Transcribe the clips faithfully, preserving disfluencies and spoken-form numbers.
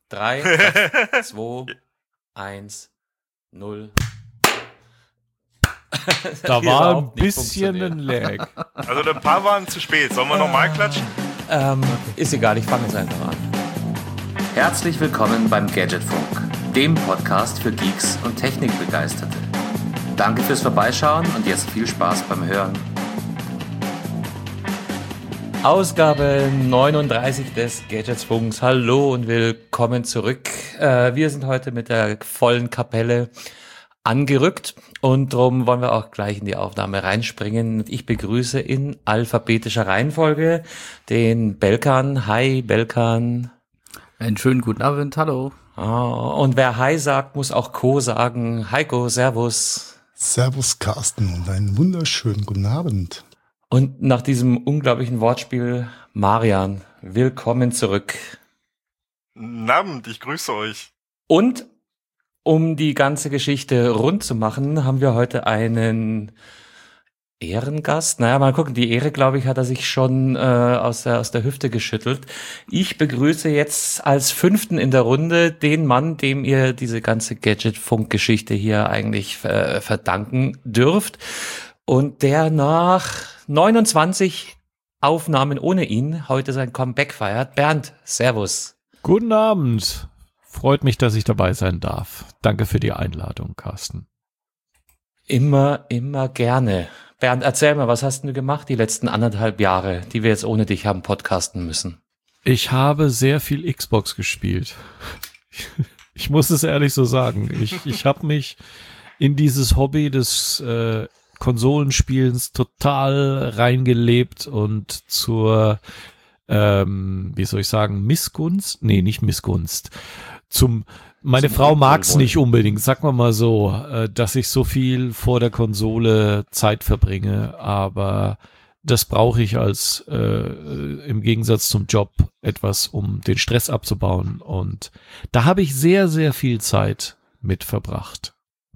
drei, zwei, eins, null. Da war ein bisschen ein Lag. Also ein paar waren zu spät. Sollen wir nochmal klatschen? Ähm, ist egal, ich fange jetzt einfach an. Herzlich willkommen beim Gadgetfunk, dem Podcast für Geeks und Technikbegeisterte. Danke fürs Vorbeischauen und jetzt viel Spaß beim Hören. Ausgabe neununddreißig des Gadgetfunks. Hallo und willkommen zurück. Äh, wir sind heute mit der vollen Kapelle angerückt und darum wollen wir auch gleich in die Aufnahme reinspringen. Ich begrüße in alphabetischer Reihenfolge den Belkan. Hi Belkan. Einen schönen guten Abend, hallo. Oh, und wer Hi sagt, muss auch Co sagen. Heiko, Servus. Servus Carsten und einen wunderschönen guten Abend. Und nach diesem unglaublichen Wortspiel, Marian, willkommen zurück. Guten Abend, ich grüße euch. Und um die ganze Geschichte rund zu machen, haben wir heute einen Ehrengast. Naja, mal gucken, die Ehre, glaube ich, hat er sich schon äh, aus der, aus der Hüfte geschüttelt. Ich begrüße jetzt als Fünften in der Runde den Mann, dem ihr diese ganze Gadget-Funk-Geschichte hier eigentlich äh, verdanken dürft. Und der nach neunundzwanzig Aufnahmen ohne ihn heute sein Comeback feiert. Bernd, Servus. Guten Abend. Freut mich, dass ich dabei sein darf. Danke für die Einladung, Carsten. Immer, immer gerne. Bernd, erzähl mal, was hast du gemacht die letzten anderthalb Jahre, die wir jetzt ohne dich haben podcasten müssen? Ich habe sehr viel Xbox gespielt. Ich muss es ehrlich so sagen. Ich, ich habe mich in dieses Hobby des äh, Konsolenspielens total reingelebt und zur, ähm, wie soll ich sagen, Missgunst? Nee, nicht Missgunst. Zum, meine Frau mag's nicht unbedingt, sagen wir mal so, äh, dass ich so viel vor der Konsole Zeit verbringe, aber das brauche ich als, äh, im Gegensatz zum Job etwas, um den Stress abzubauen, und da habe ich sehr, sehr viel Zeit mit verbracht.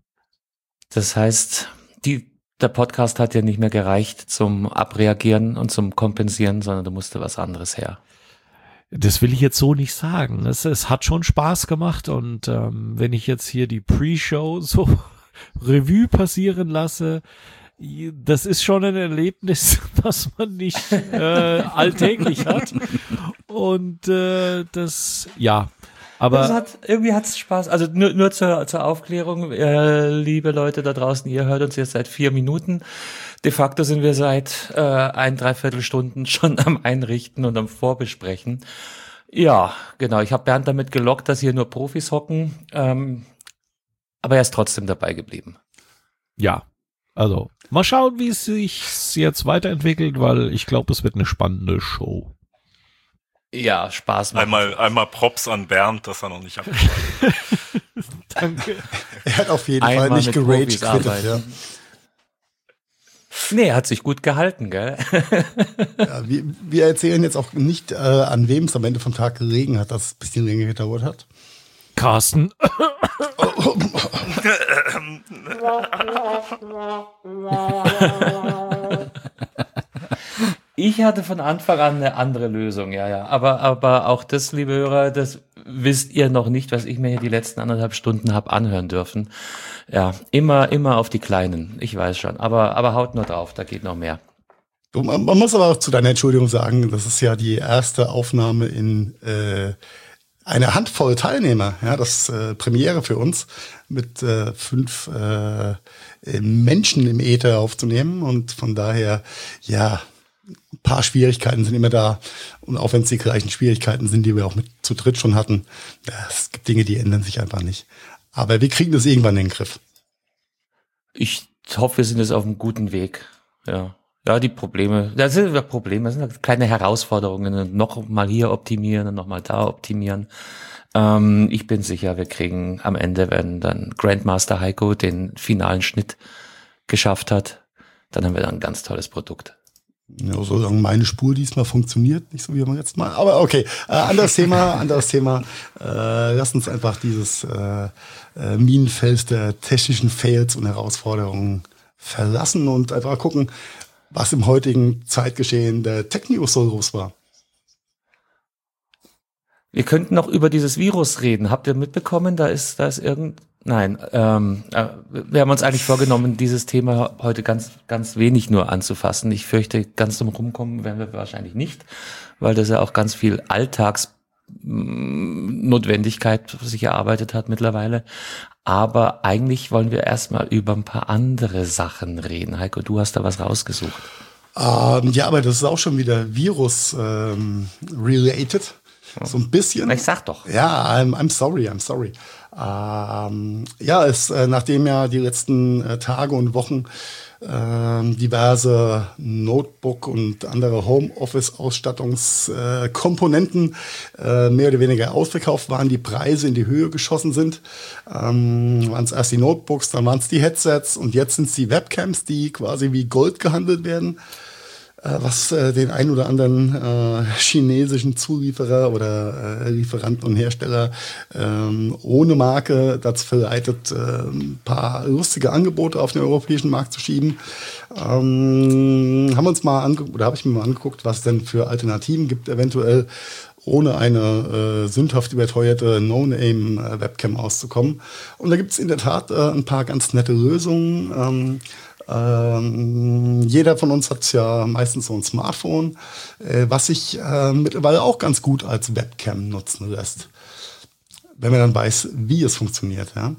Das heißt, die Der Podcast hat ja nicht mehr gereicht zum Abreagieren und zum Kompensieren, sondern da musste was anderes her. Das will ich jetzt so nicht sagen. Es, es hat schon Spaß gemacht, und ähm, wenn ich jetzt hier die Pre-Show so Revue passieren lasse, das ist schon ein Erlebnis, was man nicht äh, alltäglich hat. Und äh, das, ja. Aber das hat, irgendwie hat's Spaß. Also nur, nur zur, zur Aufklärung, äh, liebe Leute da draußen, ihr hört uns jetzt seit vier Minuten. De facto sind wir seit äh, ein, dreiviertel Stunden schon am Einrichten und am Vorbesprechen. Ja, genau. Ich habe Bernd damit gelockt, dass hier nur Profis hocken. Ähm, aber er ist trotzdem dabei geblieben. Ja, also mal schauen, wie es sich jetzt weiterentwickelt, weil ich glaube, es wird eine spannende Show. Ja, Spaß machen. Einmal, einmal Props an Bernd, dass er noch nicht abgeschaltet hat. Danke. Er hat auf jeden Einmal Fall nicht mit gerage Profis quittet, ja. Nee, er hat sich gut gehalten, gell? Ja, wir, wir erzählen jetzt auch nicht, äh, an wem es am Ende vom Tag gelegen hat, dass es ein bisschen länger gedauert hat. Carsten. Ich hatte von Anfang an eine andere Lösung, ja, ja. Aber, aber auch das, liebe Hörer, das wisst ihr noch nicht, was ich mir hier die letzten anderthalb Stunden habe anhören dürfen. Ja, immer, immer auf die Kleinen. Ich weiß schon. Aber, aber haut nur drauf, da geht noch mehr. Man, man muss aber auch zu deiner Entschuldigung sagen, das ist ja die erste Aufnahme in äh, eine Handvoll Teilnehmer. Ja, das äh, Premiere für uns, mit äh, fünf äh, Menschen im Äther aufzunehmen. Und von daher, ja, ein paar Schwierigkeiten sind immer da. Und auch wenn es die gleichen Schwierigkeiten sind, die wir auch mit zu dritt schon hatten, es gibt Dinge, die ändern sich einfach nicht. Aber wir kriegen das irgendwann in den Griff. Ich hoffe, wir sind jetzt auf einem guten Weg. Ja, ja, die Probleme, das sind ja Probleme, das sind kleine Herausforderungen. Noch mal hier optimieren und noch mal da optimieren. Ähm, ich bin sicher, wir kriegen am Ende, wenn dann Grandmaster Heiko den finalen Schnitt geschafft hat, dann haben wir dann ein ganz tolles Produkt. Ja, solange meine Spur diesmal funktioniert, nicht so wie beim letzten Mal. Aber okay, äh, anderes Thema, anderes Thema. Äh, lass uns einfach dieses äh, äh, Minenfeld der technischen Fails und Herausforderungen verlassen und einfach gucken, was im heutigen Zeitgeschehen der Tech News so groß war. Wir könnten noch über dieses Virus reden. Habt ihr mitbekommen, da ist, da ist irgend, nein, ähm, äh, wir haben uns eigentlich vorgenommen, dieses Thema heute ganz, ganz wenig nur anzufassen. Ich fürchte, ganz drum rumkommen werden wir wahrscheinlich nicht, weil das ja auch ganz viel Alltagsnotwendigkeit sich erarbeitet hat mittlerweile. Aber eigentlich wollen wir erstmal über ein paar andere Sachen reden. Heiko, du hast da was rausgesucht. Ähm, ja, aber das ist auch schon wieder Virus-related. Ähm, so ein bisschen. Ich sag doch. Ja, I'm, I'm sorry, I'm sorry. Ähm, ja, es, äh, nachdem ja die letzten äh, Tage und Wochen äh, diverse Notebook und andere Homeoffice-Ausstattungskomponenten äh, mehr oder weniger ausverkauft waren, die Preise in die Höhe geschossen sind, ähm, waren es erst die Notebooks, dann waren es die Headsets und jetzt sind es die Webcams, die quasi wie Gold gehandelt werden, äh, was äh, den ein oder anderen äh, chinesischen Zulieferer oder äh, Lieferanten und Hersteller ähm, ohne Marke dazu verleitet, äh, ein paar lustige Angebote auf den europäischen Markt zu schieben. Ähm, haben wir uns mal angeguckt, oder habe ich mir mal angeguckt, was es denn für Alternativen gibt, eventuell ohne eine äh, sündhaft überteuerte No-Name-Webcam auszukommen. Und da gibt es in der Tat äh, ein paar ganz nette Lösungen. Ähm, ähm, jeder von uns hat ja meistens so ein Smartphone, äh, was sich äh, mittlerweile auch ganz gut als Webcam nutzen lässt, wenn man dann weiß, wie es funktioniert. Ja.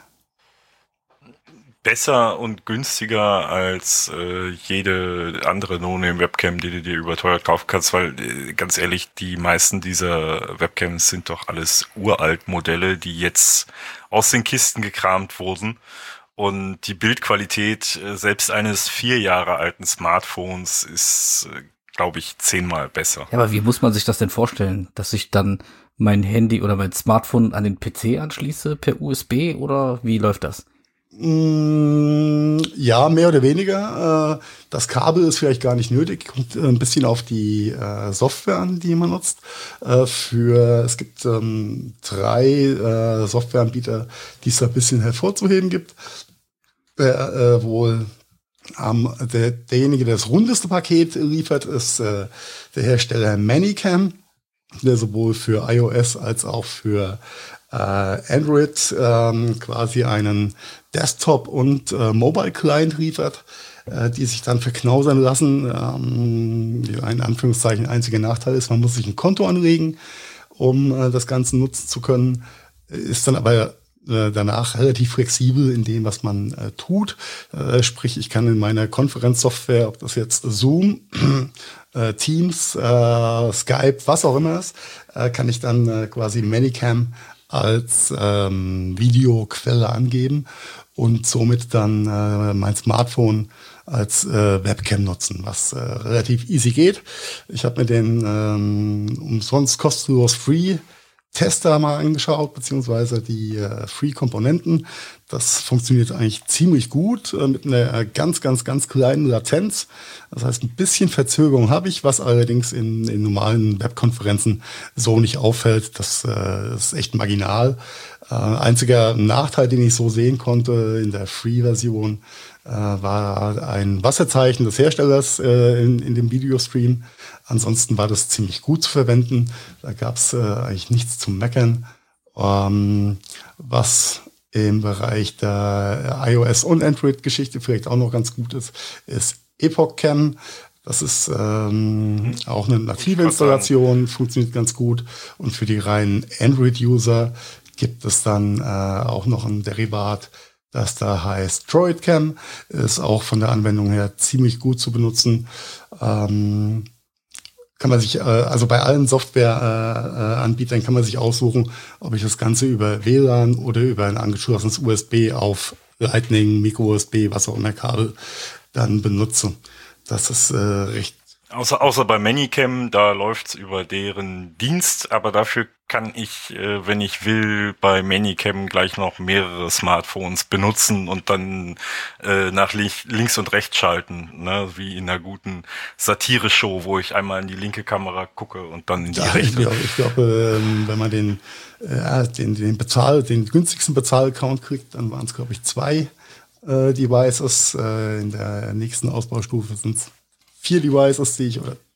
Besser und günstiger als äh, jede andere No-Name-Webcam, die du dir überteuert kaufen kannst, weil äh, ganz ehrlich, die meisten dieser Webcams sind doch alles Uralt-Modelle, die jetzt aus den Kisten gekramt wurden. Und die Bildqualität äh, selbst eines vier Jahre alten Smartphones ist, äh, glaube ich, zehnmal besser. Ja, aber wie muss man sich das denn vorstellen? Dass ich dann mein Handy oder mein Smartphone an den P C anschließe per U S B oder wie läuft das? Ja, mehr oder weniger. Das Kabel ist vielleicht gar nicht nötig. Kommt ein bisschen auf die Software an, die man nutzt. Für, es gibt drei Softwareanbieter, die es ein bisschen hervorzuheben gibt. Der, wohl der, derjenige, der das rundeste Paket liefert, ist der Hersteller Manicam, der sowohl für iOS als auch für Android ähm, quasi einen Desktop- und äh, Mobile-Client liefert, äh, die sich dann verknausern lassen. Ähm, in Anführungszeichen einziger Nachteil ist, man muss sich ein Konto anlegen, um äh, das Ganze nutzen zu können, ist dann aber äh, danach relativ flexibel in dem, was man äh, tut. Äh, sprich, ich kann in meiner Konferenzsoftware, ob das jetzt Zoom, äh, Teams, äh, Skype, was auch immer ist, äh, kann ich dann äh, quasi Manicam als ähm, Videoquelle angeben und somit dann äh, mein Smartphone als äh, Webcam nutzen, was äh, relativ easy geht. Ich habe mir den ähm, umsonst kostenlos Free Tester mal angeschaut, beziehungsweise die äh, Free-Komponenten. Das funktioniert eigentlich ziemlich gut, äh, mit einer ganz, ganz, ganz kleinen Latenz. Das heißt, ein bisschen Verzögerung habe ich, was allerdings in, in normalen Webkonferenzen so nicht auffällt. Das äh, ist echt marginal. Äh, einziger Nachteil, den ich so sehen konnte in der Free-Version, äh, war ein Wasserzeichen des Herstellers äh, in, in dem Videostream. Ansonsten war das ziemlich gut zu verwenden. Da gab es äh, eigentlich nichts zu meckern. Ähm, was im Bereich der iOS- und Android-Geschichte vielleicht auch noch ganz gut ist, ist EpochCam. Das ist ähm, auch eine native Installation, funktioniert ganz gut. Und für die reinen Android-User gibt es dann äh, auch noch ein Derivat, das da heißt DroidCam. Ist auch von der Anwendung her ziemlich gut zu benutzen. Ähm, kann man sich, äh, also bei allen Softwareanbietern äh, kann man sich aussuchen, ob ich das Ganze über W L A N oder über ein angeschlossenes U S B auf Lightning, Micro-U S B, was auch immer Kabel dann benutze. Das ist äh, recht. Außer, außer bei Manicam, da läuft's über deren Dienst, aber dafür kann ich, äh, wenn ich will, bei Manicam gleich noch mehrere Smartphones benutzen und dann äh, nach li- links und rechts schalten, ne? Wie in einer guten Satire-Show, wo ich einmal in die linke Kamera gucke und dann in die Ja, rechte. ich glaube, ich glaub, ähm, wenn man den, äh, den, den Bezahl, den günstigsten Bezahl-Account kriegt, dann waren es, glaube ich, zwei äh, Devices. Äh, in der nächsten Ausbaustufe sind es vier Devices, die ich, oder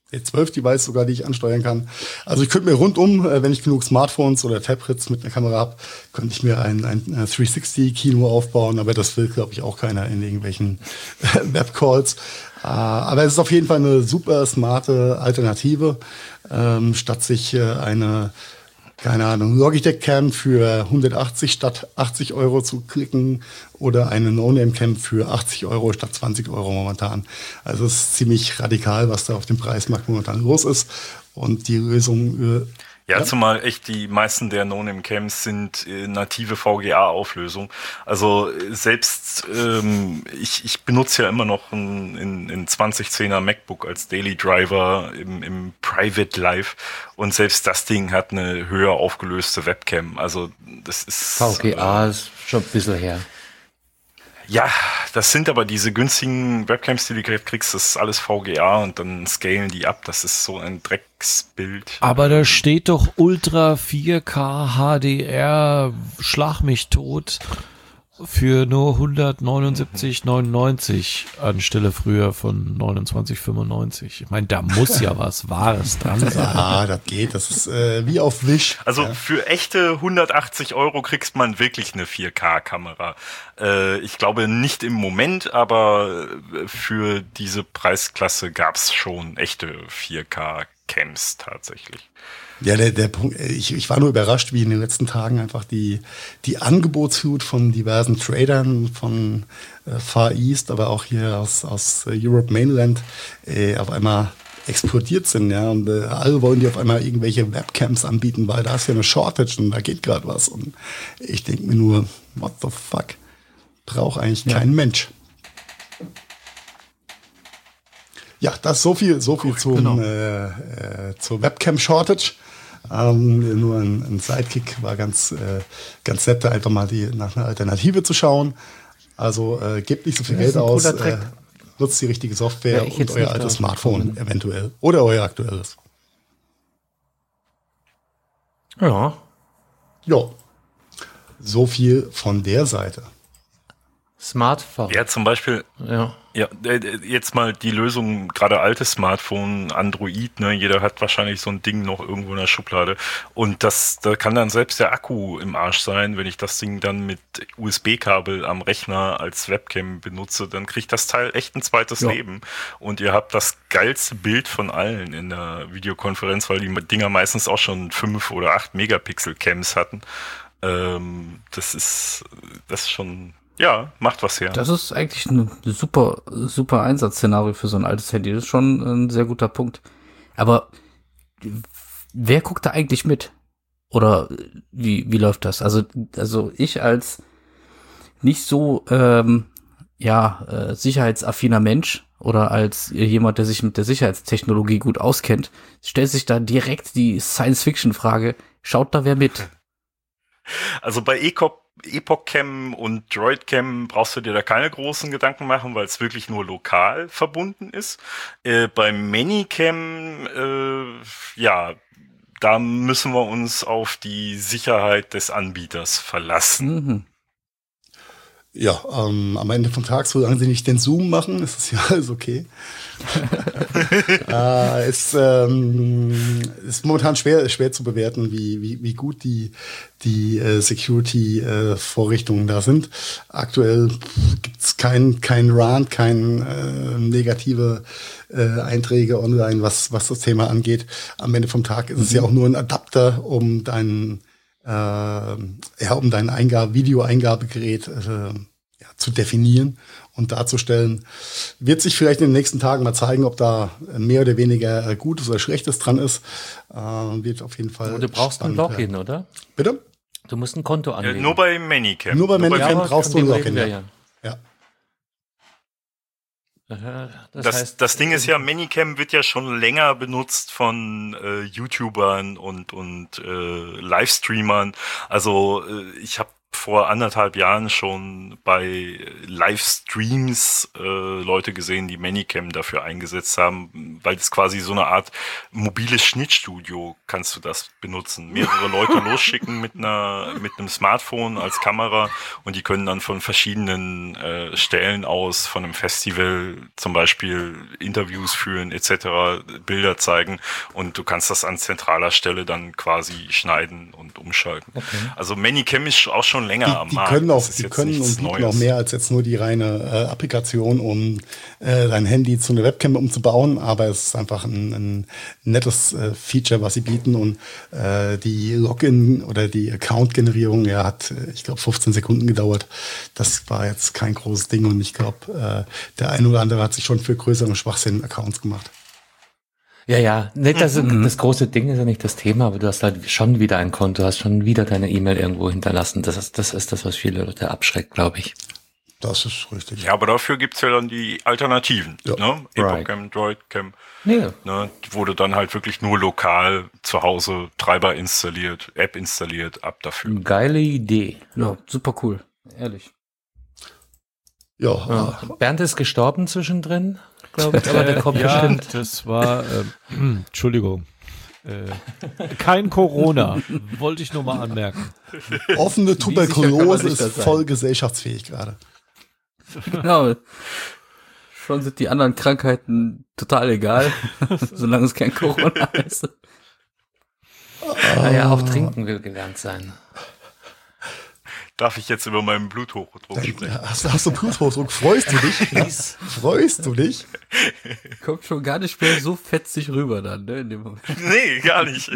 zwölf Device sogar, die ich ansteuern kann. Also ich könnte mir rundum, äh, wenn ich genug Smartphones oder Tablets mit einer Kamera habe, könnte ich mir ein, ein dreihundertsechzig-Kino aufbauen, aber das will, glaube ich, auch keiner in irgendwelchen Webcalls. Äh, aber es ist auf jeden Fall eine super smarte Alternative, ähm, statt sich äh, eine, keine Ahnung, Logitech-Cam für hundertachtzig statt achtzig Euro zu klicken oder eine No-Name-Cam für achtzig Euro statt zwanzig Euro momentan. Also es ist ziemlich radikal, was da auf dem Preismarkt momentan los ist. Und die Lösung... Äh, Ja, ja, zumal echt die meisten der No-Name-Cams sind äh, native V G A-Auflösung. Also äh, selbst, ähm, ich, ich benutze ja immer noch ein, ein, ein zwanzig zehner MacBook als Daily Driver im, im Private Live und selbst das Ding hat eine höher aufgelöste Webcam. Also das ist... V G A äh, ist schon ein bisschen her. Ja, das sind aber diese günstigen Webcams, die du kriegst, das ist alles V G A und dann scalen die ab. Das ist so ein Drecksbild. Aber da steht doch Ultra vier K H D R, schlag mich tot, für nur hundertneunundsiebzig neunundneunzig anstelle früher von neunundzwanzig fünfundneunzig. Ich meine, da muss ja was Wahres dran sein. Ja, das geht. Das ist äh, wie auf Wish. Also ja. für echte hundertachtzig Euro kriegst man wirklich eine vier K-Kamera. Äh, ich glaube nicht im Moment, aber für diese Preisklasse gab's schon echte vier K-Cams tatsächlich. Ja, der, der Punkt, ich, ich war nur überrascht, wie in den letzten Tagen einfach die, die Angebotsflut von diversen Tradern von äh, Far East, aber auch hier aus, aus äh, Europe Mainland äh, auf einmal explodiert sind, ja, und äh, alle wollen die auf einmal irgendwelche Webcams anbieten, weil da ist ja eine Shortage und da geht gerade was. Und ich denke mir nur, what the fuck? Braucht eigentlich ja. kein Mensch. Ja, das ist so viel, so viel zum, genau. äh, äh, zur Webcam-Shortage. Ähm, nur ein, ein Sidekick war ganz, äh, ganz nett, da einfach mal die, nach einer Alternative zu schauen. Also äh, gebt nicht so viel Geld aus, äh, nutzt die richtige Software ja, und euer altes Smartphone eventuell. Oder euer aktuelles. Ja. Ja. So viel von der Seite. Smartphone. Ja, zum Beispiel. Ja. Ja, jetzt mal die Lösung, gerade altes Smartphone, Android, ne, jeder hat wahrscheinlich so ein Ding noch irgendwo in der Schublade und das, da kann dann selbst der Akku im Arsch sein, wenn ich das Ding dann mit U S B-Kabel am Rechner als Webcam benutze, dann kriegt das Teil echt ein zweites ja. Leben und ihr habt das geilste Bild von allen in der Videokonferenz, weil die Dinger meistens auch schon fünf oder acht Megapixel Cams hatten. Ähm, das ist, das ist schon... Ja, macht was her. Das ist eigentlich ein super, super Einsatzszenario für so ein altes Handy. Das ist schon ein sehr guter Punkt. Aber wer guckt da eigentlich mit? Oder wie, wie läuft das? Also, also ich als nicht so, ähm, ja, äh, sicherheitsaffiner Mensch oder als jemand, der sich mit der Sicherheitstechnologie gut auskennt, stellt sich da direkt die Science-Fiction-Frage, schaut da wer mit? Also bei Ecop Epoch-Cam und Droid-Cam brauchst du dir da keine großen Gedanken machen, weil es wirklich nur lokal verbunden ist. Äh, beim Manycam, äh, ja, da müssen wir uns auf die Sicherheit des Anbieters verlassen. Mhm. Ja, ähm, am Ende vom Tag, solange sie nicht den Zoom machen, ist es ja alles okay. äh, ist, ähm, ist momentan schwer, schwer zu bewerten, wie, wie, wie gut die, die äh, Security-Vorrichtungen äh, da sind. Aktuell gibt es kein, kein Rant, kein äh, negative äh, Einträge online, was, was das Thema angeht. Am Ende vom Tag ist mhm. es ja auch nur ein Adapter, um deinen äh, ja, um dein Eingabe, Video-Eingabegerät äh, ja, zu definieren und darzustellen. Wird sich vielleicht in den nächsten Tagen mal zeigen, ob da mehr oder weniger Gutes oder Schlechtes dran ist. Äh, wird auf jeden Fall. Und du brauchst ein Login, werden. Oder? Bitte? Du musst ein Konto anlegen. Ja, nur bei Manycam. Nur bei Manycam brauchst du ein Login. Ja. Ja. ja. Das, das, heißt, das Ding ist ja, Manycam wird ja schon länger benutzt von äh, YouTubern und und äh, Livestreamern. Also äh, ich habe vor anderthalb Jahren schon bei Livestreams äh, Leute gesehen, die Manycam dafür eingesetzt haben, weil es quasi so eine Art mobiles Schnittstudio kannst du das benutzen. Mehrere Leute losschicken mit einer mit einem Smartphone als Kamera und die können dann von verschiedenen äh, Stellen aus, von einem Festival zum Beispiel Interviews führen et cetera, Bilder zeigen und du kannst das an zentraler Stelle dann quasi schneiden und umschalten. Okay. Also Manycam ist auch schon länger die, am die Markt. können auch, die können und bieten auch mehr als jetzt nur die reine äh, Applikation, um äh, dein Handy zu einer Webcam umzubauen, aber es ist einfach ein, ein nettes äh, Feature, was sie bieten und äh, die Login oder die Account-Generierung, ja, hat, ich glaube, fünfzehn Sekunden gedauert. Das war jetzt kein großes Ding und ich glaube, äh, der eine oder andere hat sich schon für größere Schwachsinn Accounts gemacht. Ja, ja, nicht, das, mhm. das große Ding ist ja nicht das Thema, aber du hast halt schon wieder ein Konto, hast schon wieder deine E-Mail irgendwo hinterlassen. Das ist, das ist das, was viele Leute abschreckt, glaube ich. Das ist richtig. Ja, aber dafür gibt's ja dann die Alternativen, ja. ne? Right. Epocam, Droidcam, ja. ne? Wo du dann halt wirklich nur lokal zu Hause Treiber installiert, App installiert, ab dafür. Geile Idee. Ja, super cool, ehrlich. Ja. ja. Bernd ist gestorben zwischendrin, glaube ich, aber der kommt ja, bestimmt. Das war, ähm, Entschuldigung, äh, kein Corona, wollte ich nur mal anmerken. Offene Tuberkulose ist voll gesellschaftsfähig gerade. Genau. Schon sind die anderen Krankheiten total egal, solange es kein Corona ist. Naja, auch trinken will gelernt sein. Darf ich jetzt über meinen Bluthochdruck sprechen? Hast, hast du Bluthochdruck? Freust du dich? Freust du dich? Kommt schon gar nicht mehr so fetzig rüber dann, ne, in dem Moment. Nee, gar nicht.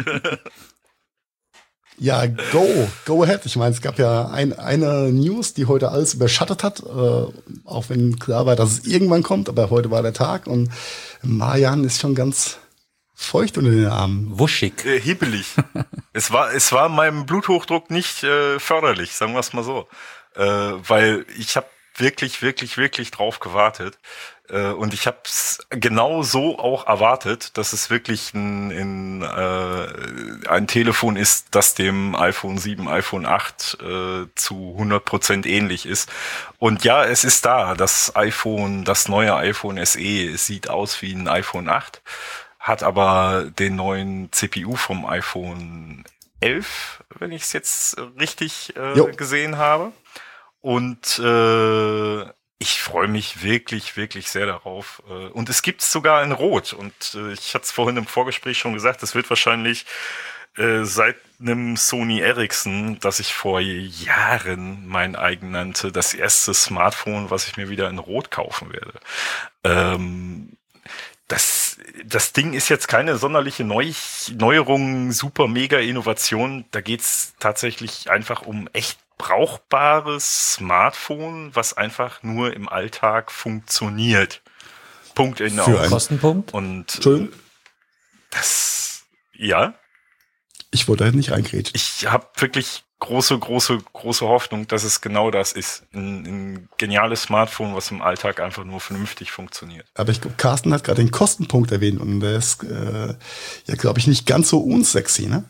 Ja, go, go ahead. Ich meine, es gab ja ein, eine News, die heute alles überschattet hat, äh, auch wenn klar war, dass es irgendwann kommt, aber heute war der Tag und Marian ist schon ganz feucht unter den Armen. Wuschig. Äh, hibbelig. es war, es war meinem Bluthochdruck nicht äh, förderlich, sagen wir es mal so. Äh, weil ich habe wirklich, wirklich, wirklich drauf gewartet. Äh, und ich habe es genau so auch erwartet, dass es wirklich ein, ein, äh, ein Telefon ist, das dem iPhone sieben, iPhone acht äh, zu hundert Prozent ähnlich ist. Und ja, es ist da. Das iPhone, das neue iPhone S E, es sieht aus wie ein iPhone acht. Hat aber den neuen C P U vom iPhone elf, wenn ich es jetzt richtig äh, gesehen habe. Und äh, ich freue mich wirklich, wirklich sehr darauf. Und es gibt es sogar in Rot. Und äh, ich hatte es vorhin im Vorgespräch schon gesagt, es wird wahrscheinlich äh, seit einem Sony Ericsson, das ich vor Jahren mein eigen nannte, das erste Smartphone, was ich mir wieder in Rot kaufen werde. Ähm, Das, das Ding ist jetzt keine sonderliche Neu- Neuerung, super mega Innovation. Da geht's tatsächlich einfach um echt brauchbares Smartphone, was einfach nur im Alltag funktioniert. Punkt in der Für einen Kostenpunkt. Und Entschuldigung? das, ja. Ich wollte halt nicht reingrätschen. Ich habe wirklich große, große, große Hoffnung, dass es genau das ist. Ein, ein geniales Smartphone, was im Alltag einfach nur vernünftig funktioniert. Aber ich glaube, Carsten hat gerade den Kostenpunkt erwähnt und der ist, äh, ja, glaube ich, nicht ganz so unsexy, ne?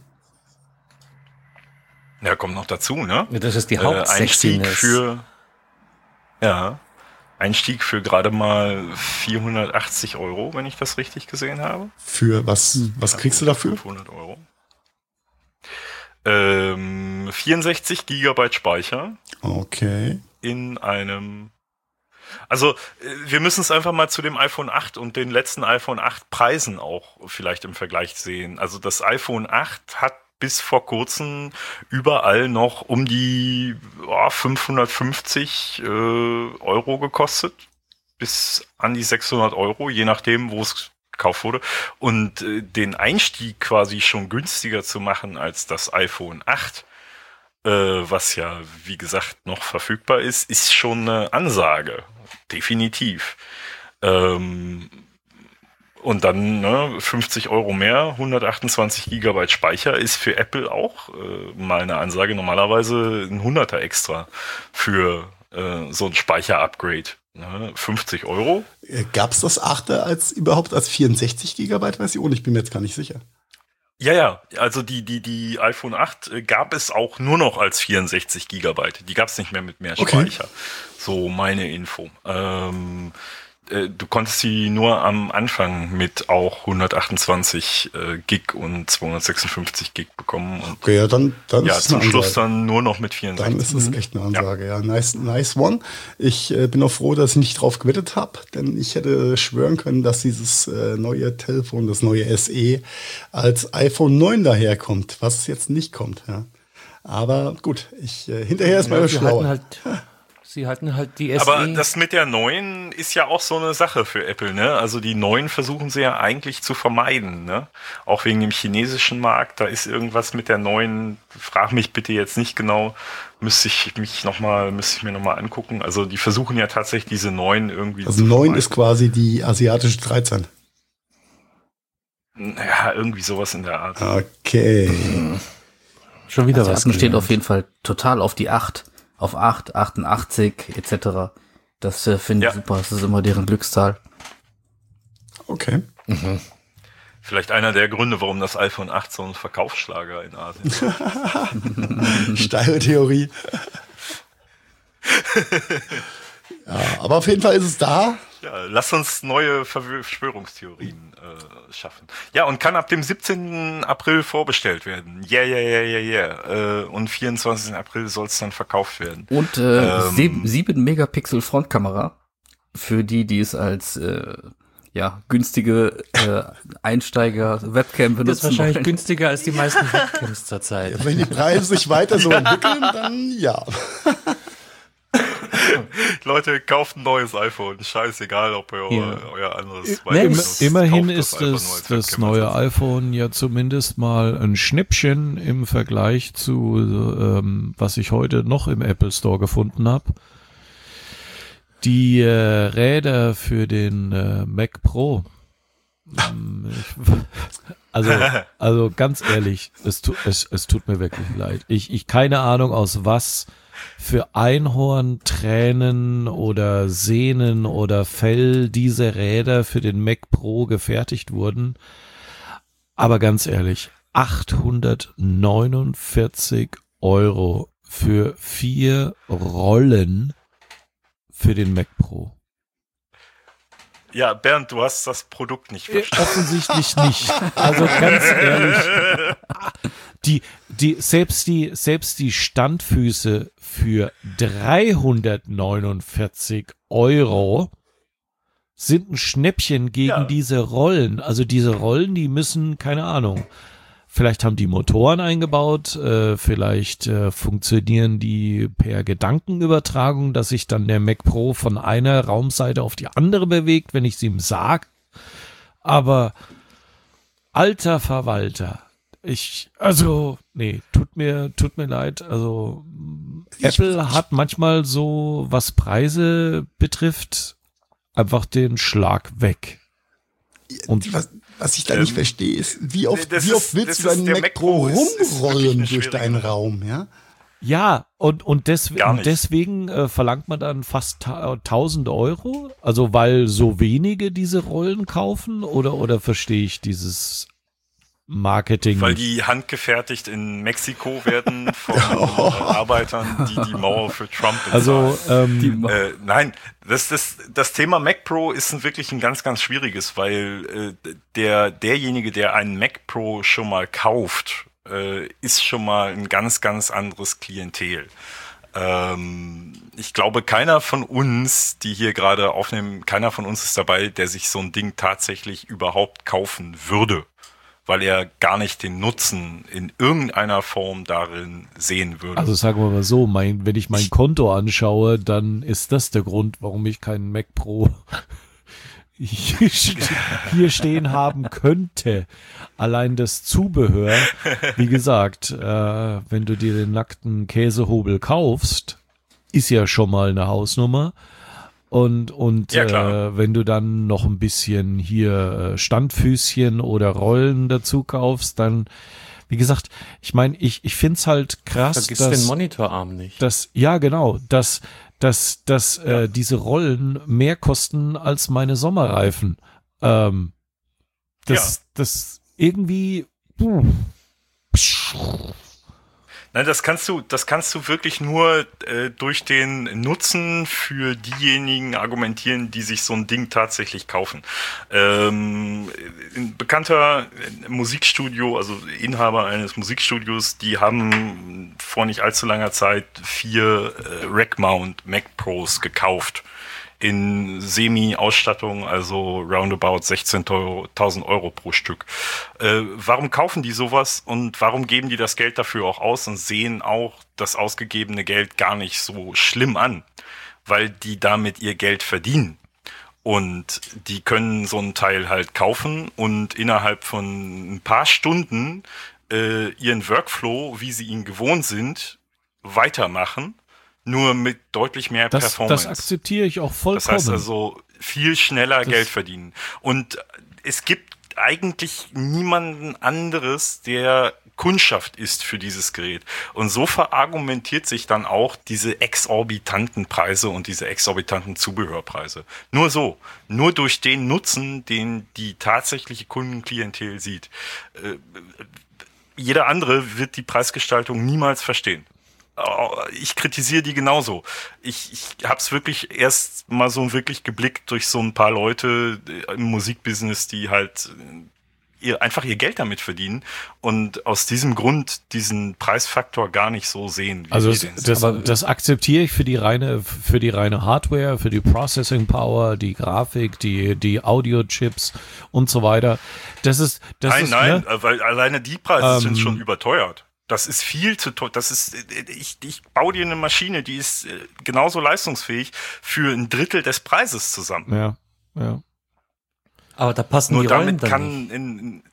Ja, kommt noch dazu, ne? Ja, das ist die äh, Einstieg Hauptsexiness. für, ja, Einstieg für gerade mal vierhundertachtzig Euro, wenn ich das richtig gesehen habe. Für was, was kriegst du dafür? fünfhundert Euro. Ähm, vierundsechzig Gigabyte Speicher Okay. in einem, also wir müssen es einfach mal zu dem iPhone acht und den letzten iPhone acht Preisen auch vielleicht im Vergleich sehen. Also das iPhone acht hat bis vor kurzem überall noch um die oh, fünfhundertfünfzig äh, Euro gekostet, bis an die sechshundert Euro, je nachdem, wo es gekauft wurde. Und äh, den Einstieg quasi schon günstiger zu machen als das iPhone acht, äh, was ja, wie gesagt, noch verfügbar ist, ist schon eine Ansage. Definitiv. Ähm, Und dann ne, fünfzig Euro mehr, hundertachtundzwanzig Gigabyte Speicher ist für Apple auch äh, mal eine Ansage. Normalerweise ein Hunderter extra für äh, so ein Speicher-Upgrade. Ne, fünfzig Euro. Gab es das achte als überhaupt als vierundsechzig Gigabyte Version? Ich bin mir jetzt gar nicht sicher. Ja, ja, also die, die, die iPhone acht äh, gab es auch nur noch als vierundsechzig Gigabyte. Die gab es nicht mehr mit mehr Okay. Speicher. So meine Info. Ähm, äh, du konntest sie nur am Anfang mit auch hundertachtundzwanzig äh, Gig und zweihundertsechsundfünfzig Gig bekommen. Und Okay, ja, dann, dann ja, ist es zum eine Schluss Ansage. dann nur noch mit Dann vierundsechzig. ist es echt eine Ansage, ja. Nice, nice one. Ich äh, bin auch froh, dass ich nicht drauf gewettet habe, denn ich hätte schwören können, dass dieses äh, neue Telefon, das neue S E, als iPhone neun daherkommt, was jetzt nicht kommt, ja. Aber gut, ich äh, hinterher ist mal Ja, sie halten schlauer. halt, sie halten halt die S E. Aber das mit der neuen ist ja auch so eine Sache für Apple, ne? Also die neuen versuchen sie ja eigentlich zu vermeiden, ne? Auch wegen dem chinesischen Markt, da ist irgendwas mit der neuen, frag mich bitte jetzt nicht genau, müsste ich mich noch mal, müsste ich mir nochmal angucken. Also die versuchen ja tatsächlich diese neuen irgendwie Also zu neun vermeiden. ist quasi die asiatische dreizehn. Ja, irgendwie sowas in der Art. Okay. Schon wieder Also was. Atem steht gelernt. auf jeden Fall total auf die acht, auf acht, achtundachtzig et cetera. Das äh, finde ich Ja. super, das ist immer deren Glückszahl. Okay. Vielleicht einer der Gründe, warum das iPhone acht so ein Verkaufsschlager in Asien ist. Steile Theorie. Ja, aber auf jeden Fall ist es da. Ja, lass uns neue Verschwörungstheorien äh, schaffen. Ja, und kann ab dem siebzehnten April vorbestellt werden. Yeah, yeah, yeah, yeah, yeah. Äh, und vierundzwanzigsten April soll es dann verkauft werden. Und äh, Ähm. sieben, sieben Megapixel Frontkamera für die, die es als äh, ja günstige äh, Einsteiger-Webcam Das ist benutzen wahrscheinlich wollen. günstiger als die meisten Webcams zurzeit. Wenn die Preise sich weiter so entwickeln, dann ja. Leute, kauft ein neues iPhone. Scheißegal, ob ihr Ja. euer anderes Nee, weiter Im, benutzt. immerhin Kauft ist einfach nur das, als das Webcam neue Ersatz. iPhone ja zumindest mal ein Schnäppchen im Vergleich zu, ähm, was ich heute noch im Apple Store gefunden habe. Die äh, Räder für den äh, Mac Pro. Ähm, ich, also, also ganz ehrlich, es, tu, es, es tut mir wirklich leid. Ich, ich keine Ahnung, aus was für Einhorn, Tränen oder Sehnen oder Fell diese Räder für den Mac Pro gefertigt wurden. Aber ganz ehrlich, achthundertneunundvierzig Euro für vier Rollen für den Mac Pro. Ja, Bernd, du hast das Produkt nicht Äh, verstanden. Offensichtlich nicht. Also ganz ehrlich, die, die, selbst die, selbst die Standfüße für dreihundertneunundvierzig Euro sind ein Schnäppchen gegen Ja. diese Rollen. Also diese Rollen, die müssen, keine Ahnung, vielleicht haben die Motoren eingebaut, äh, vielleicht äh, funktionieren die per Gedankenübertragung, dass sich dann der Mac Pro von einer Raumseite auf die andere bewegt, wenn ich es ihm sage. Aber alter Verwalter, ich, also, nee, tut mir, tut mir leid. Also Apple hat manchmal so, was Preise betrifft, einfach den Schlag weg. Und Was, was ich da Ähm, nicht verstehe, ist, wie oft, das wie ist- oft willst das du deinen ist- der Mac Mac Pro Pro ist- ist wirklich rumrollen eine durch schwierige deinen Sache. Raum, ja? ja, und, und deswegen, Gar nicht. deswegen äh, verlangt man dann fast ta tausend Euro, also weil so wenige diese Rollen kaufen, oder, oder verstehe ich dieses Marketing Weil nicht? die handgefertigt in Mexiko werden von äh, Arbeitern, die die Mauer für Trump bezahlen. Also, ähm, Äh, nein, das, das, das Thema Mac Pro ist ein, wirklich ein ganz, ganz schwieriges, weil äh, der, derjenige, der einen Mac Pro schon mal kauft, äh, ist schon mal ein ganz, ganz anderes Klientel. Ähm, ich glaube, keiner von uns, die hier gerade aufnehmen, keiner von uns ist dabei, der sich so ein Ding tatsächlich überhaupt kaufen würde, weil er gar nicht den Nutzen in irgendeiner Form darin sehen würde. Also sagen wir mal so, mein, wenn ich mein Konto anschaue, dann ist das der Grund, warum ich keinen Mac Pro hier hier stehen haben könnte. Allein das Zubehör, wie gesagt, äh, wenn du dir den nackten Käsehobel kaufst, ist ja schon mal eine Hausnummer. Und, und Ja, klar. äh, wenn du dann noch ein bisschen hier äh, Standfüßchen oder Rollen dazu kaufst, dann, wie gesagt, ich meine, ich, ich find's halt krass, Vergiss dass, den Monitorarm nicht. dass, ja genau, dass, dass, dass äh, diese Rollen mehr kosten als meine Sommerreifen. Ähm, das, das irgendwie, Nein, das kannst du, das kannst du wirklich nur äh, durch den Nutzen für diejenigen argumentieren, die sich so ein Ding tatsächlich kaufen. Ähm, ein bekannter Musikstudio, also Inhaber eines Musikstudios, die haben vor nicht allzu langer Zeit vier äh, Rack-Mount Mac Pros gekauft. In Semi-Ausstattung, also roundabout sechzehntausend Euro pro Stück. Äh, warum kaufen die sowas und warum geben die das Geld dafür auch aus und sehen auch das ausgegebene Geld gar nicht so schlimm an? Weil die damit ihr Geld verdienen. Und die können so einen Teil halt kaufen und innerhalb von ein paar Stunden äh, ihren Workflow, wie sie ihn gewohnt sind, weitermachen. Nur mit deutlich mehr das, Performance. Das akzeptiere ich auch vollkommen. Das heißt also viel schneller das Geld verdienen. Und es gibt eigentlich niemanden anderes, der Kundschaft ist für dieses Gerät. Und so verargumentiert sich dann auch diese exorbitanten Preise und diese exorbitanten Zubehörpreise. Nur so. Nur durch den Nutzen, den die tatsächliche Kundenklientel sieht. Äh, jeder andere wird die Preisgestaltung niemals verstehen. Ich kritisiere die genauso. Ich, ich habe es wirklich erst mal so wirklich geblickt durch so ein paar Leute im Musikbusiness, die halt ihr, einfach ihr Geld damit verdienen und aus diesem Grund diesen Preisfaktor gar nicht so sehen. Wie also wir den das, sehen. das akzeptiere ich für die reine, für die reine Hardware, für die Processing Power, die Grafik, die, die Audio-Chips und so weiter. Das ist, das nein, ist, nein, ne? weil alleine die Preise Ähm, sind schon überteuert. Das ist viel zu teuer. Das ist, ich, ich baue dir eine Maschine, die ist genauso leistungsfähig für ein Drittel des Preises zusammen. Ja, ja. Aber da passen Nur die Rollen damit dann kann nicht. in, in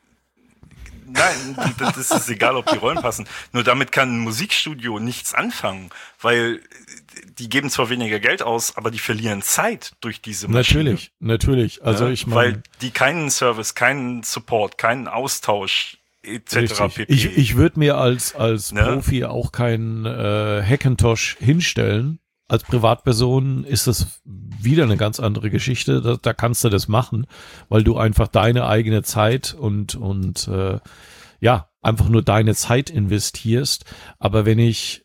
nein, das ist egal, ob die Rollen passen. Nur damit kann ein Musikstudio nichts anfangen, weil die geben zwar weniger Geld aus, aber die verlieren Zeit durch diese Maschine. Natürlich, natürlich. Also Ja, ich meine, weil die keinen Service, keinen Support, keinen Austausch et cetera richtig. pp. Ich, ich würde mir als, als Ne? Profi auch keinen äh, Hackintosh hinstellen. Als Privatperson ist das wieder eine ganz andere Geschichte. Da, da kannst du das machen, weil du einfach deine eigene Zeit und, und äh, ja, einfach nur deine Zeit investierst. Aber wenn ich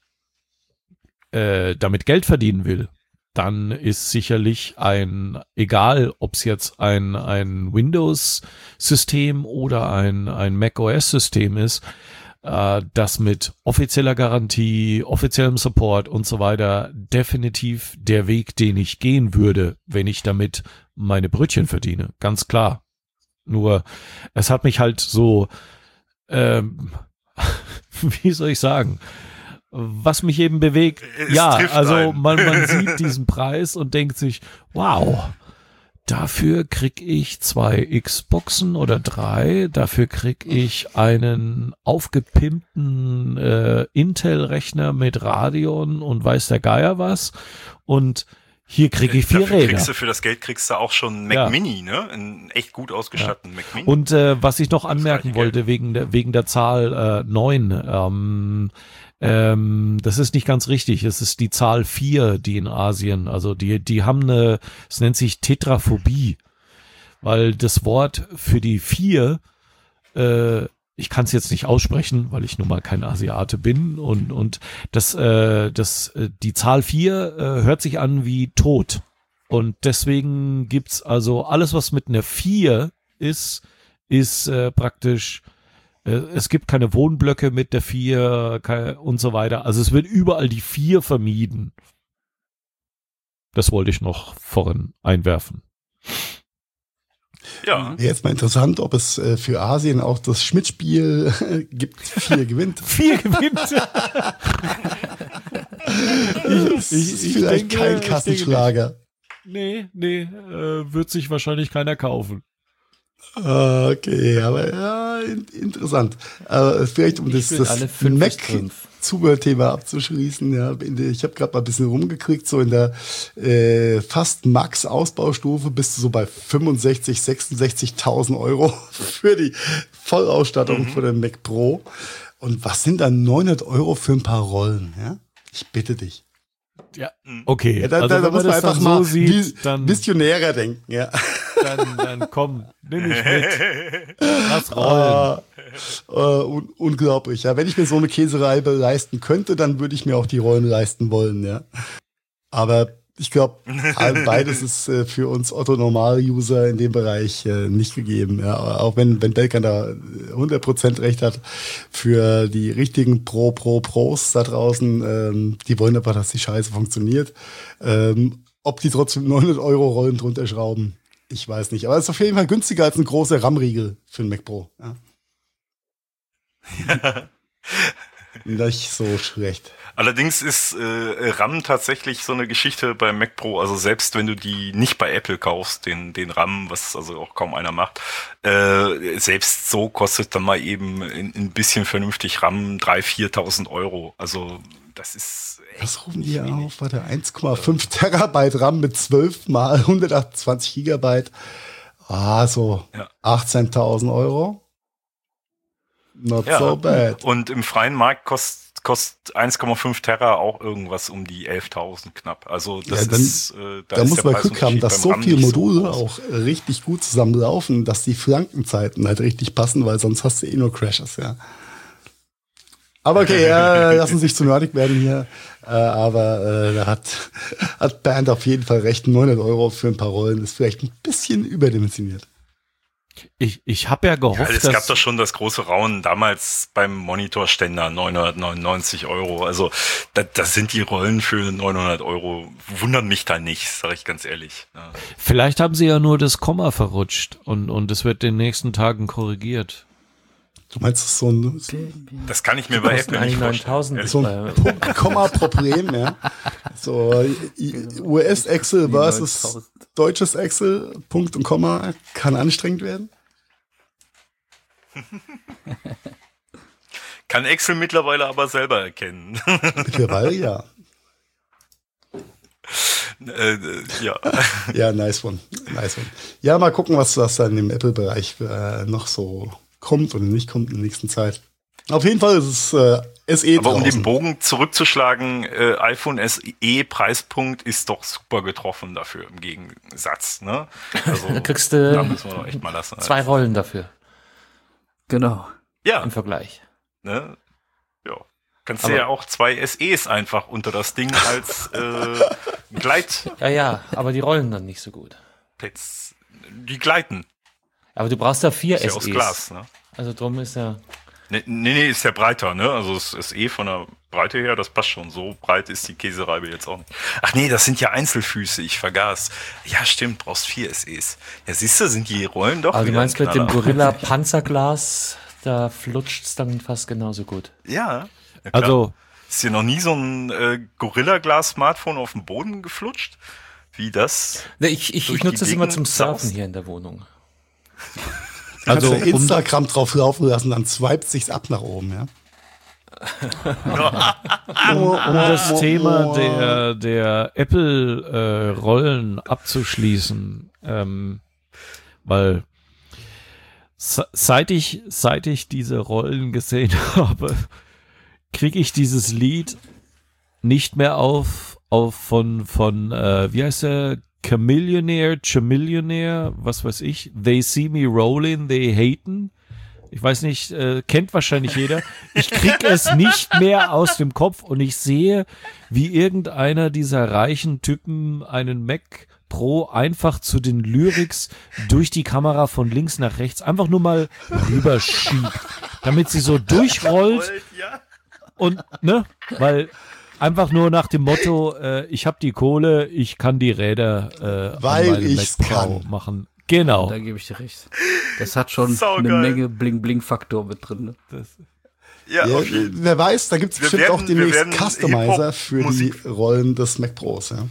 äh, damit Geld verdienen will, dann ist sicherlich ein, egal ob es jetzt ein, ein Windows-System oder ein, ein macOS-System ist, äh, das mit offizieller Garantie, offiziellem Support und so weiter definitiv der Weg, den ich gehen würde, wenn ich damit meine Brötchen verdiene. Ganz klar. Nur, es hat mich halt so, ähm, wie soll ich sagen, was mich eben bewegt, Es ja, trifft also einen. man, man sieht diesen Preis und denkt sich, wow, dafür krieg ich zwei Xboxen oder drei, dafür krieg ich einen aufgepimpten äh, Intel-Rechner mit Radeon und weiß der Geier was und hier krieg ich vier Dafür Räder. kriegst du für das Geld kriegst du auch schon einen Mac Ja. Mini, ne? Einen echt gut ausgestatteten Mac Mini. Und äh, was ich noch anmerken gleiche wollte wegen der wegen der Zahl äh, neun, ähm, ähm, das ist nicht ganz richtig. Es ist die Zahl vier, die in Asien, also die die haben eine, es nennt sich Tetraphobie, weil das Wort für die vier, äh, ich kann es jetzt nicht aussprechen, weil ich nun mal kein Asiate bin und und das äh, das äh, die Zahl vier äh, hört sich an wie tot und deswegen gibt's also alles, was mit einer vier ist, ist äh, praktisch, äh, es gibt keine Wohnblöcke mit der vier keine, und so weiter. Also es wird überall die vier vermieden. Das wollte ich noch vorhin einwerfen. ja. Wäre jetzt mal interessant, ob es äh, für Asien auch das Schmidt-Spiel äh, gibt, vier gewinnt. Vier gewinnt. Das ist vielleicht denke, kein ich Kassenschlager. Nee, nee, äh, wird sich wahrscheinlich keiner kaufen. Ah, okay, aber ja, in, interessant. Aber vielleicht um das, will das alle fünf bis fünf. Mac-Zubehörthema abzuschließen, ja, in der, ich habe gerade mal ein bisschen rumgekriegt, so in der äh, fast Max-Ausbaustufe bist du so bei fünfundsechzig, sechsundsechzigtausend Euro für die Vollausstattung Mhm. von dem Mac Pro. Und was sind dann neunhundert Euro für ein paar Rollen? Ja? Ich bitte dich. Ja, okay. Ja, da, also da, da wenn muss man man das einfach dann mal so sieht, vis- dann visionärer denken, ja. dann, dann komm, nimm mich mit. Lass rollen. Äh, äh, un unglaublich. Ja, wenn ich mir so eine Käsereibe leisten könnte, dann würde ich mir auch die Rollen leisten wollen, ja. Aber ich glaube, beides ist äh, für uns Otto-Normal-User in dem Bereich äh, nicht gegeben. Ja. Auch wenn, wenn Belkan da hundert Prozent recht hat, für die richtigen Pro-Pro-Pros da draußen, ähm, die wollen aber, dass die Scheiße funktioniert. Ähm, ob die trotzdem neunhundert Euro Rollen drunter schrauben, ich weiß nicht. Aber es ist auf jeden Fall günstiger als ein großer RAM-Riegel für einen Mac Pro. Ja. Nicht so schlecht. Allerdings ist äh, RAM tatsächlich so eine Geschichte beim Mac Pro, also selbst wenn du die nicht bei Apple kaufst, den den RAM, was also auch kaum einer macht, äh, selbst so kostet dann mal eben ein, ein bisschen vernünftig RAM dreitausend, viertausend Euro. Also das ist echt. Was rufen die hier auf? Warte, eins Komma fünf Terabyte RAM mit zwölf mal hundertachtundzwanzig Gigabyte. Ah, so ja. achtzehntausend Euro. Not ja. so bad. Und im freien Markt kostet kostet eins Komma fünf Terra auch irgendwas um die elftausend knapp. Also das ja, dann, ist, äh, da, da ist muss man Glück haben, dass so viele Module so auch richtig gut zusammenlaufen, dass die Flankenzeiten halt richtig passen, weil sonst hast du eh nur Crashes, ja. Aber okay, äh, lassen sich zu nerdig werden hier. Äh, aber äh, da hat, hat Bernd auf jeden Fall recht. neunhundert Euro für ein paar Rollen ist vielleicht ein bisschen überdimensioniert. Ich, ich habe ja gehofft, ja, es dass gab doch schon das große Raunen damals beim Monitorständer, neunhundertneunundneunzig Euro. Also da, das sind die Rollen für neunhundert Euro. Wundert mich da nicht, sage ich ganz ehrlich. Ja. Vielleicht haben sie ja nur das Komma verrutscht und und es wird in den nächsten Tagen korrigiert. Du meinst, das ist so ein... Das kann ich mir bei Apple nicht vorstellen. So ein Punkt-Komma-Problem, ja. So U S-Excel versus deutsches Excel, Punkt und Komma, kann anstrengend werden. Kann Excel mittlerweile aber selber erkennen. Mittlerweile ja. äh, ja. Ja, nice one. Nice one. Ja, mal gucken, was, was dann im Apple-Bereich äh, noch so kommt oder nicht kommt in der nächsten Zeit. Auf jeden Fall ist es äh, S E Aber draußen. um den Bogen zurückzuschlagen, äh, iPhone S E Preispunkt ist doch super getroffen dafür im Gegensatz. Ne? Also, da kriegst du da müssen wir doch echt mal lassen. zwei Rollen dafür. Genau. Ja. Im Vergleich. Ne? Ja. Kannst aber du ja auch zwei S Es einfach unter das Ding als äh, Gleit... Ja, ja, aber die rollen dann nicht so gut. Pads, die gleiten. Aber du brauchst da vier ist ja S Es. aus Glas, ne? Also drum ist ja... Nee, nee, nee, ist ja breiter, ne? Also es ist eh von der Breite her, das passt schon. So breit ist die Käsereibe jetzt auch nicht. Ach nee, das sind ja Einzelfüße, ich vergaß. Ja, stimmt, brauchst vier S Es. Ja, siehst du, sind die Rollen doch Aber du wieder meinst ein mit dem Knaller. Gorilla Panzerglas, da flutscht's dann fast genauso gut. Ja, ja klar. Also ist dir noch nie so ein äh, Gorilla-Glas-Smartphone auf dem Boden geflutscht? Wie das? Ne, ich ich, durch ich nutze die es immer Gegend zum Surfen saust? hier in der Wohnung. Also Also, um- Instagram drauf laufen lassen, dann swipet sich's ab nach oben, ja. um, um das Thema der, der Apple-Rollen abzuschließen, ähm, weil se- seit ich, seit ich diese Rollen gesehen habe, kriege ich dieses Lied nicht mehr auf, auf von, von äh, wie heißt der? Chamillionaire, Chamillionaire, was weiß ich. They see me rolling, they haten. Ich weiß nicht, äh, kennt wahrscheinlich jeder. Ich krieg es nicht mehr aus dem Kopf und ich sehe, wie irgendeiner dieser reichen Typen einen Mac Pro einfach zu den Lyrics durch die Kamera von links nach rechts einfach nur mal rüberschiebt, damit sie so durchrollt und, ne, weil einfach nur nach dem Motto, äh, ich habe die Kohle, ich kann die Räder äh, Weil an meinem ich's Mac Pro kann. machen. Genau. Da gebe ich dir recht. Das hat schon Saugeil. eine Menge Bling-Bling-Faktor mit drin. Ne? Das, Ja, Ja, auf jeden wer weiß, da gibt's Wir bestimmt werden- auch wir demnächst werden Customizer für die Hip-Hop-Musik- Rollen des Mac Pros, ja.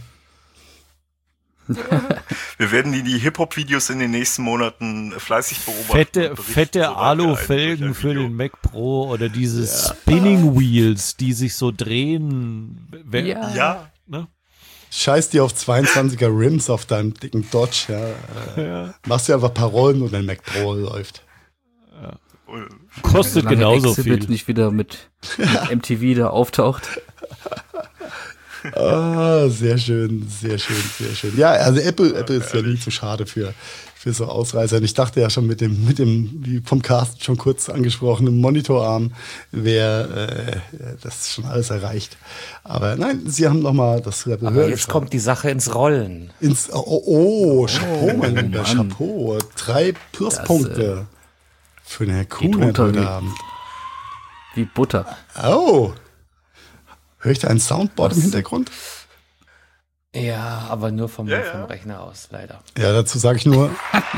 Wir werden die, die Hip-Hop-Videos in den nächsten Monaten fleißig beobachten. fette, und berichten, fette sobald wir ein Alufelgen solcher für Video- den Mac Pro oder diese Spinning Wheels, die sich so drehen. Wer- Ja. Ja, Ne? Scheiß dir auf zweiundzwanziger Rims auf deinem dicken Dodge, ja. Äh, Machst dir einfach ein paar Rollen und dein Mac Pro läuft. Kostet Solange genauso Exhibit viel. nicht wieder mit, mit M T V da auftaucht. Ah, sehr schön, sehr schön, sehr schön. Ja, also Apple, Apple ist ja nie zu schade für, für so Ausreißer. Und ich dachte ja schon mit dem, mit dem, wie vom Carsten schon kurz angesprochenen Monitorarm wäre äh, das schon alles erreicht. Aber nein, sie haben nochmal das Rebel Aber jetzt kommt die Sache ins Rollen. ins, oh, oh, oh, Chapeau, mein Lieber, Chapeau. Drei Pluspunkte für den Herr Kuhn runter heute wie- Abend. Wie Butter. Oh. Höre ich da ein Soundboard im Was? Hintergrund? Ja, aber nur vom, Ja, vom ja. Rechner aus, leider. Ja, dazu sage ich nur.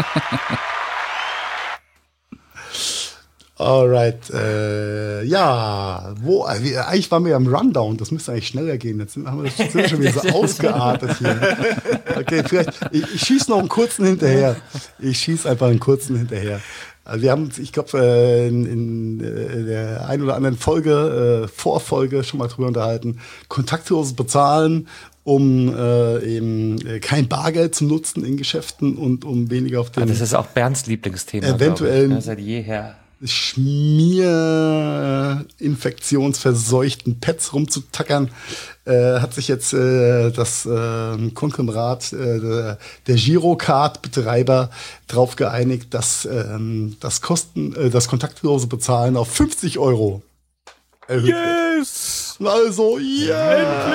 Alright, äh, ja, wo, äh, wir- eigentlich waren wir ja im Rundown, das müsste eigentlich schneller gehen, jetzt sind, haben wir, sind wir schon wieder so ausgeartet hier. Okay, vielleicht, ich, ich schieße noch einen kurzen hinterher, ich schieße einfach einen kurzen hinterher. Also wir haben, ich glaube, äh, in, in äh, der ein oder anderen Folge, äh, Vorfolge schon mal drüber unterhalten, kontaktloses Bezahlen, um äh, eben äh, kein Bargeld zu nutzen in Geschäften und um weniger auf Ah, den das ist auch Bernds Lieblingsthema. Eventuell- glaub ich, ne, seit jeher. schmierinfektionsverseuchten Pets rumzutackern, äh, hat sich jetzt äh, das äh, Konglomerat äh, der, der Girocard-Betreiber darauf geeinigt, dass ähm, das Kosten, äh, das kontaktlose Bezahlen auf fünfzig Euro erhöht wird. Yes! Also, ja!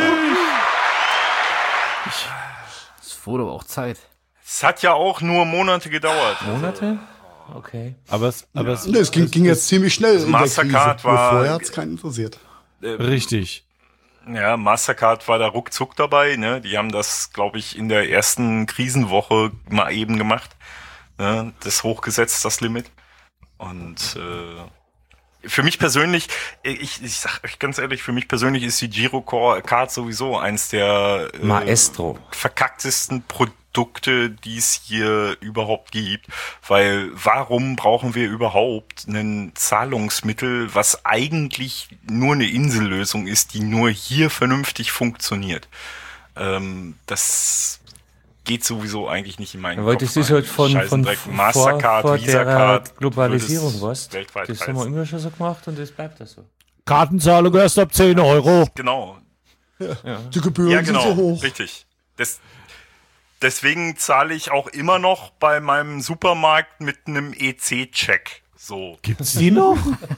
Es wurde aber auch Zeit. Es hat ja auch nur Monate gedauert. Monate? Okay. Aber es, aber es Nee, es ging, ging jetzt ziemlich schnell in der Mastercard Krise. Nur war- vorher hat es keinen interessiert. richtig. Ja, Mastercard war da ruckzuck dabei, ne? Die haben das, glaube ich, in der ersten Krisenwoche mal eben gemacht. Ne? Das hochgesetzt, das Limit. Und äh, für mich persönlich, ich, ich sag euch ganz ehrlich, für mich persönlich ist die Girocard sowieso eins der äh, Maestro. verkacktesten Produkte, die es hier überhaupt gibt. Weil warum brauchen wir überhaupt ein Zahlungsmittel, was eigentlich nur eine Insellösung ist, die nur hier vernünftig funktioniert? Ähm, das geht sowieso eigentlich nicht in meinen Ja, Kopf. weil das ist rein. halt von, von Scheißendreck. vor, Mastercard, vor Visa der Card, Globalisierung, würde es was? weltweit Das haben wir reizen. immer schon so gemacht und das bleibt das so. Kartenzahlung erst ab zehn Euro. Genau. Die Gebühren Ja, genau. sind so hoch. Richtig. Das, deswegen zahle ich auch immer noch bei meinem Supermarkt mit einem E C-Check. So. Gibt's die noch?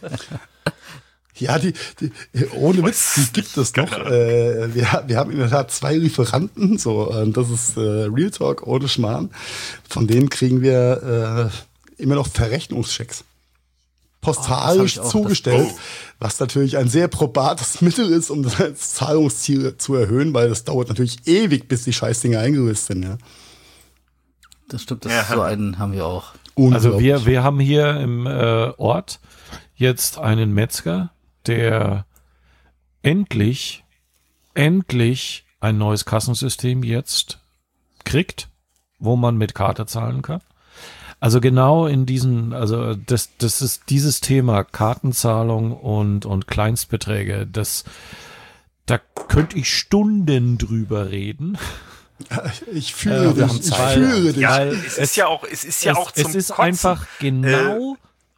Ja, die, die ohne Witz, die gibt es noch. Äh, wir, wir haben in der Tat zwei Lieferanten, so, äh, das ist äh, Real Talk ohne Schmarrn. Von denen kriegen wir äh, immer noch Verrechnungschecks. Postalisch Oh, das hab ich auch, zugestellt, das- oh. was natürlich ein sehr probates Mittel ist, um das Zahlungsziel zu erhöhen, weil das dauert natürlich ewig, bis die Scheißdinger eingelöst sind. Ja. Das stimmt, das Ja. ist so einen haben wir auch. Also wir, wir haben hier im äh, Ort jetzt einen Metzger, der endlich, endlich ein neues Kassensystem jetzt kriegt, wo man mit Karte zahlen kann. Also genau in diesen, also das, das ist dieses Thema Kartenzahlung und, und Kleinstbeträge, das, da könnte ich Stunden drüber reden. Ich fühle Äh, wir dich, haben ich Zeit. fühle dich. Ja, Weil es ist ja auch, es ist ja es, auch zum es ist Kotzen. einfach genau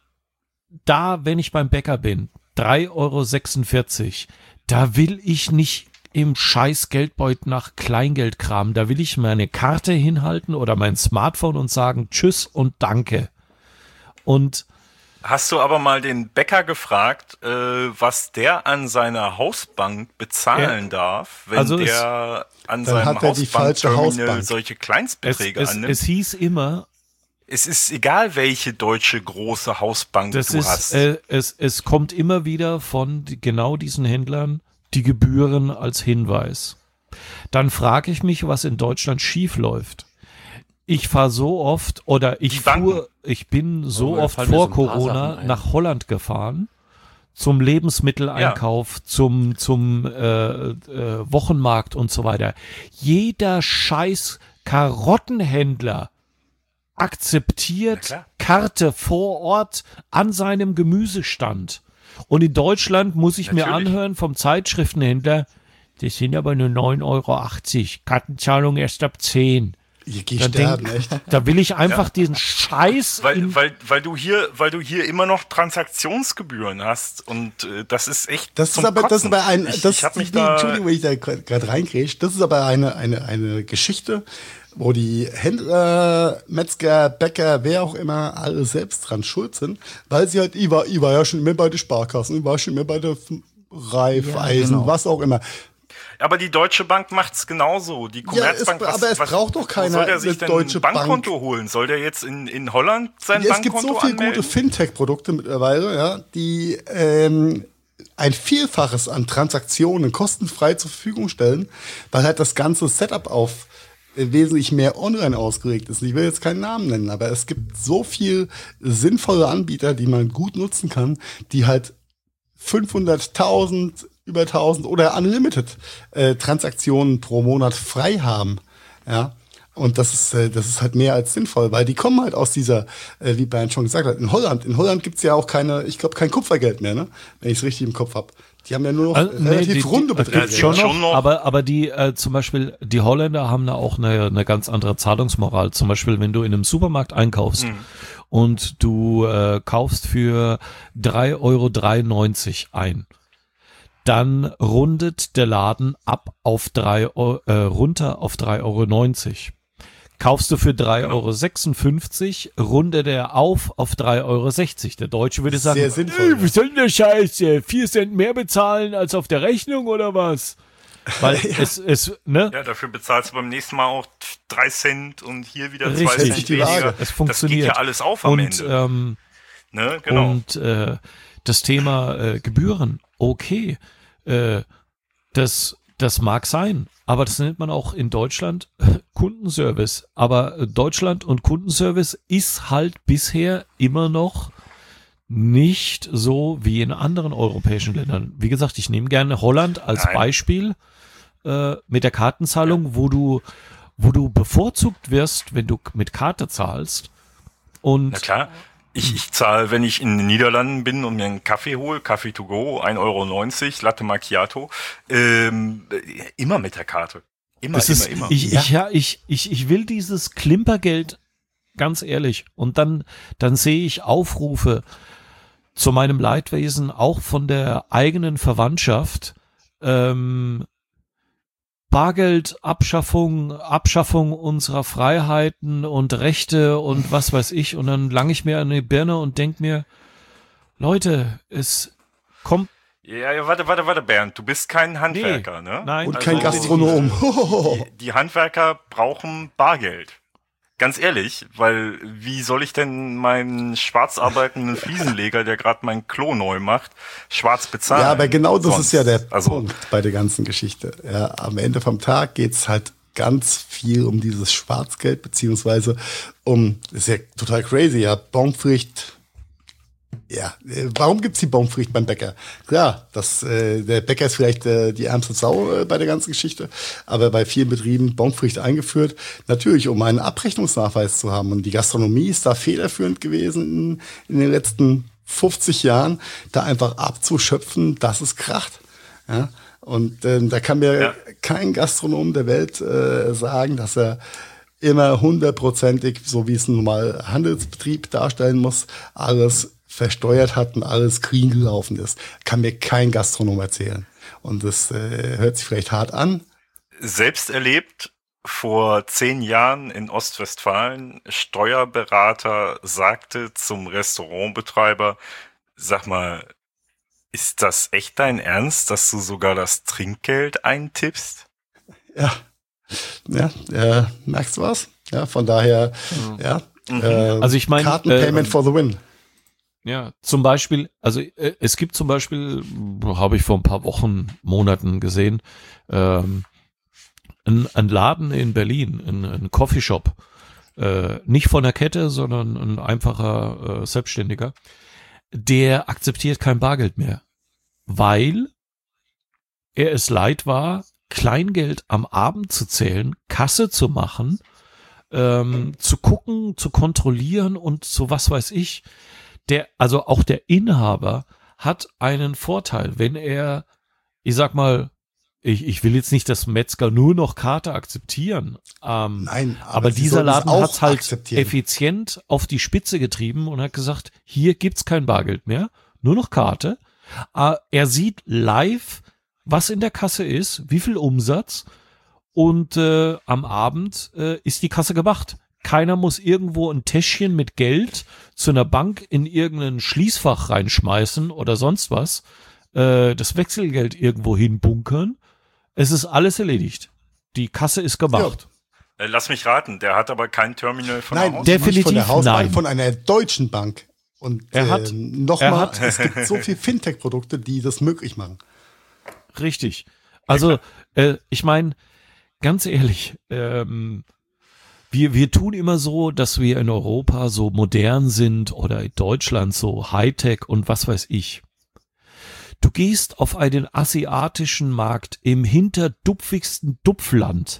da, wenn ich beim Bäcker bin, drei Euro sechsundvierzig, da will ich nicht im scheiß Geldbeutel nach Kleingeld kramen, da will ich meine Karte hinhalten oder mein Smartphone und sagen Tschüss und Danke. Und Hast du aber mal den Bäcker gefragt, äh, was der an seiner Hausbank bezahlen Ja. darf, wenn Also es- der an Dann seinem hat er die falsche Hausbankterminal Hausbank. solche es, Kleinstbeträge es, annimmt? es hieß immer, Es ist egal, welche deutsche große Hausbank das du ist, hast. äh, es, es kommt immer wieder von die, genau diesen Händlern die Gebühren als Hinweis. Dann frage ich mich, was in Deutschland schief läuft. Ich fahre so oft oder ich Die Banken. fuhr, ich bin so mir oft fallen mir vor so ein paar Corona Sachen ein. nach Holland gefahren zum Lebensmitteleinkauf, zum zum äh, äh, Wochenmarkt und so weiter. Jeder scheiß Karottenhändler akzeptiert Na klar. Karte vor Ort an seinem Gemüsestand. Und in Deutschland muss ich mir Natürlich. anhören vom Zeitschriftenhändler, das sind aber nur neun Euro achtzig, Kartenzahlung erst ab zehn. Hier geh Da, sterben, denk, echt. da will ich einfach diesen Scheiß. Weil, in, weil, weil du hier, weil du hier immer noch Transaktionsgebühren hast und äh, das ist echt. Das zum ist aber, das ist Kotzen. aber ein, ich, das, ich hab mich nee, da, Entschuldigung, wenn ich da gerade reingrätsch, das ist aber eine, eine, eine Geschichte, wo die Händler, Metzger, Bäcker, wer auch immer, alle selbst dran schuld sind, weil sie halt, ich war, ich war ja schon immer bei der Sparkassen, ich war schon immer bei der Raiffeisen, Ja, genau. was auch immer. aber die Deutsche Bank macht's genauso. Die Commerzbank, es- was, aber es was, braucht doch wo keiner soll der sich eine denn Deutsche ein Bankkonto Bank. holen? Soll der jetzt in, in Holland sein Ja, es gibt Bankkonto so viele anmelden? gute Fintech-Produkte mittlerweile, ja, die ähm, ein Vielfaches an Transaktionen kostenfrei zur Verfügung stellen, weil halt das ganze Setup auf äh, wesentlich mehr online ausgelegt ist. Ich will jetzt keinen Namen nennen, aber es gibt so viel sinnvolle Anbieter, die man gut nutzen kann, die halt fünfhunderttausend, über tausend oder unlimited äh, Transaktionen pro Monat frei haben. Ja. Und das ist, äh, das ist halt mehr als sinnvoll, weil die kommen halt aus dieser, äh, wie Bernd schon gesagt hat, in Holland. In Holland gibt's ja auch keine, ich glaube, kein Kupfergeld mehr, ne? Wenn ich es richtig im Kopf hab. Die haben ja nur noch Also, äh, nee, relativ die- runde die- Beträge. schon, noch, schon noch. aber aber die äh, zum Beispiel die Holländer haben da auch eine, eine ganz andere Zahlungsmoral. Zum Beispiel, wenn du in einem Supermarkt einkaufst Mhm. und du äh, kaufst für drei Euro dreiundneunzig ein, dann rundet der Laden ab auf drei Euro, äh, runter auf drei Euro neunzig. Kaufst du für drei Euro sechsundfünfzig, rundet er auf auf drei Euro sechzig. Der Deutsche würde sagen, Sehr sinnvoll, "Ey, was soll denn der Scheiß? äh, Vier Cent mehr bezahlen als auf der Rechnung oder was? Weil es, es, ne? Ja, dafür bezahlst du beim nächsten Mal auch drei Cent und hier wieder zwei Richtig. Cent Die Waage. weniger. Es Das funktioniert. geht ja alles auf am Und, Ende. ähm, Ne? Genau. Und äh, das Thema äh, Gebühren, okay, äh, das, das mag sein, aber das nennt man auch in Deutschland äh, Kundenservice. Aber äh, Deutschland und Kundenservice ist halt bisher immer noch nicht so wie in anderen europäischen Ländern. Wie gesagt, ich nehme gerne Holland als Nein. Beispiel äh, mit der Kartenzahlung, wo du, wo du bevorzugt wirst, wenn du mit Karte zahlst. Und Na klar. Ich, ich zahle, wenn ich in den Niederlanden bin und mir einen Kaffee hole, Kaffee to go, ein Euro neunzig, Latte Macchiato, ähm, immer mit der Karte. Immer, Es immer, ist, immer. Ich, ich, ja, ich, ich, ich will dieses Klimpergeld, ganz ehrlich. Und dann, dann sehe ich Aufrufe zu meinem Leidwesen auch von der eigenen Verwandtschaft, ähm, Bargeld, Abschaffung, Abschaffung unserer Freiheiten und Rechte und was weiß ich. Und dann lange ich mir an die Birne und denk mir, Leute, es kommt. Ja, ja, warte, warte, warte, Bernd, du bist kein Handwerker, ne? Nein. Und Also, kein Gastronom. Die, die Handwerker brauchen Bargeld. Ganz ehrlich, weil wie soll ich denn meinen schwarz arbeitenden Fliesenleger, der gerade mein Klo neu macht, schwarz bezahlen? Ja, aber genau das Sonst. ist ja der also, Punkt bei der ganzen Geschichte. Ja, am Ende vom Tag geht's halt ganz viel um dieses Schwarzgeld, beziehungsweise um, das ist ja total crazy, ja, Bonpflicht. Ja, äh, warum gibt's die Bonpflicht beim Bäcker? Klar, das, äh, der Bäcker ist vielleicht äh, die ärmste Sau äh, bei der ganzen Geschichte, aber bei vielen Betrieben Bonpflicht eingeführt, natürlich, um einen Abrechnungsnachweis zu haben. Und die Gastronomie ist da federführend gewesen in, in den letzten fünfzig Jahren, da einfach abzuschöpfen, dass es kracht. Ja? Und ähm, da kann mir Ja. kein Gastronom der Welt äh, sagen, dass er immer hundertprozentig, so wie es ein normaler Handelsbetrieb darstellen muss, alles versteuert hat und alles clean gelaufen ist. Kann mir kein Gastronom erzählen. Und das äh, hört sich vielleicht hart an. selbst erlebt, vor zehn Jahren in Ostwestfalen, Steuerberater sagte zum Restaurantbetreiber, sag mal, ist das echt dein Ernst, dass du sogar das Trinkgeld eintippst? Ja, ja, äh, merkst du was? Ja, von daher, ja. Äh, Also ich meine, Kartenpayment äh, for the win. Ja, zum Beispiel, also äh, es gibt zum Beispiel, habe ich vor ein paar Wochen, Monaten gesehen, ähm, ein, ein Laden in Berlin, ein, ein Coffeeshop, äh, nicht von der Kette, sondern ein einfacher äh, Selbstständiger, der akzeptiert kein Bargeld mehr, weil er es leid war, Kleingeld am Abend zu zählen, Kasse zu machen, ähm, zu gucken, zu kontrollieren und so was weiß ich. Der, also auch der Inhaber hat einen Vorteil, wenn er, ich sag mal, ich, ich will jetzt nicht, dass Metzger nur noch Karte akzeptieren. Ähm, Nein, aber, aber sie dieser sollten es Laden auch hat's halt akzeptieren. effizient auf die Spitze getrieben und hat gesagt, hier gibt's kein Bargeld mehr, nur noch Karte. Äh, er sieht live, was in der Kasse ist, wie viel Umsatz und äh, am Abend äh, ist die Kasse gemacht. Keiner muss irgendwo ein Täschchen mit Geld zu einer Bank in irgendein Schließfach reinschmeißen oder sonst was, äh, das Wechselgeld irgendwo hinbunkern. Es ist alles erledigt. Die Kasse ist gemacht. Äh, lass mich raten, der hat aber kein Terminal von Nein, der Hausbank. definitiv nicht von der Hausbank, nein. von einer deutschen Bank. Und Er hat- äh, noch er mal, hat- es gibt so viele Fintech-Produkte, die das möglich machen. Richtig. Also, äh, ich meine, ganz ehrlich, ähm, wir, wir tun immer so, dass wir in Europa so modern sind oder in Deutschland so Hightech und was weiß ich. Du gehst auf einen asiatischen Markt im hinterdupfigsten Dupfland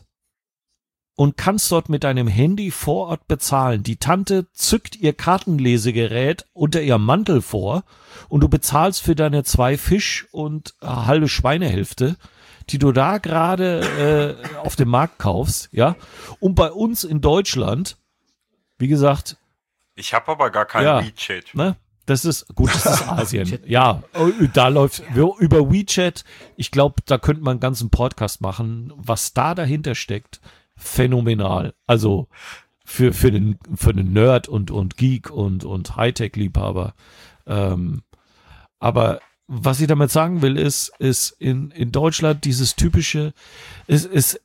und kannst dort mit deinem Handy vor Ort bezahlen. Die Tante zückt ihr Kartenlesegerät unter ihrem Mantel vor und du bezahlst für deine zwei Fisch und eine halbe Schweinehälfte, die du da gerade äh, auf dem Markt kaufst, ja. Und bei uns in Deutschland, wie gesagt, Ich habe aber gar kein Ja. WeChat. ne, das ist, gut, das ist Asien. Ja, da läuft, über WeChat, ich glaube, da könnte man einen ganzen Podcast machen, was da dahinter steckt. Phänomenal. Also für, für den, für den Nerd und, und Geek und, und Hightech-Liebhaber. Ähm, aber was ich damit sagen will, ist, ist in, in Deutschland dieses typische, es, es,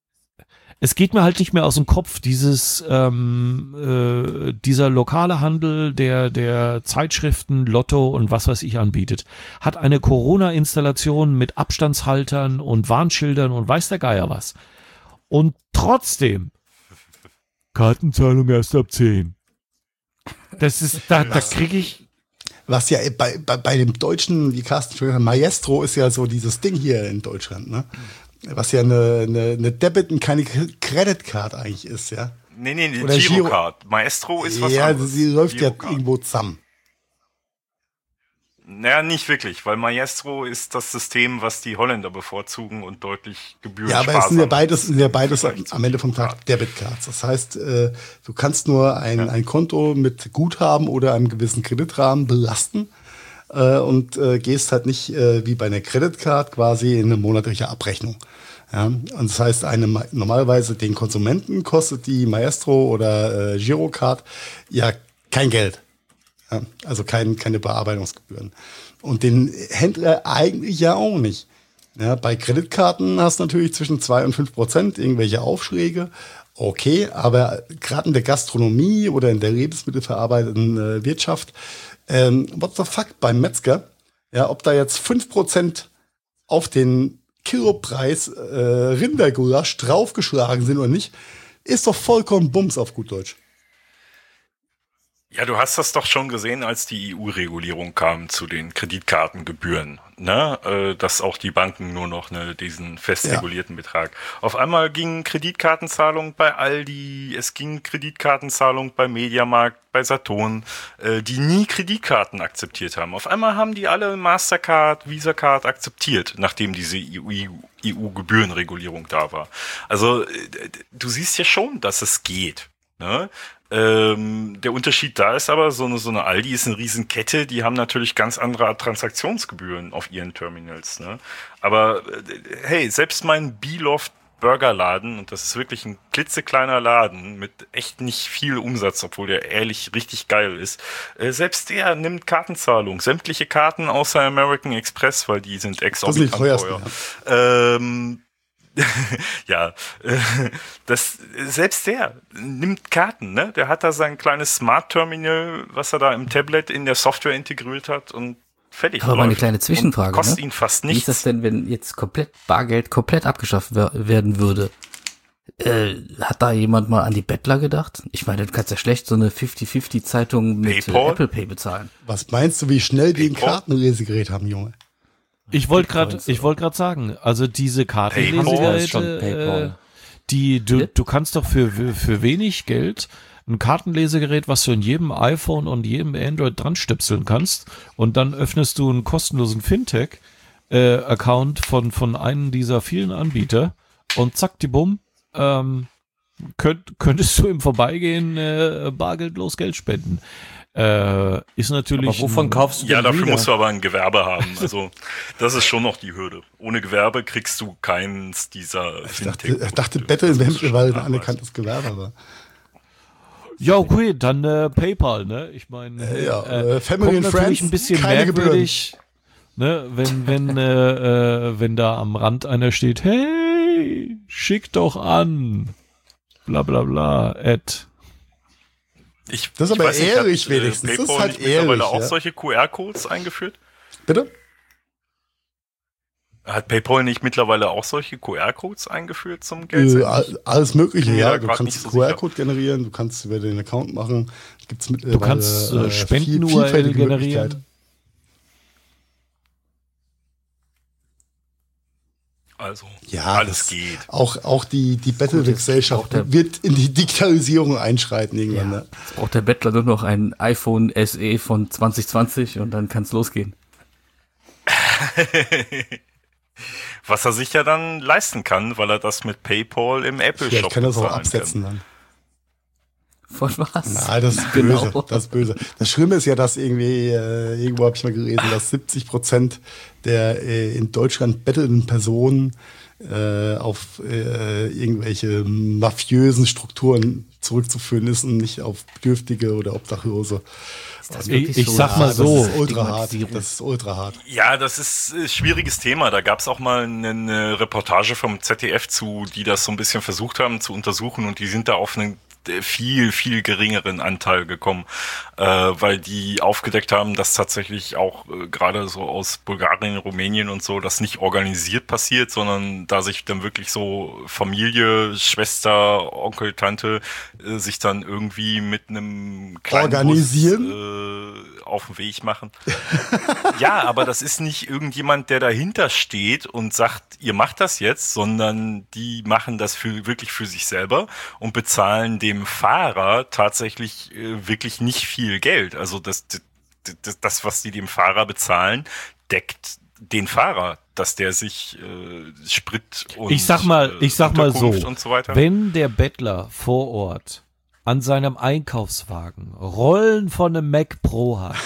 es geht mir halt nicht mehr aus dem Kopf, dieses, ähm, äh, dieser lokale Handel, der, der Zeitschriften, Lotto und was weiß ich anbietet, hat eine Corona-Installation mit Abstandshaltern und Warnschildern und weiß der Geier was. Und trotzdem Kartenzahlung erst ab zehn. Das ist, da, da kriege ich, Was ja bei, bei, bei dem deutschen, wie Carsten schon gesagt hat, Maestro ist ja so dieses Ding hier in Deutschland, ne? Was ja eine, eine, eine Debit- und keine Credit Card eigentlich ist, ja. Nee, nee, die Oder Giro- Girocard. Maestro ist was ja, anderes. sie läuft Girocard. ja irgendwo zusammen. Naja, nicht wirklich, weil Maestro ist das System, was die Holländer bevorzugen und deutlich gebühren. Ja, aber es sind ja beides, sind ja beides am Ende vom Tag Debitcards. Das heißt, äh, du kannst nur ein, ein Konto mit Guthaben oder einem gewissen Kreditrahmen belasten äh, und äh, gehst halt nicht äh, wie bei einer Creditcard quasi in eine monatliche Abrechnung. Ja, und das heißt, eine, normalerweise den Konsumenten kostet die Maestro oder äh, Girocard ja kein Geld. Ja, also kein, keine Bearbeitungsgebühren. Und den Händler eigentlich ja auch nicht. Ja, bei Kreditkarten hast du natürlich zwischen zwei und fünf Prozent irgendwelche Aufschläge. Okay, aber gerade in der Gastronomie oder in der lebensmittelverarbeitenden äh, Wirtschaft, ähm, what the fuck, beim Metzger, ja, ob da jetzt fünf Prozent auf den Kilopreis äh, Rindergulasch draufgeschlagen sind oder nicht, ist doch vollkommen Bums auf gut Deutsch. Ja, du hast das doch schon gesehen, als die E U-Regulierung kam zu den Kreditkartengebühren, ne? Äh, dass auch die Banken nur noch ne, diesen fest Ja. regulierten Betrag. Auf einmal gingen Kreditkartenzahlungen bei Aldi, es ging Kreditkartenzahlung bei Mediamarkt, bei Saturn, äh, die nie Kreditkarten akzeptiert haben. Auf einmal haben die alle Mastercard, Visa-Card akzeptiert, nachdem diese E U-Gebührenregulierung da war. Also äh, du siehst ja schon, dass es geht, ne? Ähm, der Unterschied da ist aber, so eine, so eine Aldi ist eine Riesenkette, die haben natürlich ganz andere Transaktionsgebühren auf ihren Terminals, ne? Aber äh, hey, selbst mein Beloft Burgerladen, und das ist wirklich ein klitzekleiner Laden mit echt nicht viel Umsatz, obwohl der ehrlich richtig geil ist, äh, selbst der nimmt Kartenzahlung. Sämtliche Karten außer American Express, weil die sind exorbitant Das sind die teuersten, teuer. Ähm, ja, äh, das, selbst der nimmt Karten, ne? Der hat da sein kleines Smart Terminal, was er da im Tablet in der Software integriert hat und fertig. Aber mal eine läuft. kleine Zwischenfrage, Und kostet ne? ihn fast Wie ist nichts. das denn, wenn jetzt komplett Bargeld komplett abgeschafft wer- werden würde? Äh, hat da jemand mal an die Bettler gedacht? Ich meine, du kannst ja schlecht so eine fünfzig fünfzig Zeitung mit äh, PayPal? Apple Pay bezahlen. Was meinst du, wie schnell die ein PayPal? Kartenlesegerät haben, Junge? ich wollte gerade, Bitcoins, ich wollte gerade sagen, also diese PayPal ist schon Kartenlesegeräte, äh, PayPal. die, du, Ja. du kannst doch für, für, für wenig Geld ein Kartenlesegerät, was du in jedem iPhone und jedem Android dran stöpseln kannst und dann öffnest du einen kostenlosen Fintech äh, Account von, von einem dieser vielen Anbieter und zack, die Bumm, ähm, könnt, könntest du im Vorbeigehen äh, bargeldlos Geld spenden. Äh, ist natürlich. Aber wovon ein, kaufst du Ja, denn dafür wieder? musst du aber ein Gewerbe haben. Also das ist schon noch die Hürde. Ohne Gewerbe kriegst du keins dieser Ich dachte, ich dachte Battle wäre mittlerweile ein anerkanntes Gewerbe, aber. Ja, okay, dann äh, PayPal, ne? Ich meine, Äh, ja, äh, äh, Family kommt and natürlich Friends, ein bisschen keine merkwürdig, ne? Wenn wenn äh, äh, wenn da am Rand einer steht, hey, schick doch an, bla bla bla, at. Ich, Das ist ich aber weiß nicht, ehrlich hat, äh, wenigstens. Das ist PayPal halt nicht mittlerweile ehrlich, auch ja. solche Q R-Codes eingeführt? Bitte? Hat PayPal nicht mittlerweile auch solche Q R-Codes eingeführt zum Äh, Geld? all- alles Mögliche, bin mir ja. da Du grad kannst nicht so Q R-Code generieren, du kannst über den Account machen. Gibt's mit, Du kannst äh, Spenden-U R L generieren. Also, Ja, alles das- geht. Auch, auch die, die Battle-Gesellschaft auch der- wird in die Digitalisierung einschreiten irgendwann. Ja. Ne? Jetzt braucht der Bettler nur noch ein iPhone S E von zwanzig zwanzig und dann kann's losgehen. Was er sich ja dann leisten kann, weil er das mit PayPal im Apple Ja, Shop ich kann das auch bezahlen absetzen dann. Von was? Nein, das ist Genau. böse. Das ist böse. Das Schlimme ist ja, dass irgendwie, äh, irgendwo habe ich mal gelesen, dass siebzig Prozent der äh, in Deutschland bettelnden Personen äh, auf äh, irgendwelche mafiösen Strukturen zurückzuführen ist und nicht auf Bedürftige oder Obdachlose. Ist das Ich- wirklich ich so? sag mal das so. ist ultra hart. Stigmatisierung. Das ist ultra hart. Ja, das ist ein schwieriges Thema. Da gab es auch mal eine, eine Reportage vom Z D F zu, die das so ein bisschen versucht haben zu untersuchen und die sind da auf einen viel, viel geringeren Anteil gekommen, äh, weil die aufgedeckt haben, dass tatsächlich auch äh, gerade so aus Bulgarien, Rumänien und so, das nicht organisiert passiert, sondern da sich dann wirklich so Familie, Schwester, Onkel, Tante äh, sich dann irgendwie mit einem kleinen Organisieren? Bus, äh, auf den Weg machen. Ja, aber das ist nicht irgendjemand, der dahinter steht und sagt, ihr macht das jetzt, sondern die machen das für, wirklich für sich selber und bezahlen dem Fahrer tatsächlich äh, wirklich nicht viel Geld. Also das, das, das, was die dem Fahrer bezahlen, deckt den Fahrer, dass der sich äh, Sprit und Ich sag mal, äh, ich sag mal so, Unterkunft und so weiter. wenn der Bettler vor Ort an seinem Einkaufswagen Rollen von einem Mac Pro hat,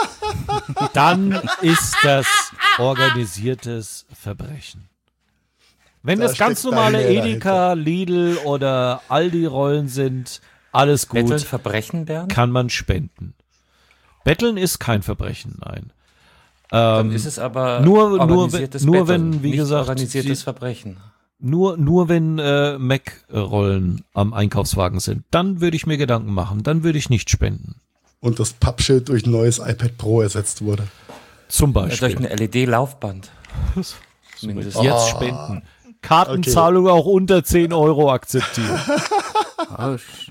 dann ist das organisiertes Verbrechen. Wenn Da das ganz steckt normale da mehr Edeka, Lidl oder Aldi-Rollen sind, alles gut, Betteln Verbrechen, Bernd? kann man spenden. Betteln ist kein Verbrechen, nein. Dann Ähm, ist es aber nur- nur organisiertes wenn- nur Betteln, wenn, wie nicht gesagt, organisiertes die- Verbrechen. Nur, nur wenn äh, Mac-Rollen am Einkaufswagen sind, dann würde ich mir Gedanken machen, dann würde ich nicht spenden. Und das Pappschild durch ein neues iPad Pro ersetzt wurde. Zum Ja, durch Beispiel. ein L E D-Laufband. Mindestens. Jetzt Oh. spenden. Kartenzahlung auch unter zehn Euro akzeptieren. Ah, sch-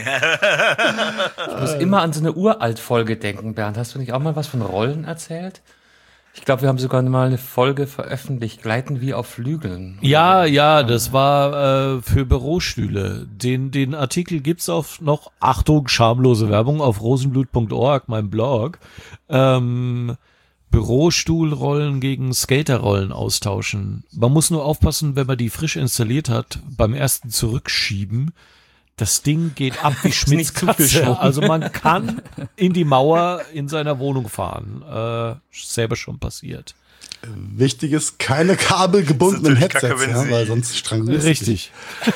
Ich muss immer an so eine Uralt-Folge denken, Bernd. Hast du nicht auch mal was von Rollen erzählt? Ich glaube, wir haben sogar mal eine Folge veröffentlicht, Gleiten wie auf Flügeln. Ja, ja, das war äh, für Bürostühle. Den, den Artikel gibt's auf noch, Achtung, schamlose Werbung, auf rosenblut punkt org, meinem Blog. Ähm, Bürostuhlrollen gegen Skaterrollen austauschen. Man muss nur aufpassen, wenn man die frisch installiert hat, beim ersten Zurückschieben, das Ding geht ab wie Schmitz nicht zu viel Katze. Schwung. Also man kann in die Mauer in seiner Wohnung fahren. Äh, selber schon passiert. Wichtig ist, keine kabelgebundenen Ist natürlich Headsets, kacke, wenn ja, sie- weil sonst strangulierst du dich. Richtig.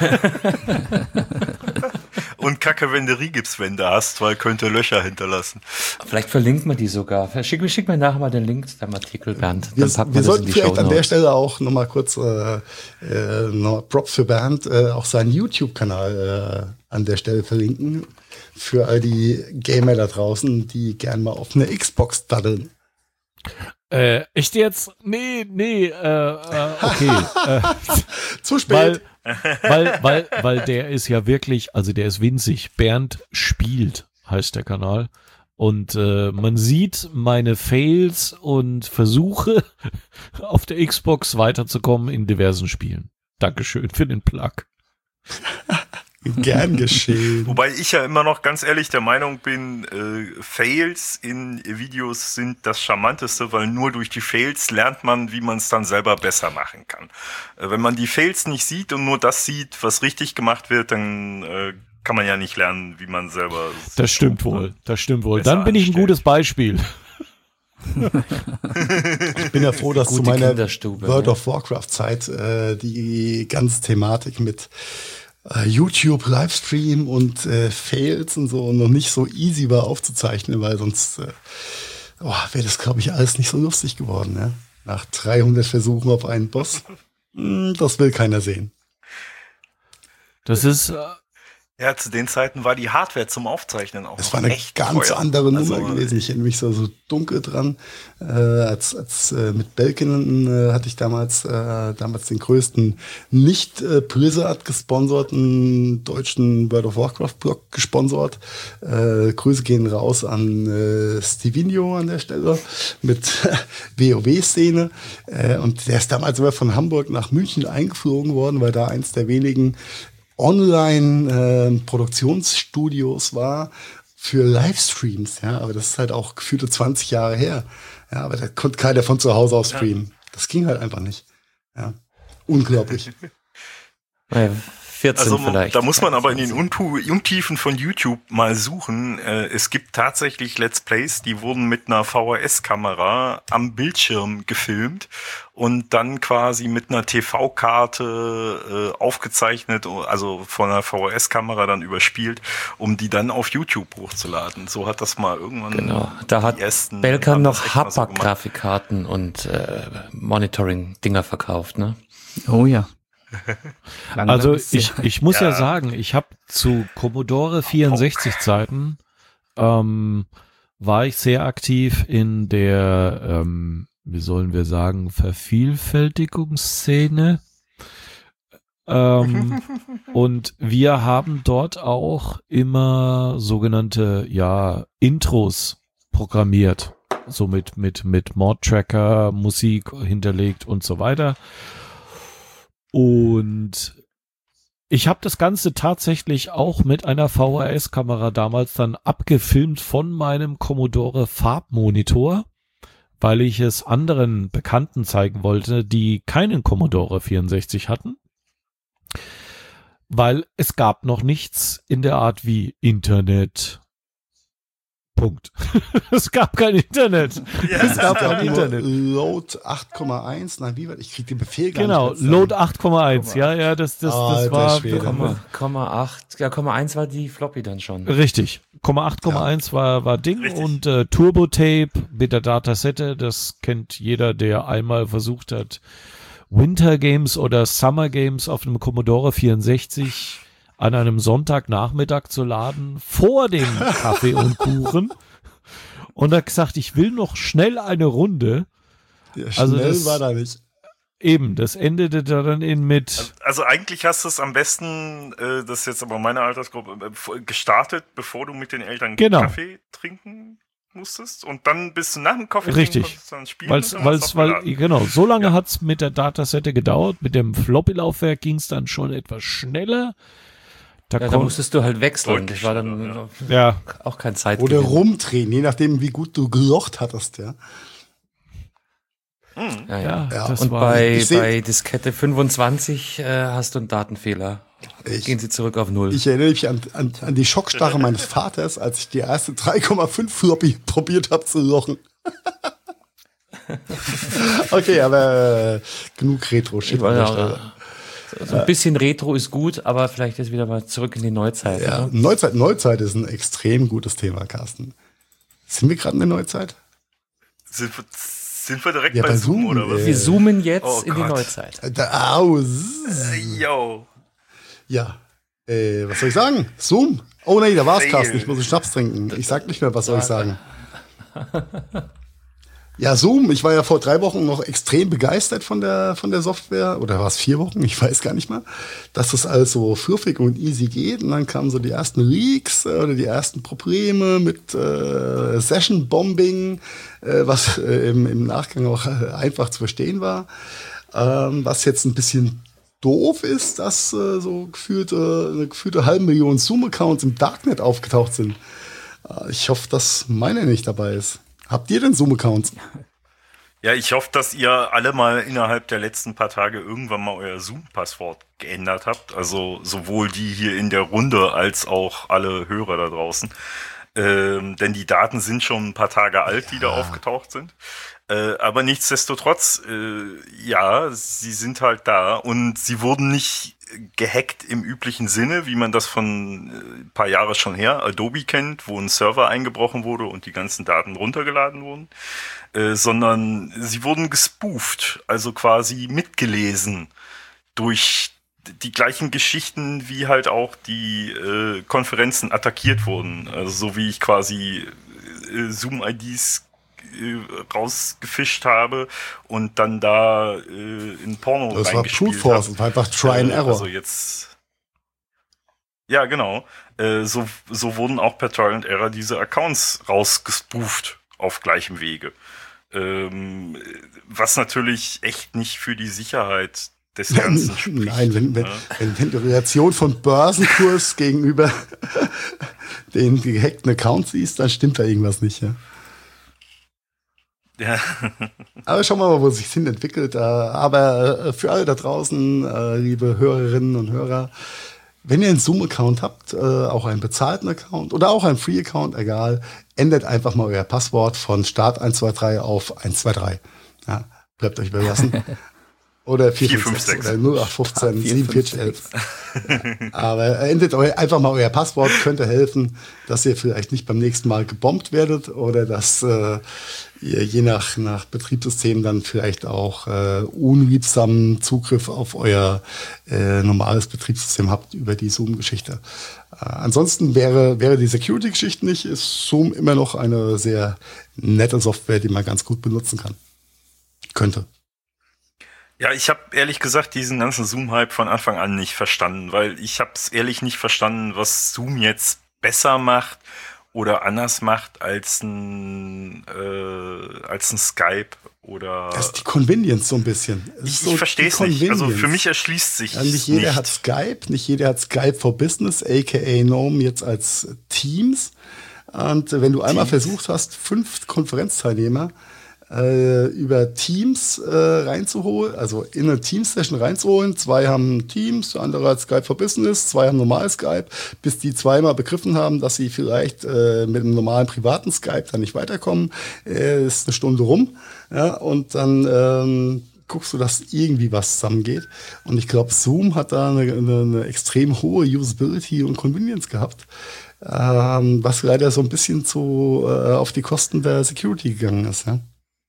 Und Kacke, wenn du Rigipswände hast, weil könnte Löcher hinterlassen. Vielleicht verlinken wir die sogar. Schick, mir- schick mir nachher mal den Link zu deinem Artikel, Bernd. Wir, Dann packen wir wir das in sollten die vielleicht an der Shownotes. Stelle auch nochmal kurz äh, äh, noch Props für Bernd, äh, auch seinen YouTube-Kanal äh, an der Stelle verlinken. Für all die Gamer da draußen, die gern mal auf eine Xbox daddeln. Äh, echt jetzt? Nee, nee, äh, äh, okay. äh, Zu spät. weil, weil, weil, weil der ist ja wirklich, also der ist winzig. Bernd spielt, heißt der Kanal. Und äh, man sieht meine Fails und Versuche, auf der Xbox weiterzukommen in diversen Spielen. Dankeschön für den Plug. Gern geschehen. Wobei ich ja immer noch ganz ehrlich der Meinung bin, äh, Fails in Videos sind das Charmanteste, weil nur durch die Fails lernt man, wie man es dann selber besser machen kann. Äh, wenn man die Fails nicht sieht und nur das sieht, was richtig gemacht wird, dann äh, kann man ja nicht lernen, wie man selber... Das stimmt wohl, das stimmt wohl. Dann bin ich ein gutes Beispiel. Ich bin ja froh, dass zu meiner World ne? of Warcraft-Zeit äh, die ganze Thematik mit äh, YouTube, Livestream und äh, Fails und so noch nicht so easy war aufzuzeichnen, weil sonst äh, oh, wäre das, glaube ich, alles nicht so lustig geworden. Ne? Nach dreihundert Versuchen auf einen Boss. Hm, das will keiner sehen. Das ist... Äh Ja, zu den Zeiten war die Hardware zum Aufzeichnen auch. Es war eine ganz teuer. andere Nummer also, gewesen. Ich erinnere mich so, so dunkel dran. Äh, als als äh, mit Belkin äh, hatte ich damals äh, damals den größten nicht äh, Blizzard gesponserten deutschen World of Warcraft Blog gesponsert. Äh, Grüße gehen raus an äh, Stevinio an der Stelle mit WoW-Szene. Äh, und der ist damals sogar von Hamburg nach München eingeflogen worden, weil da eins der wenigen Online-Produktionsstudios äh, war für Livestreams, ja, aber das ist halt auch gefühlte zwanzig Jahre her. Ja, aber da konnte keiner von zu Hause aus streamen. Das ging halt einfach nicht. Ja, unglaublich. Ja, vierzehn also vielleicht. Da muss man aber in den Untu- Untiefen von YouTube mal suchen. Äh, es gibt tatsächlich Let's Plays, die wurden mit einer V H S-Kamera am Bildschirm gefilmt und dann quasi mit einer T V-Karte äh, aufgezeichnet, also von einer V H S-Kamera dann überspielt, um die dann auf YouTube hochzuladen. So hat das mal irgendwann. Genau, da hat Belkan noch Hapag-Grafikkarten und äh, Monitoring-Dinger verkauft, ne? Oh ja. Also ich, ich muss ja, ja sagen, ich habe zu Commodore vierundsechzig Zeiten ähm, war ich sehr aktiv in der, ähm, wie sollen wir sagen, Vervielfältigungsszene. Ähm, und wir haben dort auch immer sogenannte, ja, Intros programmiert. So mit, mit, mit Mod-Tracker, Musik hinterlegt und so weiter. Und ich habe das Ganze tatsächlich auch mit einer V H S-Kamera damals dann abgefilmt von meinem Commodore Farbmonitor, weil ich es anderen Bekannten zeigen wollte, die keinen Commodore vierundsechzig hatten. Weil es gab noch nichts in der Art wie Internet. Punkt. Es gab kein Internet. Ja, es gab kein Internet. Load acht Komma eins, nein, wie war ich krieg die Befehl gar genau, nicht. Genau, Load acht Komma eins, ja, ja, das, das, oh, das war Komma acht, ja, Komma eins war die Floppy dann schon. Richtig, Komma acht Komma eins ja. war, war Ding Richtig. Und äh, Turbo-Tape mit der Datasette, das kennt jeder, der einmal versucht hat, Winter Games oder Summer Games auf einem Commodore vierundsechzig an einem Sonntagnachmittag zu laden, vor dem Kaffee und Kuchen. Und er hat gesagt, ich will noch schnell eine Runde. Ja, schnell also das, war da nicht. Eben, das endete dann in mit... Also, also eigentlich hast du es am besten, äh, das ist jetzt aber meine Altersgruppe, äh, gestartet, bevor du mit den Eltern genau. Kaffee trinken musstest. Und dann bist du nach dem Kaffee Richtig. dann spielen. Weil's, weil's, weil, genau, so lange ja. hat es mit der Datasette gedauert. Mit dem Floppy-Laufwerk ging es dann schon etwas schneller. Da, ja, da musstest du halt wechseln. Das war dann ja. ja. auch kein Zeit. Oder rumdrehen, je nachdem, wie gut du gelocht hattest, ja. Mhm. Ja, ja. ja und bei, bei Diskette fünfundzwanzig äh, hast du einen Datenfehler. Ich, Gehen Sie zurück auf Null. Ich erinnere mich an, an, an die Schockstarre meines Vaters, als ich die erste drei Komma fünf Floppy probiert habe zu lochen. Okay, aber äh, genug Retro-Shit. So ein bisschen Retro ist gut, aber vielleicht jetzt wieder mal zurück in die Neuzeit. Ja, Neuzeit, Neuzeit ist ein extrem gutes Thema, Carsten. Sind wir gerade in der Neuzeit? Sind wir, sind wir direkt ja, bei, bei Zoom, Zoom oder was? Wir zoomen jetzt oh in die Neuzeit. Da, au, äh, yo. Ja, äh, was soll ich sagen? Zoom? Oh nee, da war's, Carsten. Ich muss einen Schnaps trinken. Ich sag nicht mehr, was soll ich sagen. Ja, Zoom. Ich war ja vor drei Wochen noch extrem begeistert von der, von der Software. Oder war es vier Wochen? Ich weiß gar nicht mehr. Dass das alles so fluffig und easy geht. Und dann kamen so die ersten Leaks äh, oder die ersten Probleme mit äh, Session-Bombing, äh, was äh, im, im Nachgang auch äh, einfach zu verstehen war. Ähm, was jetzt ein bisschen doof ist, dass äh, so gefühlte, eine gefühlte halbe Million Zoom-Accounts im Darknet aufgetaucht sind. Äh, ich hoffe, dass meine nicht dabei ist. Habt ihr denn Zoom-Accounts? Ja, ich hoffe, dass ihr alle mal innerhalb der letzten paar Tage irgendwann mal euer Zoom-Passwort geändert habt. Also sowohl die hier in der Runde als auch alle Hörer da draußen. Ähm, denn die Daten sind schon ein paar Tage alt, die da aufgetaucht sind. Äh, aber nichtsdestotrotz, äh, ja, sie sind halt da und sie wurden nicht gehackt im üblichen Sinne, wie man das von äh, ein paar Jahre schon her Adobe kennt, wo ein Server eingebrochen wurde und die ganzen Daten runtergeladen wurden, äh, sondern sie wurden gespooft, also quasi mitgelesen durch die gleichen Geschichten, wie halt auch die äh, Konferenzen attackiert wurden. Also so wie ich quasi äh, Zoom-I Ds äh, rausgefischt habe und dann da äh, in Porno das reingespielt war Brute Force, war einfach Try and äh, Error. Also jetzt ja, genau. Äh, so, so wurden auch per Try and Error diese Accounts rausgespooft auf gleichem Wege. Ähm, was natürlich echt nicht für die Sicherheit des Ganzen spricht. Nein, wenn, wenn, ja. wenn, wenn die Relation von Börsenkurs gegenüber den gehackten Accounts siehst, dann stimmt da irgendwas nicht. Ja? Ja. Aber schauen wir mal, wo es sich hin entwickelt. Aber für alle da draußen, liebe Hörerinnen und Hörer, wenn ihr einen Zoom-Account habt, auch einen bezahlten Account oder auch einen Free-Account, egal, ändert einfach mal euer Passwort von Start eins zwei drei auf eins zwei drei. Ja, bleibt euch überlassen. Oder vier fünf sechs oder null acht fünfzehn sieben vier elf. Aber ändert euer, einfach mal euer Passwort, könnte helfen, dass ihr vielleicht nicht beim nächsten Mal gebombt werdet oder dass äh, ihr je nach, nach Betriebssystem dann vielleicht auch äh, unliebsamen Zugriff auf euer äh, normales Betriebssystem habt über die Zoom-Geschichte. Äh, ansonsten wäre, wäre die Security-Geschichte nicht, ist Zoom immer noch eine sehr nette Software, die man ganz gut benutzen kann. Könnte. Ja, ich habe ehrlich gesagt diesen ganzen Zoom-Hype von Anfang an nicht verstanden, weil ich habe es ehrlich nicht verstanden, was Zoom jetzt besser macht oder anders macht als ein äh, als ein Skype oder. Das ist die Convenience so ein bisschen. Ich, so ich verstehe es nicht. Also für mich erschließt sich ja, nicht jeder nicht. hat Skype, nicht jeder hat Skype for Business, aka Gnome jetzt als Teams. Und wenn du einmal Teams. versucht hast, fünf Konferenzteilnehmer äh, über Teams äh, reinzuholen, also in eine Teams-Session reinzuholen. Zwei haben Teams, der andere hat Skype for Business, zwei haben normal Skype, bis die zweimal begriffen haben, dass sie vielleicht äh, mit einem normalen privaten Skype dann nicht weiterkommen, äh, ist eine Stunde rum. Ja, und dann ähm, guckst du, dass irgendwie was zusammengeht. Und ich glaube, Zoom hat da eine, eine, eine extrem hohe Usability und Convenience gehabt, ähm, was leider so ein bisschen zu äh, auf die Kosten der Security gegangen ist. Ja?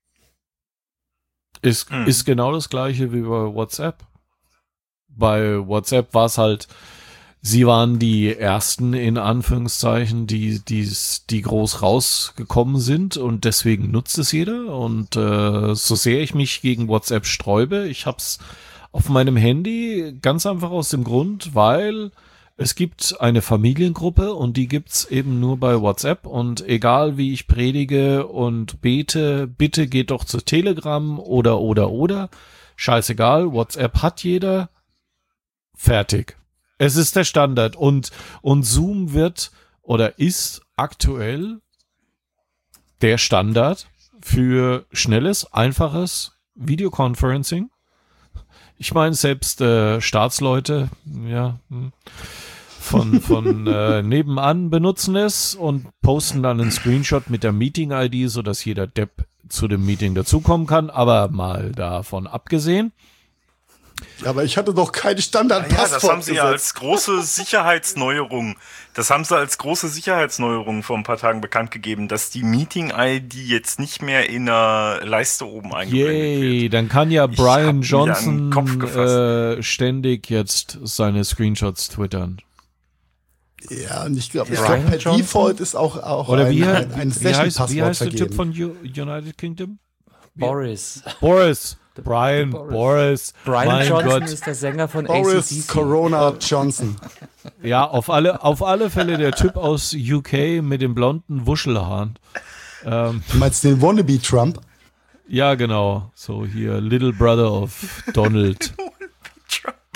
Ist, Hm. ist genau das gleiche wie bei WhatsApp. Bei WhatsApp war es halt, sie waren die ersten, in Anführungszeichen, die, die, die groß rausgekommen sind und deswegen nutzt es jeder. Und äh, so sehr ich mich gegen WhatsApp sträube, ich hab's auf meinem Handy ganz einfach aus dem Grund, weil es gibt eine Familiengruppe und die gibt's eben nur bei WhatsApp und egal wie ich predige und bete, bitte geht doch zu Telegram oder, oder, oder. Scheißegal, WhatsApp hat jeder. Fertig. Es ist der Standard und, und Zoom wird oder ist aktuell der Standard für schnelles, einfaches Videoconferencing. Ich meine, selbst äh, Staatsleute, ja, von, von äh, nebenan benutzen es und posten dann einen Screenshot mit der Meeting-I D, sodass jeder Depp zu dem Meeting dazukommen kann, aber mal davon abgesehen. Aber ich hatte doch keine Standardpasswort. Ja, das haben sie ja als große Sicherheitsneuerung, das haben sie als große Sicherheitsneuerung vor ein paar Tagen bekannt gegeben, dass die Meeting-I D jetzt nicht mehr in der Leiste oben eingeblendet Yay, wird. dann kann ja Ich Brian hab mir Johnson an den Kopf gefasst. äh, ständig jetzt seine Screenshots twittern. Ja, und ich glaube, Ja. ich glaub, per Brian Default ist auch, auch Oder ein, wie, ein, ein wie, heißt, Session-Passwort wie heißt der vergeben. Typ von U United Kingdom? Boris. Boris. Brian, Boris. Boris. Brian mein Johnson Gott. ist der Sänger von A C D Boris C. Corona Johnson. Ja, auf alle, auf alle Fälle der Typ aus U K mit dem blonden Wuschelhaaren. Ähm, Du meinst den Wannabe Trump? ja, genau. So hier, Little Brother of Donald.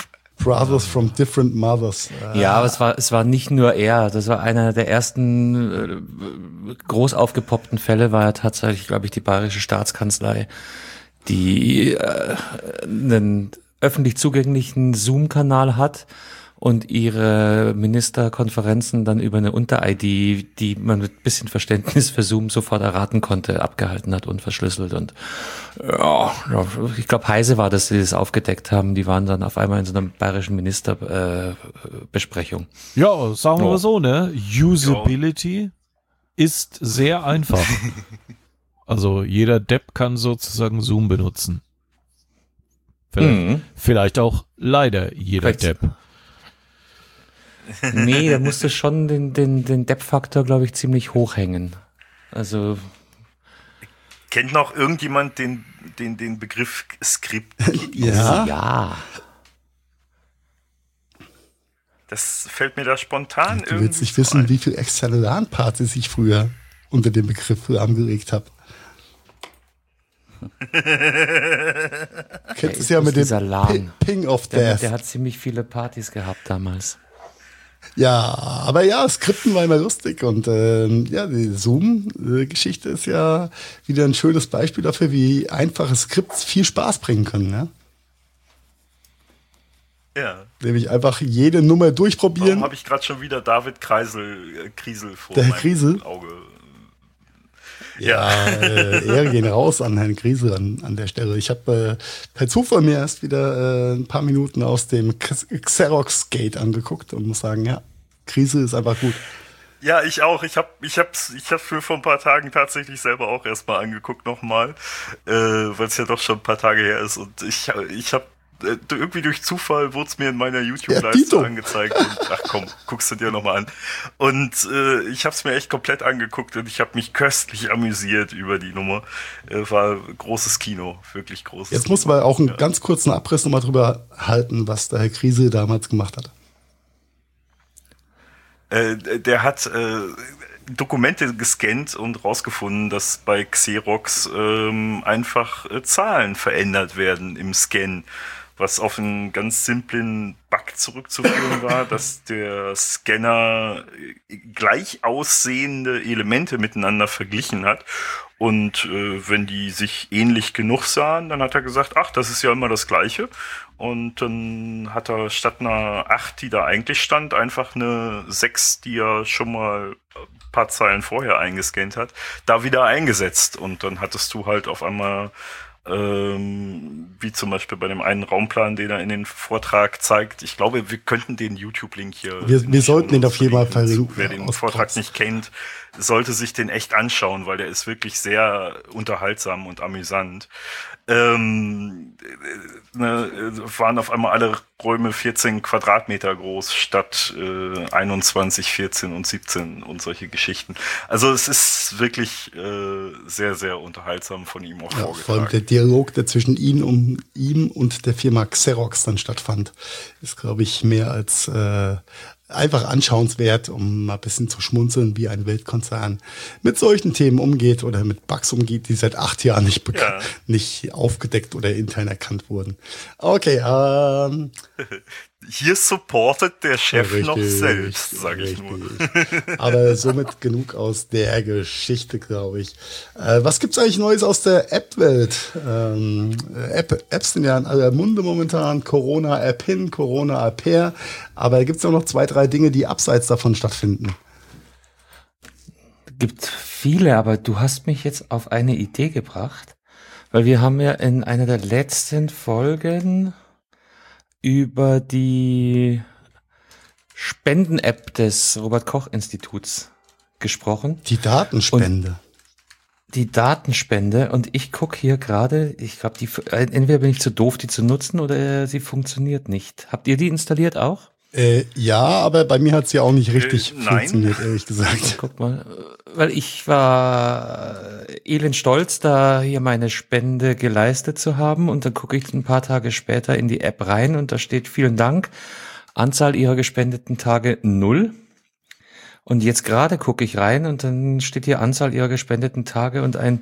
Brothers from Different Mothers. Äh, Ja, aber es war, es war nicht nur er. Das war einer der ersten äh, groß aufgepoppten Fälle, war ja tatsächlich, glaube ich, die Bayerische Staatskanzlei, die äh, einen öffentlich zugänglichen Zoom-Kanal hat und ihre Ministerkonferenzen dann über eine Unter-I D, die man mit bisschen Verständnis für Zoom sofort erraten konnte, abgehalten hat und verschlüsselt. Und ja, ich glaube, Heise war, dass sie das aufgedeckt haben. Die waren dann auf einmal in so einer bayerischen Ministerbesprechung. Äh, Ja, sagen wir Ja. mal so, ne? Usability ist sehr einfach. Also jeder Depp kann sozusagen Zoom benutzen. Vielleicht, Mhm. vielleicht auch leider jeder Vielleicht- Depp. Nee, da musste schon den, den, den Depp-Faktor, glaube ich, ziemlich hoch hängen. Also, Kennt noch irgendjemand den, den, den Begriff Skript? ja. ja. Das fällt mir da spontan Du irgendwie willst nicht so wissen, ein. wie viel externe LAN-Partys ich früher unter dem Begriff angeregt habe. Kennst es ja ist mit dem dieser LAN. Pi- Ping of Der, Death. der hat ziemlich viele Partys gehabt damals. Ja, aber ja, Skripten war immer lustig und ähm, ja, die Zoom-Geschichte ist ja wieder ein schönes Beispiel dafür, wie einfache Skripts viel Spaß bringen können. Ja? Ja. Nämlich einfach jede Nummer Warum durchprobieren. habe ich gerade schon wieder David Kreisel, äh, Kriesel vor Der Herr meinem Kriesel? Auge? Ja, äh, Ehre gehen raus an Herrn Kriesel an, an der Stelle. Ich habe äh, per Zufall mir erst wieder äh, ein paar Minuten aus dem Xerox-Gate angeguckt und muss sagen, ja, Kriesel ist einfach gut. Ja, ich auch. Ich habe ich hab's, ich hab's mir vor ein paar Tagen tatsächlich selber auch erstmal angeguckt nochmal, äh, weil es ja doch schon ein paar Tage her ist. Und ich, ich habe äh, irgendwie durch Zufall wurde es mir in meiner Ja, YouTube-Leiste Dito. angezeigt. Und, ach komm, guckst du dir nochmal an. Und äh, ich habe es mir echt komplett angeguckt und ich habe mich köstlich amüsiert über die Nummer. Äh, war großes Kino, wirklich großes Jetzt Kino. muss man auch einen Ja. ganz kurzen Abriss nochmal drüber halten, was der Herr Kriesel damals gemacht hat. Äh, der hat äh, Dokumente gescannt und rausgefunden, dass bei Xerox ähm, einfach äh, Zahlen verändert werden im Scan, was auf einen ganz simplen Bug zurückzuführen war, dass der Scanner äh, gleich aussehende Elemente miteinander verglichen hat. Und äh, wenn die sich ähnlich genug sahen, dann hat er gesagt, ach, das ist ja immer das Gleiche. Und dann hat er statt einer acht, die da eigentlich stand, einfach eine sechs, die er schon mal ein paar Zeilen vorher eingescannt hat, da wieder eingesetzt. Und dann hattest du halt auf einmal, ähm, wie zum Beispiel bei dem einen Raumplan, den er in den Vortrag zeigt. Ich glaube, wir könnten den YouTube-Link hier... Wir- in wir die sollten den Shownotes auf jeden Fall verlinken. verlinken, Wer den aus Vortrag Trotz. nicht kennt, sollte sich den echt anschauen, weil der ist wirklich sehr unterhaltsam und amüsant. Ähm, äh, ne, äh, waren auf einmal alle Räume vierzehn Quadratmeter groß statt äh, einundzwanzig, vierzehn und siebzehn und solche Geschichten. Also es ist wirklich äh, sehr, sehr unterhaltsam von ihm auch Ja, vor allem vorgetragen. der Dialog, der zwischen ihm und, ihm und der Firma Xerox dann stattfand, ist, glaube ich, mehr als äh, einfach anschauenswert, um mal ein bisschen zu schmunzeln, wie ein Weltkonzern mit solchen Themen umgeht oder mit Bugs umgeht, die seit acht Jahren nicht, beka- Ja. nicht aufgedeckt oder intern erkannt wurden. Okay, ähm, Hier supportet der Chef richtig, noch selbst, sage ich nur. richtig. Aber somit genug aus der Geschichte, glaube ich. Äh, was gibt's eigentlich Neues aus der App-Welt? Ähm, App, Apps sind ja in aller Munde momentan. Corona-App hin, Corona-App her. Aber gibt's auch noch zwei, drei Dinge, die abseits davon stattfinden? Gibt viele, aber du hast mich jetzt auf eine Idee gebracht, weil wir haben ja in einer der letzten Folgen über die Spenden-App des Robert-Koch-Instituts gesprochen, Die Datenspende. die Datenspende, und ich gucke hier gerade, ich glaube, die äh, entweder bin ich zu doof, die zu nutzen, oder sie funktioniert nicht. Habt ihr die installiert auch? Äh, ja, aber bei mir hat's ja auch nicht richtig Äh, nein. funktioniert, ehrlich gesagt. Guck mal, weil ich war elend stolz, da hier meine Spende geleistet zu haben, und dann gucke ich ein paar Tage später in die App rein und da steht: vielen Dank, Anzahl Ihrer gespendeten Tage null. Und jetzt gerade gucke ich rein und dann steht hier Anzahl Ihrer gespendeten Tage und ein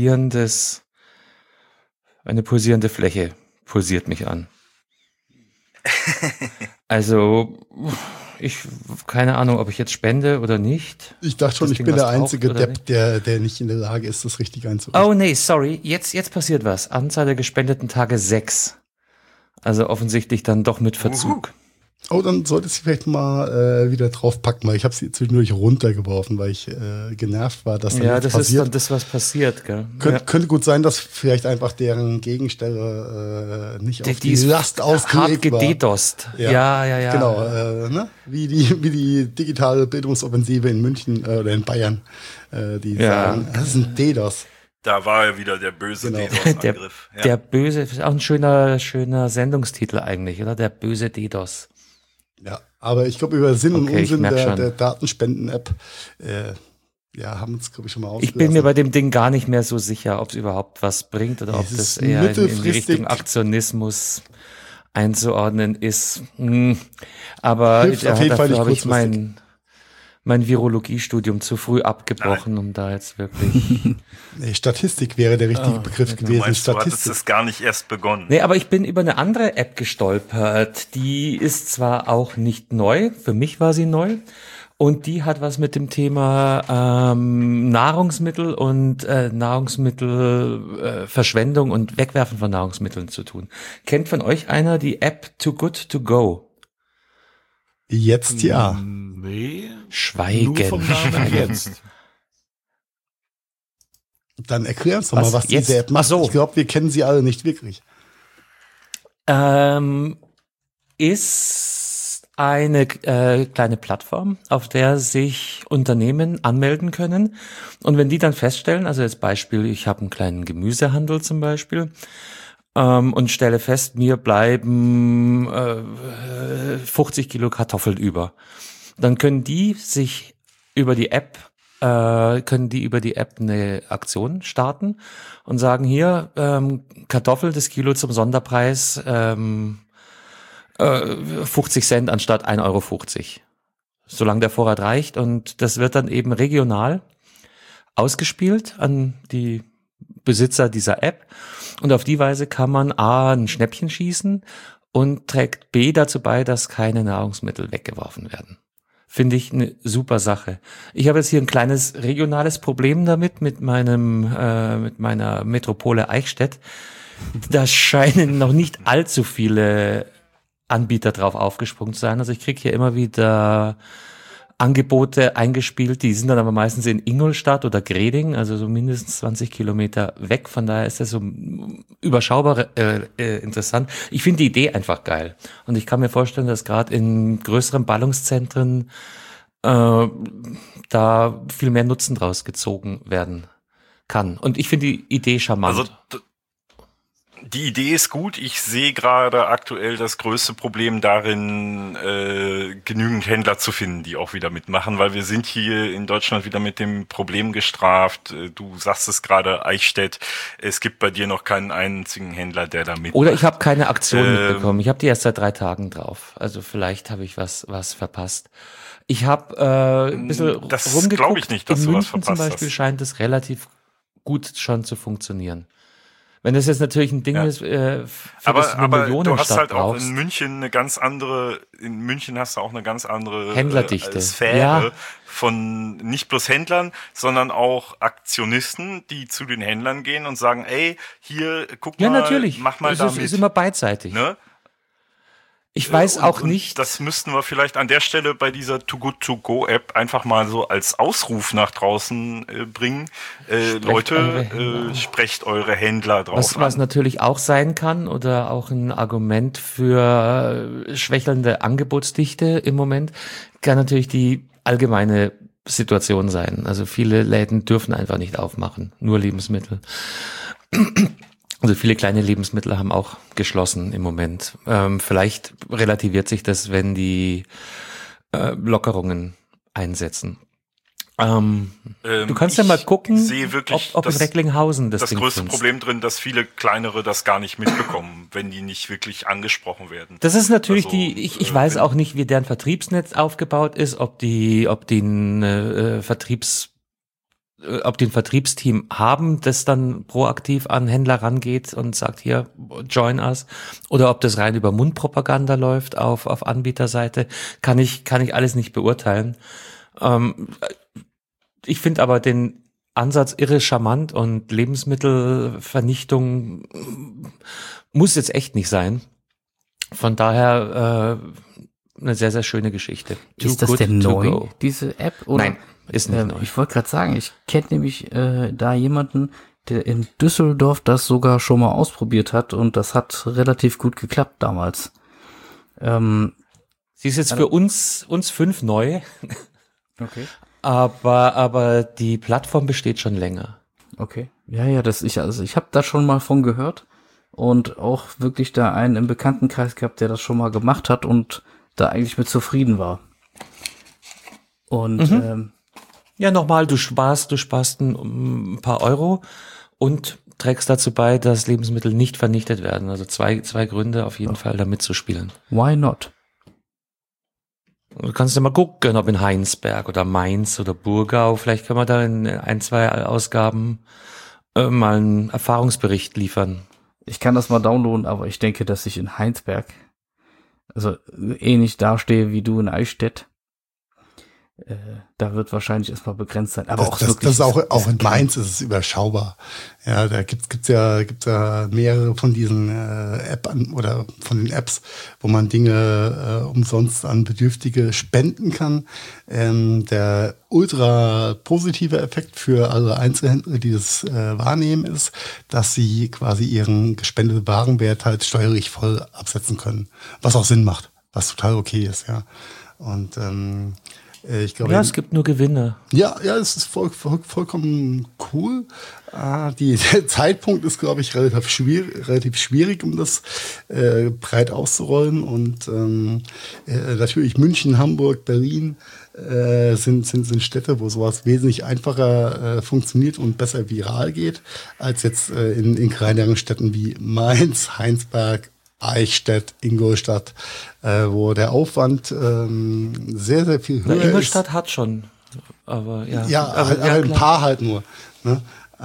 pulsierendes, eine pulsierende Fläche pulsiert mich an. Also, ich, keine Ahnung, ob ich jetzt spende oder nicht. Ich dachte schon, Das ich Ding bin was der einzige taugt oder Depp, der, der nicht in der Lage ist, das richtig einzurichten. Oh nee, sorry, jetzt, jetzt passiert was. Anzahl der gespendeten Tage sechs. Also offensichtlich dann doch mit Verzug. Oh, dann solltest du vielleicht mal äh, wieder drauf packen, weil ich habe sie zwischendurch runtergeworfen, weil ich äh, genervt war, dass da Ja, nichts das passiert. ist dann das, was passiert, gell? Könnt, Ja. Könnte gut sein, dass vielleicht einfach deren Gegenstelle äh, nicht Die, auf die die ist Last hart ausgelegt war. gededost. Ja, ja, ja. Genau, äh, ne? wie, die, wie die digitale Bildungsoffensive in München äh, oder in Bayern, äh, die Ja. sagen, das ist ein DDoS. Da war ja wieder der böse Genau. Der, DDoS-Angriff. Ja. der böse, ist auch ein schöner, schöner Sendungstitel eigentlich, oder? Der böse DDoS. Ja, aber ich glaube, über Sinn und Okay, ich Unsinn merk der, schon. der Datenspenden-App, äh, ja, haben uns, glaube ich, schon mal Ich ausgelassen. bin mir bei dem Ding gar nicht mehr so sicher, ob es überhaupt was bringt oder ob Es das ist eher in, in die mittelfristig- Richtung Aktionismus einzuordnen ist. Hm. Aber Hilft auf jeden Fall dafür nicht habe ich kurzfristig. mein, mein Virologiestudium zu früh abgebrochen, um da jetzt wirklich. Nee, Statistik wäre der richtige Ah, Begriff genau. Du gewesen. meinst, du hattest Statistik. es gar nicht erst begonnen. Nee, aber ich bin über eine andere App gestolpert. Die ist zwar auch nicht neu, für mich war sie neu. Und die hat was mit dem Thema ähm, Nahrungsmittel und äh, Nahrungsmittelverschwendung äh, Verschwendung und Wegwerfen von Nahrungsmitteln zu tun. Kennt von euch einer die App Too Good To Go? Jetzt ja. Nee. Schweigen. Nur vom Namen Schweigen. jetzt. Dann erklär uns doch Was mal, was jetzt? diese App macht. Ach so. Ich glaube, wir kennen sie alle nicht wirklich. Ähm, ist eine äh, kleine Plattform, auf der sich Unternehmen anmelden können. Und wenn die dann feststellen, also jetzt Beispiel, ich habe einen kleinen Gemüsehandel zum Beispiel, ähm, und stelle fest, mir bleiben äh, fünfzig Kilo Kartoffeln über, dann können die sich über die App äh, können die über die App eine Aktion starten und sagen, hier, ähm, Kartoffel, das Kilo zum Sonderpreis, ähm, äh, fünfzig Cent anstatt ein Euro fünfzig. Solange der Vorrat reicht. Und das wird dann eben regional ausgespielt an die Besitzer dieser App. Und auf die Weise kann man A, ein Schnäppchen schießen und trägt B dazu bei, dass keine Nahrungsmittel weggeworfen werden. Finde ich eine super Sache. Ich habe jetzt hier ein kleines regionales Problem damit, mit meinem, äh, mit meiner Metropole Eichstätt. Da scheinen noch nicht allzu viele Anbieter drauf aufgesprungen zu sein. Also ich kriege hier immer wieder Angebote eingespielt, die sind dann aber meistens in Ingolstadt oder Greding, also so mindestens zwanzig Kilometer weg. Von daher ist das so überschaubar äh, äh, interessant. Ich finde die Idee einfach geil. Und ich kann mir vorstellen, dass gerade in größeren Ballungszentren äh, da viel mehr Nutzen draus gezogen werden kann. Und ich finde die Idee charmant. Also d- die Idee ist gut. Ich sehe gerade aktuell das größte Problem darin, äh, genügend Händler zu finden, die auch wieder mitmachen, weil wir sind hier in Deutschland wieder mit dem Problem gestraft. Äh, Du sagst es gerade, Eichstätt, es gibt bei dir noch keinen einzigen Händler, der da mitmacht. Oder ich habe keine Aktion Ähm, mitbekommen. Ich habe die erst seit drei Tagen drauf. Also vielleicht habe ich was was verpasst. Ich habe äh, ein bisschen Das rumgeguckt. glaub ich nicht, dass In du was München zum verpasst Beispiel hast. scheint es relativ gut schon zu funktionieren. Wenn das jetzt natürlich ein Ding Ja. ist, äh, für das aber du eine aber du hast Millionenstadt halt auch brauchst. in München eine ganz andere, in München hast du auch eine ganz andere Händlerdichte. äh, Sphäre Ja. von nicht bloß Händlern, sondern auch Aktionisten, die zu den Händlern gehen und sagen, ey, hier, guck Ja, mal, natürlich. mach mal es da ist, mit. ist immer beidseitig. Ne? Ich weiß Und- auch und nicht. Das müssten wir vielleicht an der Stelle bei dieser Too Good To Go App einfach mal so als Ausruf nach draußen äh, bringen. Äh, Sprecht Leute, eure Händler äh, sprecht eure Händler drauf Was, was an. natürlich auch sein kann oder auch ein Argument für äh, schwächelnde Angebotsdichte im Moment, kann natürlich die allgemeine Situation sein. Also viele Läden dürfen einfach nicht aufmachen, nur Lebensmittel. Also viele kleine Lebensmittel haben auch geschlossen im Moment. Ähm, vielleicht relativiert sich das, wenn die äh, Lockerungen einsetzen. Ähm, Ähm, du kannst ja ich mal gucken, sehe wirklich ob, ob in das- Recklinghausen das, das Ding größte findest. Problem drin, dass viele kleinere das gar nicht mitbekommen, wenn die nicht wirklich angesprochen werden. Das ist natürlich Also, die, ich, ich äh, weiß wenn- auch nicht, wie deren Vertriebsnetz aufgebaut ist, ob die, ob die eine äh, Vertriebs ob die ein Vertriebsteam haben, das dann proaktiv an Händler rangeht und sagt, hier, join us, oder ob das rein über Mundpropaganda läuft auf, auf Anbieterseite, kann ich, kann ich alles nicht beurteilen. Ähm, ich finde aber den Ansatz irre charmant, und Lebensmittelvernichtung muss jetzt echt nicht sein. Von daher äh, eine sehr, sehr schöne Geschichte. Too Ist das good denn to neu, go. diese App? Oder? Nein, ist nicht Ähm, neu. ich wollte gerade sagen, ich kenne nämlich äh, da jemanden, der in Düsseldorf das sogar schon mal ausprobiert hat, und das hat relativ gut geklappt damals. Ähm, Sie ist jetzt für uns, uns fünf neu, okay. aber, aber die Plattform besteht schon länger. Okay. Ja, ja, das ich also ich habe da schon mal von gehört und auch wirklich da einen im Bekanntenkreis gehabt, der das schon mal gemacht hat und da eigentlich mit zufrieden war. Und Mhm. ähm, Ja, nochmal, du sparst, du sparst ein, ein paar Euro und trägst dazu bei, dass Lebensmittel nicht vernichtet werden. Also zwei, zwei Gründe auf jeden Fall, da mitzuspielen. why not? Du kannst ja mal gucken, ob in Heinsberg oder Mainz oder Burgau, vielleicht können wir da in ein, zwei Ausgaben äh, mal einen Erfahrungsbericht liefern. Ich kann das mal downloaden, aber ich denke, dass ich in Heinsberg also ähnlich dastehe wie du in Eichstätt. Äh, da wird wahrscheinlich erstmal begrenzt sein. Aber das, auch das, wirklich. das ist auch, ist auch in klein. Mainz ist es überschaubar. Ja, da gibt's gibt's ja gibt's ja mehrere von diesen äh, App an, oder von den Apps, wo man Dinge äh, umsonst an Bedürftige spenden kann. Ähm, der ultra positive Effekt für alle Einzelhändler, die das äh, wahrnehmen, ist, dass sie quasi ihren gespendeten Warenwert halt steuerlich voll absetzen können, was auch Sinn macht, was total okay ist, ja. Und ähm, ich glaube, Ja, es gibt nur Gewinne. Ja, ja, es ist voll, voll, vollkommen cool. Äh, die, der Zeitpunkt ist, glaube ich, relativ schwierig, relativ schwierig, um das äh, breit auszurollen. Und ähm, äh, natürlich München, Hamburg, Berlin äh, sind, sind, sind Städte, wo sowas wesentlich einfacher äh, funktioniert und besser viral geht, als jetzt äh, in, in kleineren Städten wie Mainz, Heinsberg, Eichstätt, Ingolstadt, äh, wo der Aufwand ähm, sehr, sehr viel Na, höher Ingolstadt ist. hat schon, aber ja. Ja, aber, halt, ja, aber ein klar. paar halt nur. Ne?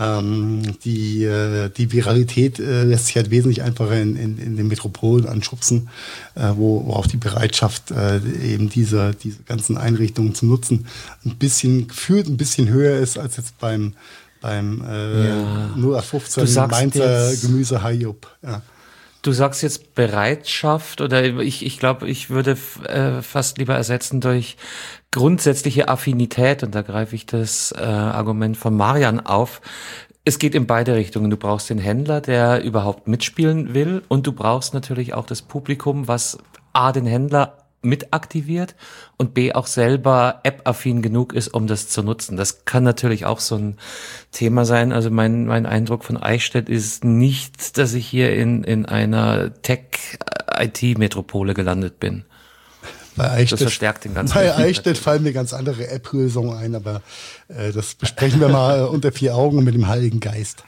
Ähm, die, äh, die Viralität äh, lässt sich halt wesentlich einfacher in, in, in den Metropolen anschubsen, äh, wo, wo auch die Bereitschaft, äh, eben diese, diese ganzen Einrichtungen zu nutzen, ein bisschen gefühlt ein bisschen höher ist als jetzt beim, beim äh, Ja. null acht fünfzehn Du sagst Mainzer jetzt- Gemüse Hayup. Ja. Du sagst jetzt Bereitschaft, oder ich, ich glaube, ich würde äh, fast lieber ersetzen durch grundsätzliche Affinität, und da greife ich das äh, Argument von Marian auf. Es geht in beide Richtungen. Du brauchst den Händler, der überhaupt mitspielen will, und du brauchst natürlich auch das Publikum, was A, den Händler mit aktiviert und B, auch selber app-affin genug ist, um das zu nutzen. Das kann natürlich auch so ein Thema sein. Also mein, mein Eindruck von Eichstätt ist nicht, dass ich hier in, in einer Tech-I T-Metropole gelandet bin. Bei Das Eichstätt, verstärkt den ganzen bei Effekt Eichstätt natürlich. fallen mir ganz andere App-Lösungen ein, aber äh, das besprechen wir mal unter vier Augen mit dem Heiligen Geist.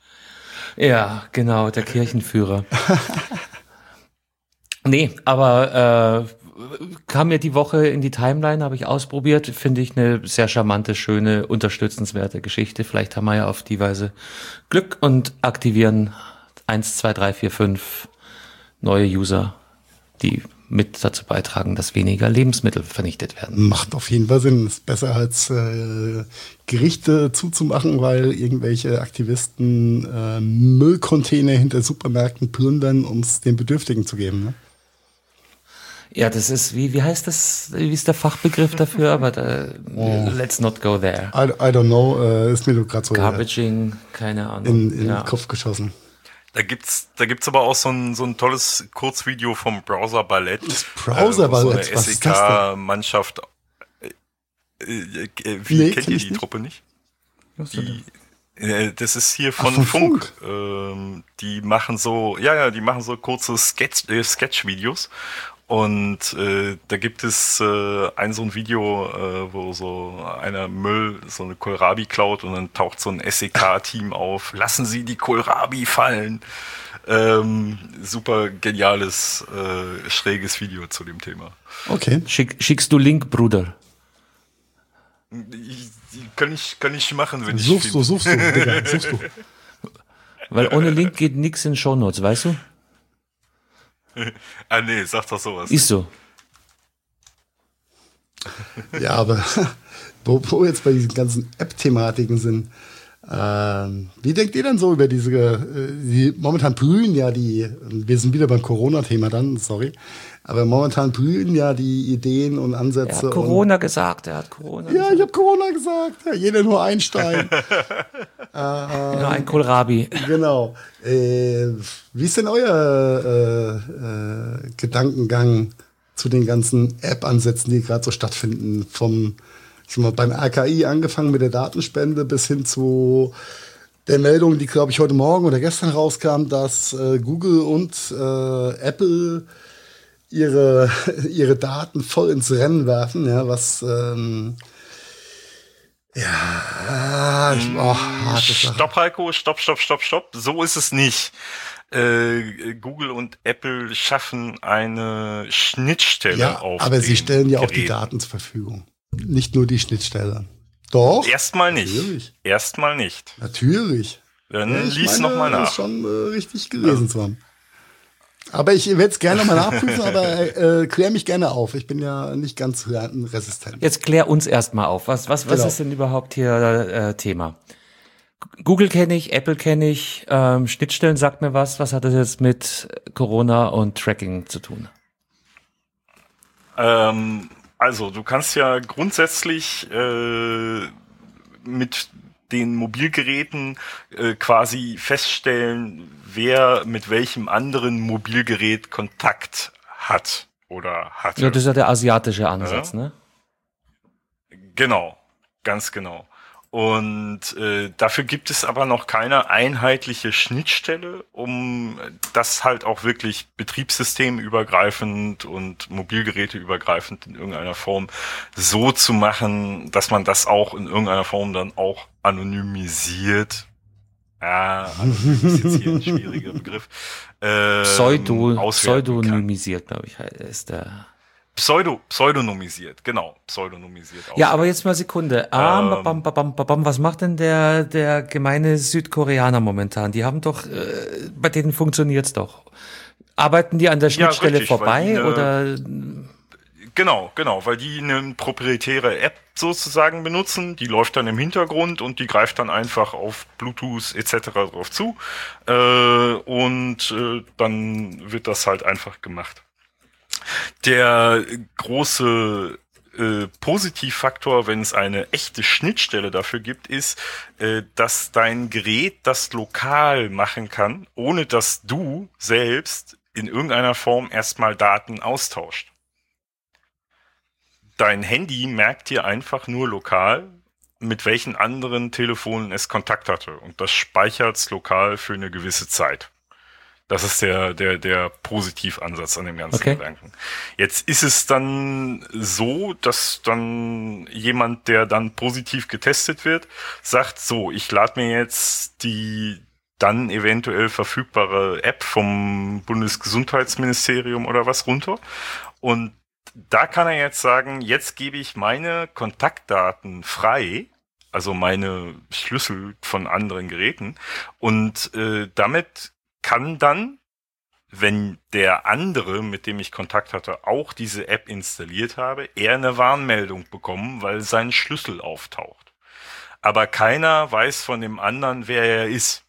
Ja, genau, der Kirchenführer. Nee, aber äh, kam mir die Woche in die Timeline, habe ich ausprobiert, finde ich eine sehr charmante, schöne, unterstützenswerte Geschichte. Vielleicht haben wir ja auf die Weise Glück und aktivieren eins, zwei, drei, vier, fünf neue User, die mit dazu beitragen, dass weniger Lebensmittel vernichtet werden. Macht auf jeden Fall Sinn. Ist besser als äh, Gerichte zuzumachen, weil irgendwelche Aktivisten äh, Müllcontainer hinter Supermärkten plündern, um es den Bedürftigen zu geben. Ne? Ja, das ist, wie, wie heißt das, wie ist der Fachbegriff dafür? Aber da, Oh. let's not go there. I, I don't know, äh, ist mir nur gerade so äh, Garbaging, keine Ahnung. in, in ja. den Kopf geschossen. Da gibt's, da gibt's aber auch so ein, so ein tolles Kurzvideo vom Browser Ballett. Das Browser Ballett, so eine was ist das denn? S E K-Mannschaft. Äh, äh, wie Nee, kennt kenn ihr ich die nicht. Truppe nicht? Was denn? Die, äh, das ist hier von, von Funk. Funk? Ähm, die machen so, ja, ja, die machen so kurze Sketch, äh, Sketch-Videos. Und äh, da gibt es äh, ein so ein Video, äh, wo so einer Müll, so eine Kohlrabi klaut, und dann taucht so ein S E K-Team auf. Lassen Sie die Kohlrabi fallen. Ähm, super geniales, äh, schräges Video zu dem Thema. Okay. Schick, schickst du Link, Bruder? Ich, kann, ich, kann ich machen, wenn suchst ich du, suchst du, Digga, suchst du. Weil ohne Link geht nix in Shownotes, weißt du? Ah nee, sag doch sowas. Ist so. Ja, aber wo, wo wir jetzt bei diesen ganzen App-Thematiken sind, ähm, wie denkt ihr denn so über diese, äh, die, momentan blühen ja die, wir sind wieder beim Corona-Thema dann, sorry, aber momentan blühen ja die Ideen und Ansätze. Er hat Corona und, gesagt, er hat Corona Ja, gesagt. ich habe Corona gesagt, ja, jeder nur Einstein. äh, nur ein Kohlrabi. Genau. Äh, wie ist denn euer äh, äh, Gedankengang zu den ganzen App-Ansätzen, die gerade so stattfinden, vom ich sag mal, beim R K I angefangen mit der Datenspende bis hin zu der Meldung, die, glaube ich, heute Morgen oder gestern rauskam, dass äh, Google und äh, Apple ihre, ihre Daten voll ins Rennen werfen, ja, was ähm, ja, ich, oh, harte Sache. Stopp, Heiko, stopp, stopp, stopp, stopp. So ist es nicht. Äh, Google und Apple schaffen eine Schnittstelle Ja, auf aber sie den stellen ja auch die Geräten. Daten zur Verfügung. Nicht nur die Schnittstelle. Doch. Erstmal nicht. Natürlich. Erstmal nicht. Natürlich. Dann Ja, ich lies meine, nochmal das nach. ist schon äh, richtig gelesen ja. zu haben. Aber ich werde es gerne nochmal nachprüfen, aber äh, klär mich gerne auf. Ich bin ja nicht ganz resistent. Jetzt klär uns erstmal auf. Was, was, was Genau. ist denn überhaupt hier äh, Thema? Google kenne ich, Apple kenne ich, ähm, Schnittstellen sagt mir was. Was hat das jetzt mit Corona und Tracking zu tun? Ähm, also, du kannst ja grundsätzlich äh, mit den Mobilgeräten äh, quasi feststellen, wer mit welchem anderen Mobilgerät Kontakt hat oder hatte. Ja, das ist ja der asiatische Ansatz, Ja. ne? Genau, ganz genau. Und äh, dafür gibt es aber noch keine einheitliche Schnittstelle, um das halt auch wirklich betriebssystemübergreifend und mobilgeräteübergreifend in irgendeiner Form so zu machen, dass man das auch in irgendeiner Form dann auch anonymisiert. Ja, anonym ist jetzt hier ein schwieriger Begriff. Ähm, Pseudo, auswerten kann. pseudonymisiert, glaube ich, ist der. Pseudo, pseudonymisiert, genau, pseudonymisiert. Ja, aber jetzt mal Sekunde. Ah, Ähm. bam, bam, bam, bam, was macht denn der, der gemeine Südkoreaner momentan? Die haben doch, äh, bei denen funktioniert's doch. Arbeiten die an der Schnittstelle richtig, weil vorbei die eine- oder? Genau, genau, weil die eine proprietäre App sozusagen benutzen, die läuft dann im Hintergrund und die greift dann einfach auf Bluetooth et cetera drauf zu äh, und äh, dann wird das halt einfach gemacht. Der große äh, Positivfaktor, wenn es eine echte Schnittstelle dafür gibt, ist, äh, dass dein Gerät das lokal machen kann, ohne dass du selbst in irgendeiner Form erstmal Daten austauscht. Dein Handy merkt dir einfach nur lokal, mit welchen anderen Telefonen es Kontakt hatte. Und das speichert's lokal für eine gewisse Zeit. Das ist der, der, der Positivansatz an dem ganzen Okay. Gedanken. Jetzt ist es dann so, dass dann jemand, der dann positiv getestet wird, sagt, so, ich lade mir jetzt die dann eventuell verfügbare App vom Bundesgesundheitsministerium oder was runter. Und da kann er jetzt sagen, jetzt gebe ich meine Kontaktdaten frei, also meine Schlüssel von anderen Geräten. Und äh, damit kann dann, wenn der andere, mit dem ich Kontakt hatte, auch diese App installiert habe, er eine Warnmeldung bekommen, weil sein Schlüssel auftaucht. Aber keiner weiß von dem anderen, wer er ist.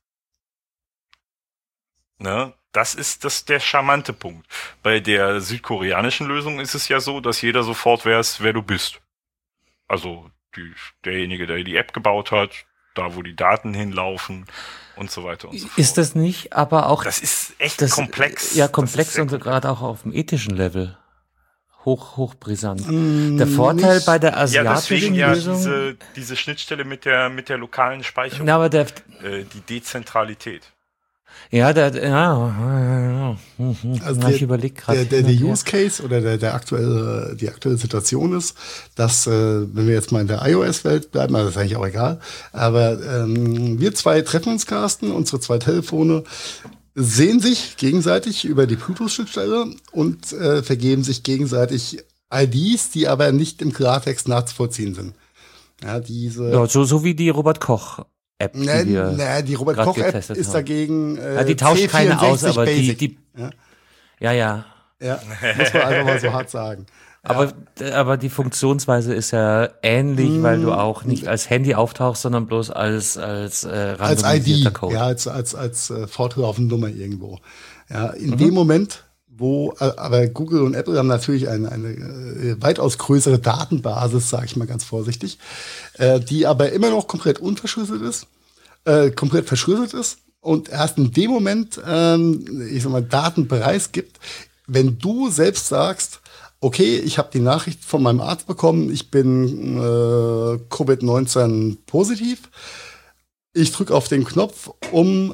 Ne? Das ist das der charmante Punkt. Bei der südkoreanischen Lösung ist es ja so, dass jeder sofort weiß, wer du bist. Also die, derjenige, der die App gebaut hat, da wo die Daten hinlaufen und so weiter und so fort. Ist das nicht, aber auch Das ist echt das, komplex. Ja, Das komplex ist sehr und komplex. gerade auch auf dem ethischen Level. Hoch, hochbrisant. Mm, Der Vorteil nicht- bei der Ja, deswegen asiatischen ja Lösung. diese, diese Schnittstelle mit der, mit der lokalen Speicherung, Na, aber der, äh, die Dezentralität. ja, der, ja, ja, ja. Mhm. Also Na, der, ich überlege gerade. der, der, der Use Case oder der, der aktuelle, die aktuelle Situation ist, dass, äh, wenn wir jetzt mal in der iOS-Welt bleiben, also das ist eigentlich auch egal, aber ähm, wir zwei treffen uns, Carsten, unsere zwei Telefone sehen sich gegenseitig über die Bluetooth-Schnittstelle und äh, vergeben sich gegenseitig I Ds, die aber nicht im Klartext nachzuvollziehen sind. Ja, diese. Ja, so, so wie die Robert-Koch-App, die Ne, wir ne, die grad Robert-Koch-App getestet ist haben. dagegen äh, Ja, die tauscht C keine aus, vierundsechzig aber die, Basic. die, ja, ja, ja. ja, muss man einfach mal so hart sagen. Aber, aber die Funktionsweise ist ja ähnlich, Mm, weil du auch nicht als Handy auftauchst, sondern bloß als, als, äh, Als I D, randomisierter Code. ja, als, als, als äh, fortlaufende Nummer irgendwo. Ja, in Mhm. dem Moment, wo, äh, aber Google und Apple haben natürlich eine, eine äh, weitaus größere Datenbasis, sage ich mal ganz vorsichtig, äh, die aber immer noch komplett unverschlüsselt ist, äh, komplett verschlüsselt ist und erst in dem Moment, ähm, ich sag mal, Daten preisgibt, wenn du selbst sagst, okay, ich habe die Nachricht von meinem Arzt bekommen, ich bin äh, Covid neunzehn positiv. Ich drücke auf den Knopf, um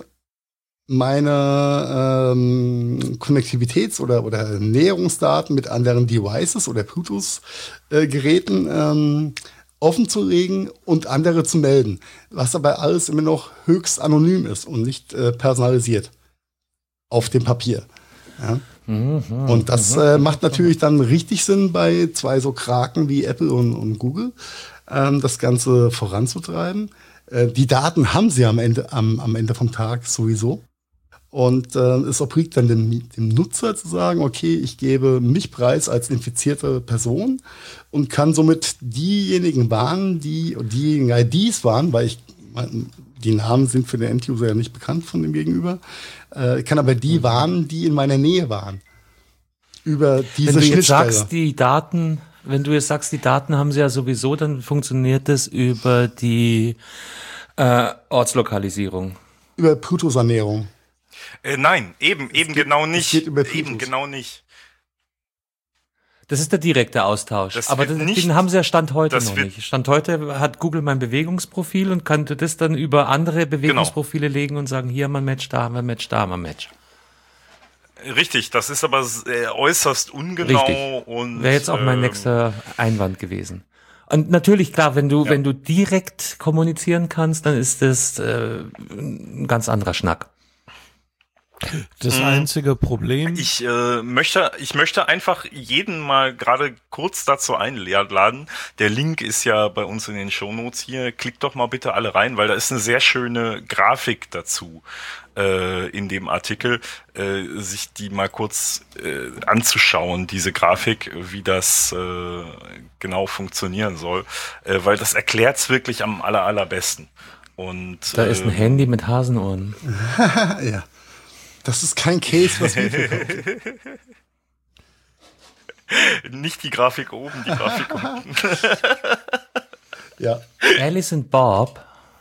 meine ähm, Konnektivitäts- oder, oder Näherungsdaten mit anderen Devices oder Bluetooth-Geräten ähm, offen zu legen und andere zu melden. Was aber alles immer noch höchst anonym ist und nicht äh, personalisiert auf dem Papier. Ja. Und das äh, macht natürlich dann richtig Sinn bei zwei so Kraken wie Apple und, und Google, ähm, das Ganze voranzutreiben. Äh, die Daten haben sie am Ende, am, am Ende vom Tag sowieso. Und äh, es obliegt dann dem, dem Nutzer zu sagen, okay, ich gebe mich preis als infizierte Person und kann somit diejenigen warnen, die diejenigen I Ds warnen, weil ich die Namen sind für den End-User ja nicht bekannt von dem Gegenüber, äh, kann aber die warnen, die in meiner Nähe waren. Über diese Wenn du jetzt Schnittstelle. sagst, die Daten, wenn du jetzt sagst, die Daten haben sie ja sowieso, dann funktioniert das über die äh, Ortslokalisierung. Über Bluetooth-Ernährung. Äh, nein, eben, eben geht- genau es nicht. geht über Eben Bluetooth. genau nicht. Das ist der direkte Austausch. Das Aber wird den, nicht- den haben sie ja Stand heute das noch wird- nicht. Stand heute hat Google mein Bewegungsprofil und könnte das dann über andere Bewegungsprofile legen und sagen, hier haben wir ein Match, da haben wir ein Match, da haben wir ein Match. Richtig, das ist aber äh, äußerst ungenau Richtig. und Wäre jetzt auch mein ähm, nächster Einwand gewesen. Und natürlich, klar, wenn du, Ja. wenn du direkt kommunizieren kannst, dann ist das äh, ein ganz anderer Schnack. Das Mhm. einzige Problem, Ich äh, möchte, ich möchte einfach jeden mal gerade kurz dazu einladen. Der Link ist ja bei uns in den Shownotes hier. Klickt doch mal bitte alle rein, weil da ist eine sehr schöne Grafik dazu äh, in dem Artikel, äh, sich die mal kurz äh, anzuschauen, diese Grafik, wie das äh, genau funktionieren soll, äh, weil das erklärt's wirklich am aller allerbesten. Und Da ist ein äh, Handy mit Hasenohren. Ja. Das ist kein Case, was wir verkaufen. nicht die Grafik oben, die Grafik unten. Ja. Alice und Bob.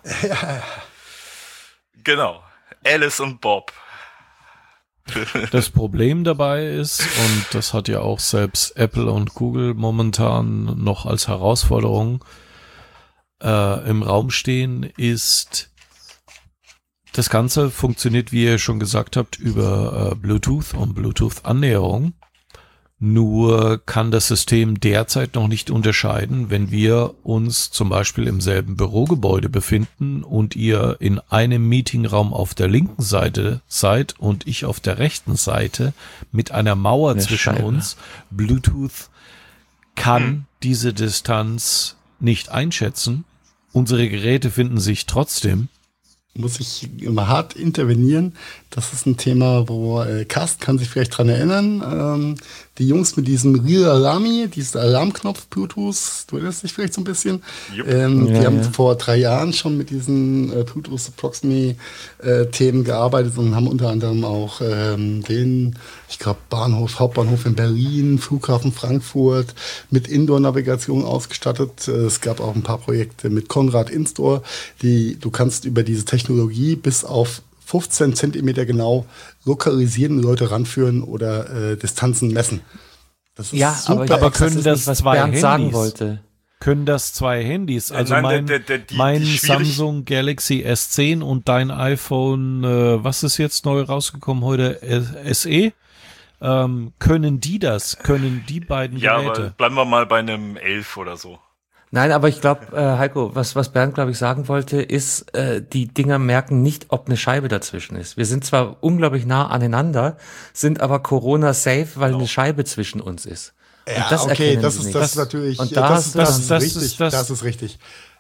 Genau. Alice und Bob. das Problem dabei ist, und das hat ja auch selbst Apple und Google momentan noch als Herausforderung äh, im Raum stehen, ist, das Ganze funktioniert, wie ihr schon gesagt habt, über äh, Bluetooth und Bluetooth-Annäherung. Nur kann das System derzeit noch nicht unterscheiden, wenn wir uns zum Beispiel im selben Bürogebäude befinden und ihr in einem Meetingraum auf der linken Seite seid und ich auf der rechten Seite mit einer Mauer Eine zwischen Scheibe. uns. Bluetooth kann Hm. diese Distanz nicht einschätzen. Unsere Geräte finden sich trotzdem. Muss ich immer hart intervenieren. Das ist ein Thema, wo äh, Carsten kann sich vielleicht dran erinnern. Ähm, die Jungs mit diesem Real Alarmi, dieser Alarmknopf Bluetooth, du erinnerst dich vielleicht so ein bisschen. Jupp. Ähm, Ja, die haben ja. vor drei Jahren schon mit diesen äh, Bluetooth Approximate äh, Themen gearbeitet und haben unter anderem auch ähm, den, ich glaube, Bahnhof, Hauptbahnhof in Berlin, Flughafen Frankfurt mit Indoor-Navigation ausgestattet. Äh, Es gab auch ein paar Projekte mit Konrad Instore, die du kannst über diese Technologie bis auf fünfzehn Zentimeter genau lokalisieren, Leute ranführen oder äh, Distanzen messen. Das ist Ja, aber, aber das können ist das nicht, was zwei Bernd sagen Handys? wollte. Können das zwei Handys? Also nein, mein, der- der- die- mein die schwierig- Samsung Galaxy S zehn und dein iPhone, äh, was ist jetzt neu rausgekommen heute, S E? Ähm, können die das? Können die beiden Ja, aber Geräte? bleiben wir mal bei einem elf oder so. Nein, aber ich glaube, äh, Heiko, was, was Bernd, glaube ich, sagen wollte, ist, äh, die Dinger merken nicht, ob eine Scheibe dazwischen ist. Wir sind zwar unglaublich nah aneinander, sind aber Corona-safe, weil eine Scheibe zwischen uns ist. Und Ja, das okay, erkennen das sie ist, nicht. das ist natürlich, Und ja, da das, hast ist, du das, dann- ist das richtig, ist das- das ist richtig.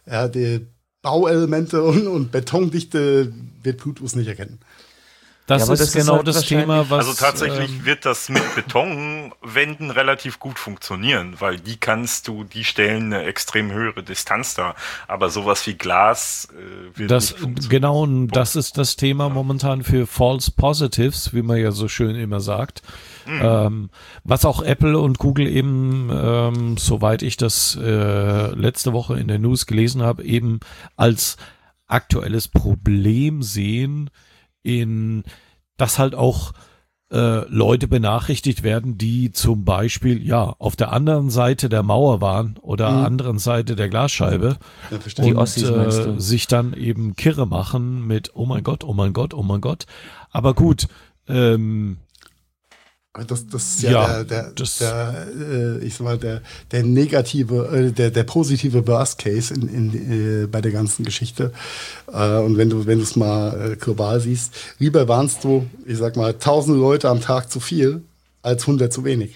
Ja, die Bauelemente und, und Betondichte wird Bluetooth nicht erkennen. Das, ja, aber ist das genau ist halt das Thema, was... Also tatsächlich ähm, wird das mit Betonwänden relativ gut funktionieren, weil die kannst du, die stellen eine extrem höhere Distanz dar. Aber sowas wie Glas äh, wird das nicht funktionieren. genau, und das ist das Thema momentan für False Positives, wie man ja so schön immer sagt. Mhm. Ähm, was auch Apple und Google eben, ähm, soweit ich das äh, letzte Woche in der News gelesen habe, eben als aktuelles Problem sehen, in dass halt auch äh, Leute benachrichtigt werden, die zum Beispiel ja auf der anderen Seite der Mauer waren oder Mhm. anderen Seite der Glasscheibe Ja, verstehe. Die und Ossis, meinst äh, du? sich dann eben kirre machen mit oh mein Gott, oh mein Gott, oh mein Gott. Aber gut, ähm, Aber Das, das ist ja, Ja, der, der, das- der äh, ich sag mal, der, der negative, äh, der, der positive Worst Case in, in, äh, bei der ganzen Geschichte. Äh, und wenn du, wenn du es mal äh, global siehst, lieber warnst du, ich sag mal, tausend Leute am Tag zu viel, als hundert zu wenig.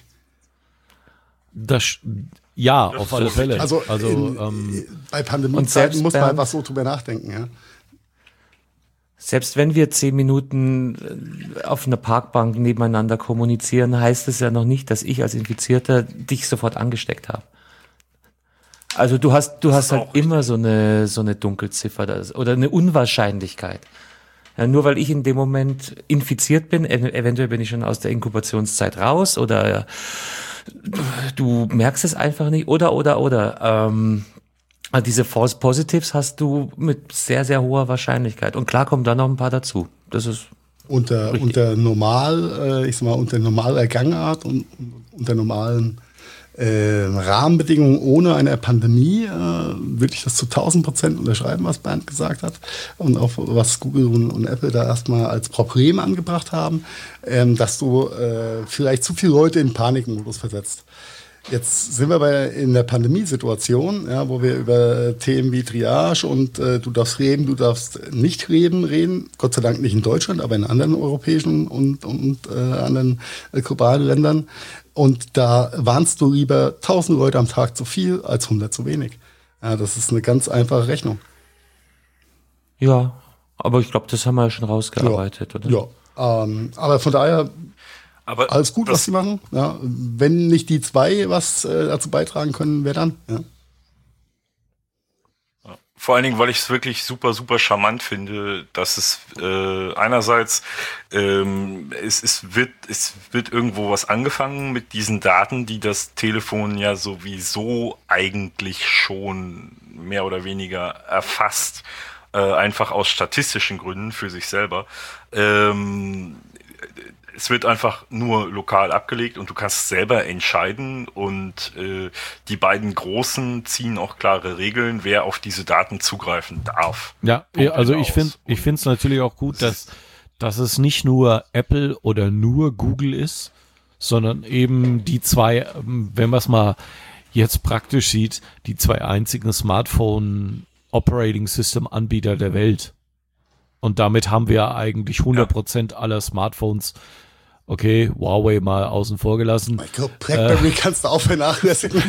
das ja, Das auf ist alle so Fälle. Also, Also, in, ähm, bei Und Pandemiezeiten selbst, muss man Bernd- einfach so drüber nachdenken. Ja? Selbst wenn wir zehn Minuten äh, auf einer Parkbank nebeneinander kommunizieren, heißt es ja noch nicht, dass ich als Infizierter dich sofort angesteckt habe. Also du hast, du Das hast ist halt auch richtig. immer so eine, so eine Dunkelziffer das, oder eine Unwahrscheinlichkeit. Ja, nur weil ich in dem Moment infiziert bin, ev eventuell bin ich schon aus der Inkubationszeit raus oder äh, du merkst es einfach nicht oder, oder, oder. Ähm, Also diese False Positives hast du mit sehr, sehr hoher Wahrscheinlichkeit. Und klar kommen da noch ein paar dazu. Das ist Unter, Richtig. unter normal, äh, ich sag mal, unter normaler Gangart und, und unter normalen äh, Rahmenbedingungen ohne eine Pandemie äh, würde ich das zu tausend Prozent unterschreiben, was Bernd gesagt hat. Und auch was Google und, und Apple da erstmal als Problem angebracht haben, ähm, dass du äh, vielleicht zu viele Leute in Panikmodus versetzt. Jetzt sind wir bei, in der Pandemiesituation, ja, wo wir über Themen wie Triage und äh, du darfst reden, du darfst nicht reden, reden. Gott sei Dank nicht in Deutschland, aber in anderen europäischen und, und äh, anderen äh, globalen Ländern. Und da warnst du lieber tausend Leute am Tag zu viel als hundert zu wenig. Ja, das ist eine ganz einfache Rechnung. ja, aber ich glaube, das haben wir ja schon rausgearbeitet, oder? Ja, ähm, aber von daher Aber alles gut, das, was sie machen. Ja, wenn nicht die zwei was äh, dazu beitragen können, wer dann? Ja. Vor allen Dingen, weil ich es wirklich super, super charmant finde, dass es äh, einerseits ähm, es, es wird es wird irgendwo was angefangen mit diesen Daten, die das Telefon ja sowieso eigentlich schon mehr oder weniger erfasst, äh, einfach aus statistischen Gründen für sich selber. Ähm, Es wird einfach nur lokal abgelegt und du kannst selber entscheiden und äh, die beiden Großen ziehen auch klare Regeln, wer auf diese Daten zugreifen darf. ja, Punkt also aus. ich finde, ich finde es natürlich auch gut, dass, dass es nicht nur Apple oder nur Google ist, sondern eben die zwei, ähm, wenn man es mal jetzt praktisch sieht, die zwei einzigen Smartphone Operating System Anbieter der Welt. Und damit haben wir eigentlich hundert Prozent aller Smartphones, okay, Huawei mal außen vor gelassen. Michael, BlackBerry äh. kannst du auch vernachlässigen.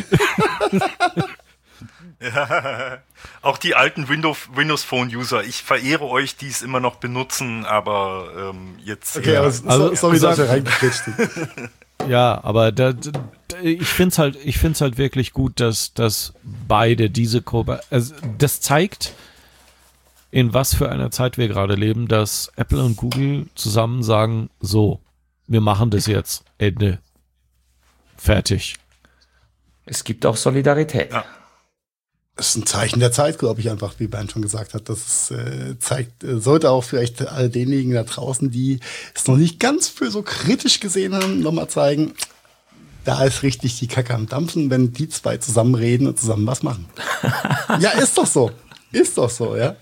Ja, auch die alten Windows, Windows Phone User, ich verehre euch, die es immer noch benutzen, aber ähm, jetzt... Okay, ja. aber also, so, sorry, sag- dass wir reingequetscht sind. Ja, aber da, da, ich finde es halt, ich find's halt wirklich gut, dass, dass beide diese Ko- also das zeigt, in was für einer Zeit wir gerade leben, dass Apple und Google zusammen sagen, so, wir machen das jetzt, Ende, fertig. Es gibt auch Solidarität. Ja. Das ist ein Zeichen der Zeit, glaube ich, einfach, wie Bernd schon gesagt hat. Das äh, zeigt, äh, sollte auch vielleicht all denjenigen da draußen, die es noch nicht ganz für so kritisch gesehen haben, nochmal zeigen, da ist richtig die Kacke am Dampfen, wenn die zwei zusammen reden und zusammen was machen. Ja, ist doch so. Ist doch so, ja.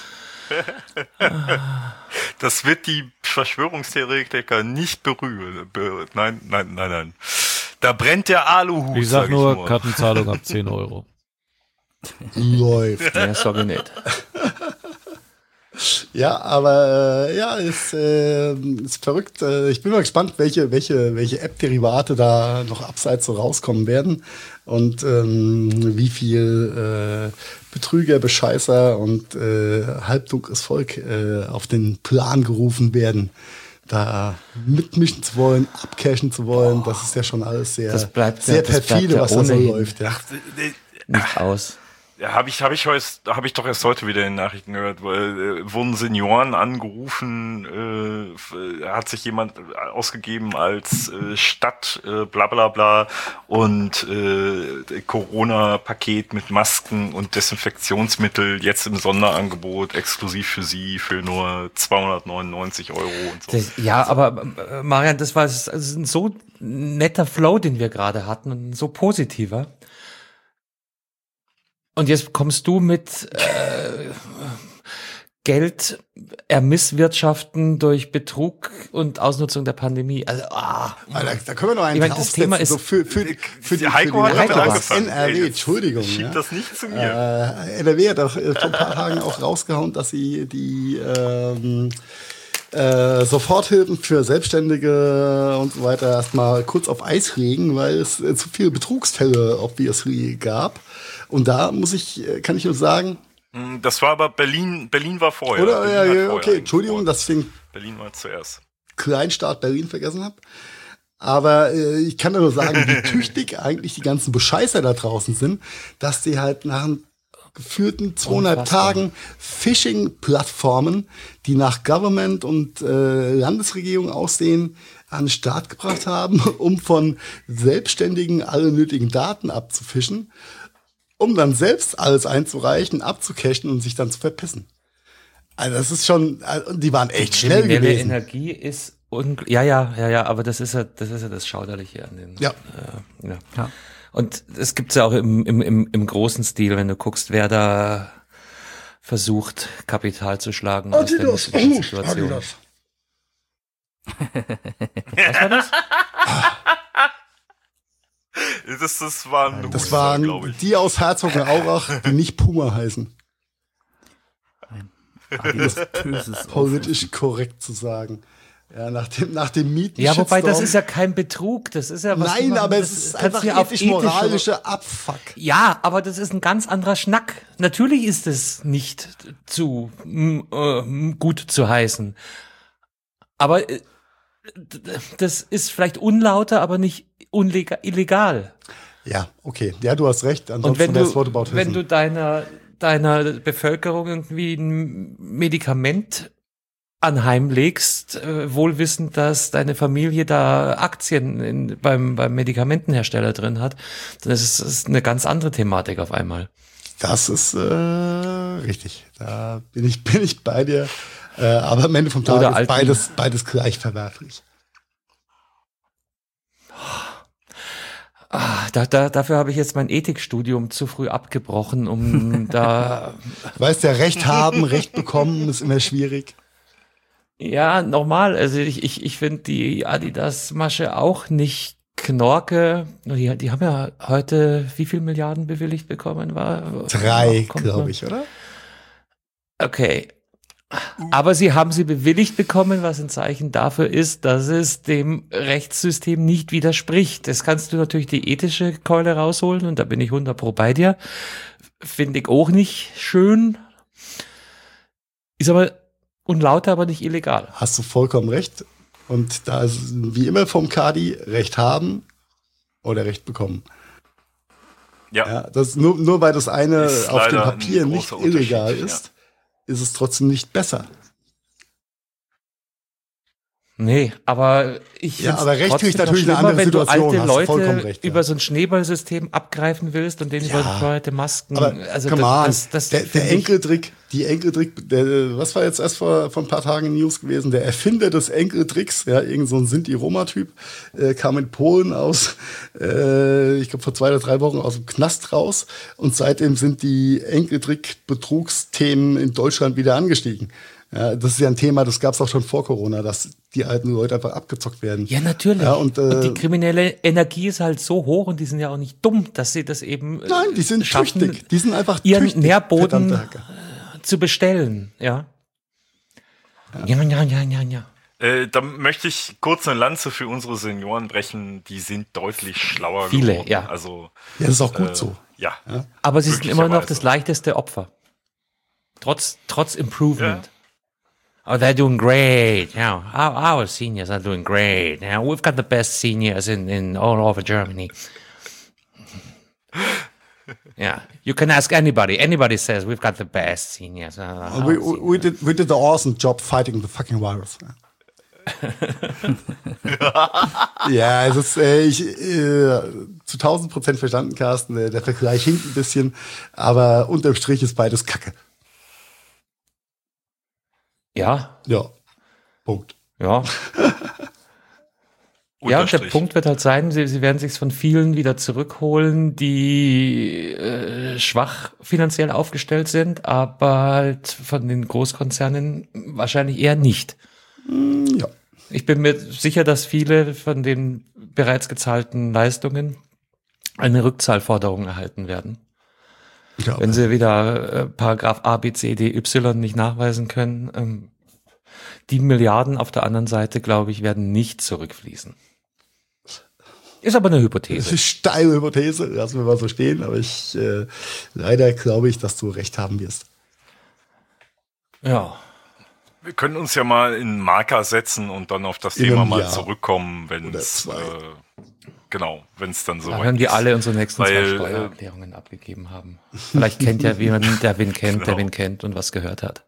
Das wird die Verschwörungstheoretiker nicht berühren. Be nein, nein, nein, nein. Da brennt der Aluhut. Ich sag sag nur, nur. Kartenzahlung ab zehn Euro. Läuft. Ja, sorry nicht. Ja, aber äh, ja, ist, äh, ist verrückt. Äh, ich bin mal gespannt, welche, welche, welche App-Derivate da noch abseits so rauskommen werden und ähm, wie viel äh, Betrüger, Bescheißer und äh, halbdunkles Volk äh, auf den Plan gerufen werden, da mitmischen zu wollen, abcashen zu wollen. Das ist ja schon alles sehr, Das bleibt sehr ja- das perfide, bleibt ja was da so ohnehin. läuft. Ja. Nicht aus. Ja, habe ich, habe ich heute, habe ich doch erst heute wieder in den Nachrichten gehört, weil äh, wurden Senioren angerufen, äh, f- äh, hat sich jemand ausgegeben als äh, Stadt, äh, bla bla bla und äh, Corona-Paket mit Masken und Desinfektionsmittel jetzt im Sonderangebot exklusiv für Sie für nur zweihundertneunundneunzig Euro und so. Das, ja, aber äh, Marian, das war das ist ein so netter Flow, den wir gerade hatten und ein so positiver. Und jetzt kommst du mit äh, Geld ermisswirtschaften durch Betrug und Ausnutzung der Pandemie. Also, ah, Aber Da, da können wir noch einen Ich meine, das draufsetzen, Thema ist- so für, für, für die, Heiko für hat die damit Leute aus angefangen. N R W, Ey, jetzt Entschuldigung. Schieb Ja. das nicht zu mir. Äh, N R W hat doch äh, vor ein paar Tagen auch rausgehauen, dass sie die ähm, äh, Soforthilfen für Selbstständige und so weiter erstmal kurz auf Eis legen, weil es äh, zu viele Betrugsfälle obviously gab. Und da muss ich, äh, kann ich nur sagen, Das war aber Berlin, Berlin war vorher. oder Berlin ja, hat ja, vorher okay, Entschuldigung, eingeführt. dass ich den Berlin war zuerst. Kleinstaat Berlin vergessen habe. Aber äh, ich kann nur sagen, wie tüchtig eigentlich die ganzen Bescheißer da draußen sind, dass die halt nach einem geführten zweieinhalb Unfassbar. Tagen Phishing-Plattformen, die nach Government und äh, Landesregierung aussehen, an den Start gebracht haben, um von Selbstständigen alle nötigen Daten abzufischen, um dann selbst alles einzureichen, abzucachen und sich dann zu verpissen. Also das ist schon, also die waren echt schnell kriminelle gewesen. Energie ist ungl- ja, ja, ja, ja, aber das ist ja, das ist ja das Schauderliche an den. Ja. Äh, ja. Ja. Und es gibt's ja auch im, im, im, im großen Stil, wenn du guckst, wer da versucht, Kapital zu schlagen aus der Adidas, misslichen oh, Situation. Adidas. Was war das? Das, das war ein Das Huster, waren glaube ich. die aus Herzogenaurach, die nicht Puma heißen. Böses Politisch korrekt zu sagen. Ja, nach dem, nach dem Mieten. Ja, wobei das ist ja kein Betrug, das ist ja was. Nein, man- aber das es ist kannst einfach du ja auf ethisch-moralische Abfuck. Ja, aber das ist ein ganz anderer Schnack. Natürlich ist es nicht zu m, äh, m, gut zu heißen. Aber äh, d- d- das ist vielleicht unlauter, aber nicht unlegal, illegal. Ja, okay. Ja, du hast recht. Und Ansonsten wenn wäre es du, Whataboutism. wenn du deiner, deiner Bevölkerung irgendwie ein Medikament anheimlegst, äh, wohl wissend, dass deine Familie da Aktien in, beim, beim Medikamentenhersteller drin hat, dann ist es das ist eine ganz andere Thematik auf einmal. Das ist äh, richtig. Da bin ich, bin ich bei dir. Äh, aber am Ende vom Tag Oder ist alten- beides, beides gleich verwerflich. Ah, da, da, dafür habe ich jetzt mein Ethikstudium zu früh abgebrochen, um da, Du weißt ja, Recht haben, Recht bekommen ist immer schwierig. ja, normal. Also ich, ich, ich finde die Adidas-Masche auch nicht Knorke. Die, die haben ja heute wie viel Milliarden bewilligt bekommen? War, Drei, kommt glaube noch? ich, oder? Okay. Aber sie haben sie bewilligt bekommen, was ein Zeichen dafür ist, dass es dem Rechtssystem nicht widerspricht. Das kannst du natürlich die ethische Keule rausholen und da bin ich hundert pro bei dir. Finde ich auch nicht schön. Ist aber unlauter, aber nicht illegal. Hast du vollkommen recht. Und da ist wie immer vom Kadi Recht haben oder Recht bekommen. Ja. Ja, das nur, nur weil das eine Ist auf dem leider ein Papier nicht großer illegal Unterschied, ist, ist es trotzdem nicht besser. Nee, aber ich Ja, find's aber Recht trotzdem kriegt natürlich noch eine andere schlimmer, wenn du Situation, alte hast du vollkommen Leute recht, ja. über so ein Schneeballsystem abgreifen willst und denen Ja. überteuerte Masken. Aber also come das, on, das, das der, der find ich- Enkeltrick, die Enkeltrick, der, was war jetzt erst vor, vor ein paar Tagen in News gewesen? Der Erfinder des Enkeltricks, ja, irgend so ein Sinti-Roma-Typ, äh, kam in Polen aus, äh, ich glaube vor zwei oder drei Wochen aus dem Knast raus und seitdem sind die Enkeltrick-Betrugsthemen in Deutschland wieder angestiegen. Ja, das ist ja ein Thema, das gab es auch schon vor Corona, dass die alten Leute einfach abgezockt werden. Ja, natürlich. Ja, und, äh, und die kriminelle Energie ist halt so hoch und die sind ja auch nicht dumm, dass sie das eben äh, Nein, die sind schaffen, tüchtig. Die sind einfach ihren tüchtig. Nährboden verdammte Hacker. zu bestellen, ja. Ja, ja, ja, ja, ja. Äh, da möchte ich kurz eine Lanze für unsere Senioren brechen. Die sind deutlich schlauer Viele, geworden. ja. Also, Ja, das ist auch gut äh, so. Ja. Ja. Aber sie sind immer noch Glücklicherweise. das leichteste Opfer. Trotz, trotz Improvement. Oh, they're doing great. Yeah, our, our seniors are doing great. Yeah, we've got the best seniors in, in all over Germany. Yeah, you can ask anybody. Anybody says we've got the best seniors. Uh, our We, we, we, did, we did the awesome job fighting the fucking virus. Ja, es ist, äh, ich, äh, zu tausend Prozent verstanden, Carsten. Der, der Vergleich hinkt ein bisschen, aber unterm Strich ist beides Kacke. Ja, Ja, Punkt. ja. Ja, und der Unterstrich. Punkt wird halt sein, sie, sie werden sich von vielen wieder zurückholen, die äh, schwach finanziell aufgestellt sind, aber halt von den Großkonzernen wahrscheinlich eher nicht. Ja. Ich bin mir sicher, dass viele von den bereits gezahlten Leistungen eine Rückzahlforderung erhalten werden. Ja, Wenn sie wieder äh, Paragraph A, B, C, D, Y nicht nachweisen können. Ähm, die Milliarden auf der anderen Seite, glaube ich, werden nicht zurückfließen. Ist aber eine das Hypothese. ist steile Hypothese, lassen wir mal so stehen, aber ich äh, leider glaube ich, dass du recht haben wirst. Ja. Wir können uns ja mal in Marker setzen und dann auf das In Thema einem mal Jahr. zurückkommen, wenn Oder es zwei. äh, genau, wenn es dann so Da weit hören wir ist. alle unsere nächsten Weil, zwei Steuererklärungen abgegeben haben. Vielleicht kennt ja jemand, der wen kennt, der Genau. wen kennt und was gehört hat.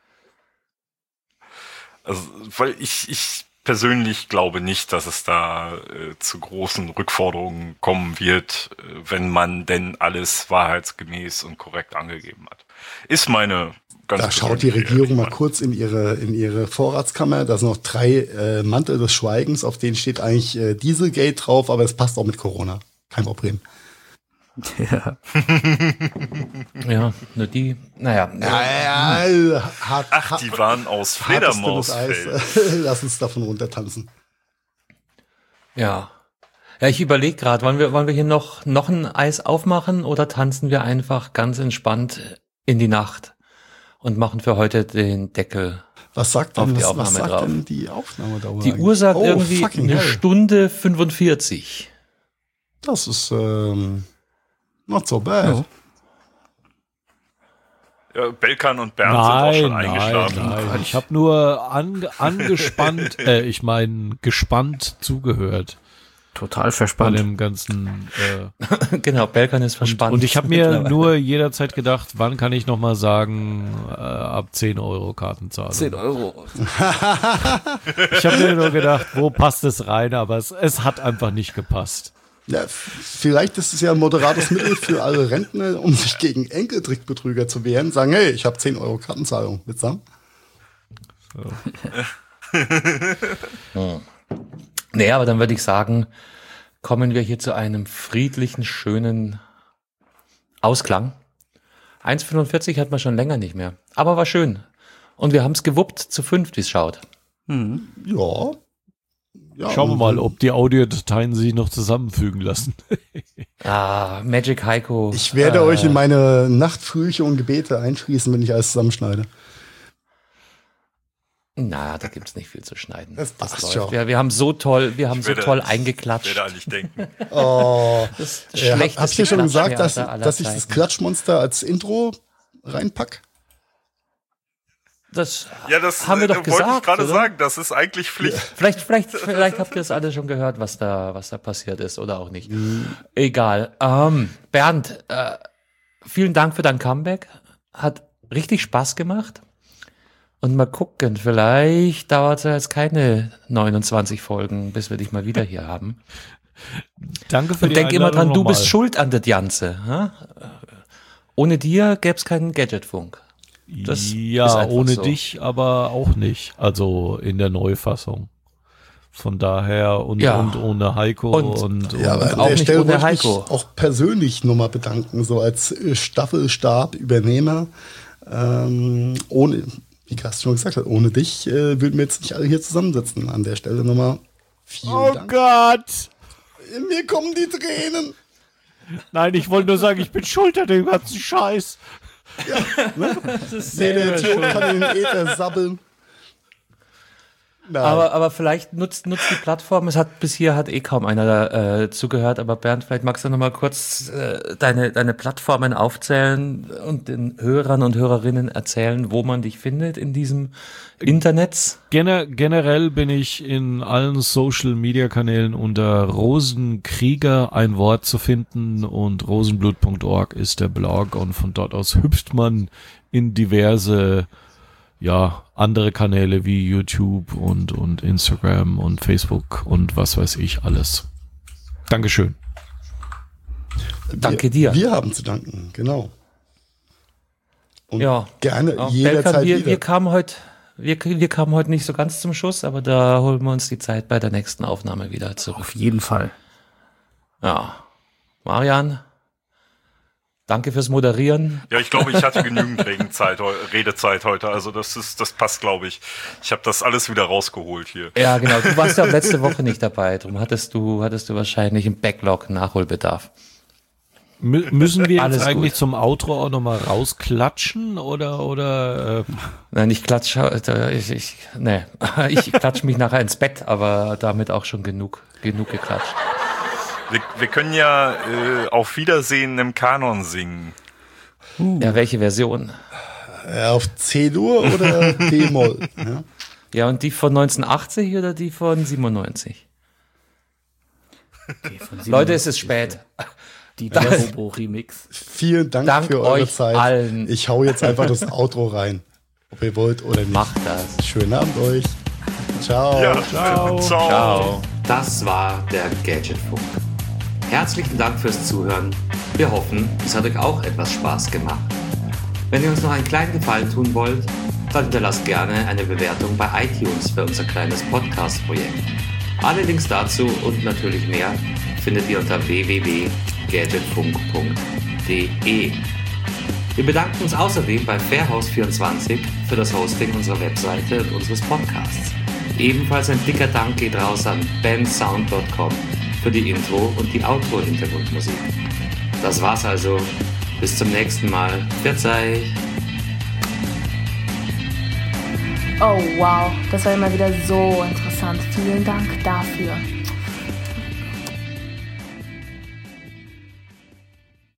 Also, weil ich, ich persönlich glaube nicht, dass es da äh, zu großen Rückforderungen kommen wird, äh, wenn man denn alles wahrheitsgemäß und korrekt angegeben hat. Ist meine ganz Da schaut die persönliche Regierung mal Meinung. kurz in ihre, in ihre Vorratskammer. Da sind noch drei äh, Mantel des Schweigens, auf denen steht eigentlich äh, Dieselgate drauf, aber es passt auch mit Corona. Kein Problem. Ja. Ja, nur die, naja. Ja, ja, hart, Ach, hart- die waren aus hartes, dünnes Fledermausfell. Eis. Lass uns davon runtertanzen. Ja. Ja, ich überlege gerade, wollen wir, wollen wir hier noch, noch ein Eis aufmachen oder tanzen wir einfach ganz entspannt in die Nacht und machen für heute den Deckel. Was sagt Auf denn, die was, Aufnahme was sagt drauf. denn die Aufnahmedauer? Die eigentlich? Uhr sagt oh, irgendwie fucking eine hell. Stunde fünfundvierzig. Das ist ähm, not so bad. Ja. Ja, Belkan und Bernd sind auch Nein, schon nein, eingeschlafen. nein. Ich habe nur ange angespannt, äh, ich meine gespannt zugehört Total bei verspannt. dem ganzen. Äh, Genau, Belkan ist verspannt. und ich habe mir nur jederzeit gedacht, wann kann ich noch mal sagen, äh, ab zehn Euro Kartenzahlung. zehn Euro. Ich habe mir nur gedacht, wo passt es rein, aber es, es hat einfach nicht gepasst. Ja, f- vielleicht ist es ja ein moderates Mittel für alle Rentner, um sich gegen Enkeltrickbetrüger zu wehren. Sagen, hey, ich habe zehn Euro Kartenzahlung. Mitsamt. Nee, aber dann würde ich sagen, kommen wir hier zu einem friedlichen, schönen Ausklang. eins fünfundvierzig hat man schon länger nicht mehr. Aber war schön. Und wir haben es gewuppt zu fünft, wie es schaut. Mhm. Ja. ja. Schauen wir und- mal, ob die Audiodateien sich noch zusammenfügen lassen. Ah, Magic Heiko. Ich werde äh, euch in meine Nachtfrüche und Gebete einschließen, wenn ich alles zusammenschneide. Na, da gibt's nicht viel zu schneiden. Das passt läuft. schon. Wir, wir haben so toll, wir haben so werde- toll Ich eingeklatscht. werde an dich denken. Oh. Das Äh, hab- schlechteste habt ihr schon gesagt, dass, Klatschtheater aller dass ich das Zeiten. Klatschmonster als Intro reinpack? Das Ja, das haben wir äh, doch wollte gesagt, ich gerade oder? sagen. Das ist eigentlich Pflicht. Vielleicht, vielleicht, vielleicht habt ihr es alle schon gehört, was da, was da passiert ist oder auch nicht. Egal. Ähm, Bernd, äh, vielen Dank für dein Comeback. Hat richtig Spaß gemacht. Und mal gucken, vielleicht dauert es ja jetzt keine neunundzwanzig Folgen, bis wir dich mal wieder hier haben. Danke für Und die denk immer dran, Einladung du nochmal. bist schuld an das Ganze. Ja? Ohne dir gäbe es keinen Gadgetfunk. Das ist Ja, einfach ohne so. dich aber auch nicht. Also in der Neufassung. Von daher und, Ja. und ohne Heiko Und- und, und, Ja, aber an auch der nicht Stelle ohne wollte ich mich Heiko. auch persönlich nochmal bedanken, so als äh, Staffelstab-Übernehmer. Ähm, ohne, wie Carsten schon gesagt hat, ohne dich äh, würden wir jetzt nicht alle hier zusammensitzen. An der Stelle nochmal vielen Oh Dank. Gott! Mir kommen die Tränen. Nein, ich wollte nur sagen, ich bin schuld an dem ganzen Scheiß. Der, der Tod kann in den Äther sabbeln. Nein. Aber, aber vielleicht nutzt, nutzt die Plattform. Es hat bis hier hat eh kaum einer äh, zugehört. Aber Bernd, vielleicht magst du noch mal kurz äh, deine, deine Plattformen aufzählen und den Hörern und Hörerinnen erzählen, wo man dich findet in diesem Internet. Gener- generell bin ich in allen Social-Media-Kanälen unter Rosenkrieger ein Wort zu finden und rosenblut punkt org ist der Blog und von dort aus hüpft man in diverse ja, andere Kanäle wie YouTube und, und Instagram und Facebook und was weiß ich alles. Dankeschön. Danke wir, dir. Wir haben zu danken, genau. Und Ja. gerne Auch jederzeit Belkan, wir, wieder. wir kamen heute, wir, wir kamen heute nicht so ganz zum Schuss, aber da holen wir uns die Zeit bei der nächsten Aufnahme wieder zurück. Auf jeden Fall. Ja. Marian, danke fürs Moderieren. Ja, ich glaube, ich hatte genügend Regenzeit, heu- Redezeit heute. Also das ist, das passt, glaube ich. Ich habe das alles wieder rausgeholt hier. Ja, genau. Du warst ja auch letzte Woche nicht dabei. Darum hattest du, hattest du wahrscheinlich im Backlog Nachholbedarf. Mü- müssen wir Alles jetzt eigentlich gut. zum Outro auch nochmal rausklatschen oder, oder, äh, Nein, ich klatsche, ich, ich, nee, ich klatsche mich nachher ins Bett, aber damit auch schon genug, genug geklatscht. Wir, wir können ja äh, auf Wiedersehen im Kanon singen. Ja, welche Version? Äh, auf C-Dur oder D-Moll? Ja? Ja, und die von neunzehnhundertachtzig oder die von siebenundneunzig? Okay, von Leute, es ist spät. Die Das- Turbo-Remix. Vielen Dank, Dank für eure euch Zeit. allen. Ich hau jetzt einfach das Outro rein, ob ihr wollt oder nicht. Macht das. Schönen Abend euch. Ciao. Ja, ciao. Ciao. Das war der Gadgetfunk. Herzlichen Dank fürs Zuhören. Wir hoffen, es hat euch auch etwas Spaß gemacht. Wenn ihr uns noch einen kleinen Gefallen tun wollt, dann hinterlasst gerne eine Bewertung bei iTunes für unser kleines Podcast-Projekt. Alle Links dazu und natürlich mehr findet ihr unter w w w punkt gadgetfunk punkt d e. Wir bedanken uns außerdem bei Fairhouse vierundzwanzig für das Hosting unserer Webseite und unseres Podcasts. Ebenfalls ein dicker Dank geht raus an bensound punkt com für die Intro- und die Outro-Hintergrundmusik. Das war's also. Bis zum nächsten Mal. Verzeih. Oh wow, das war immer wieder so interessant. Vielen Dank dafür.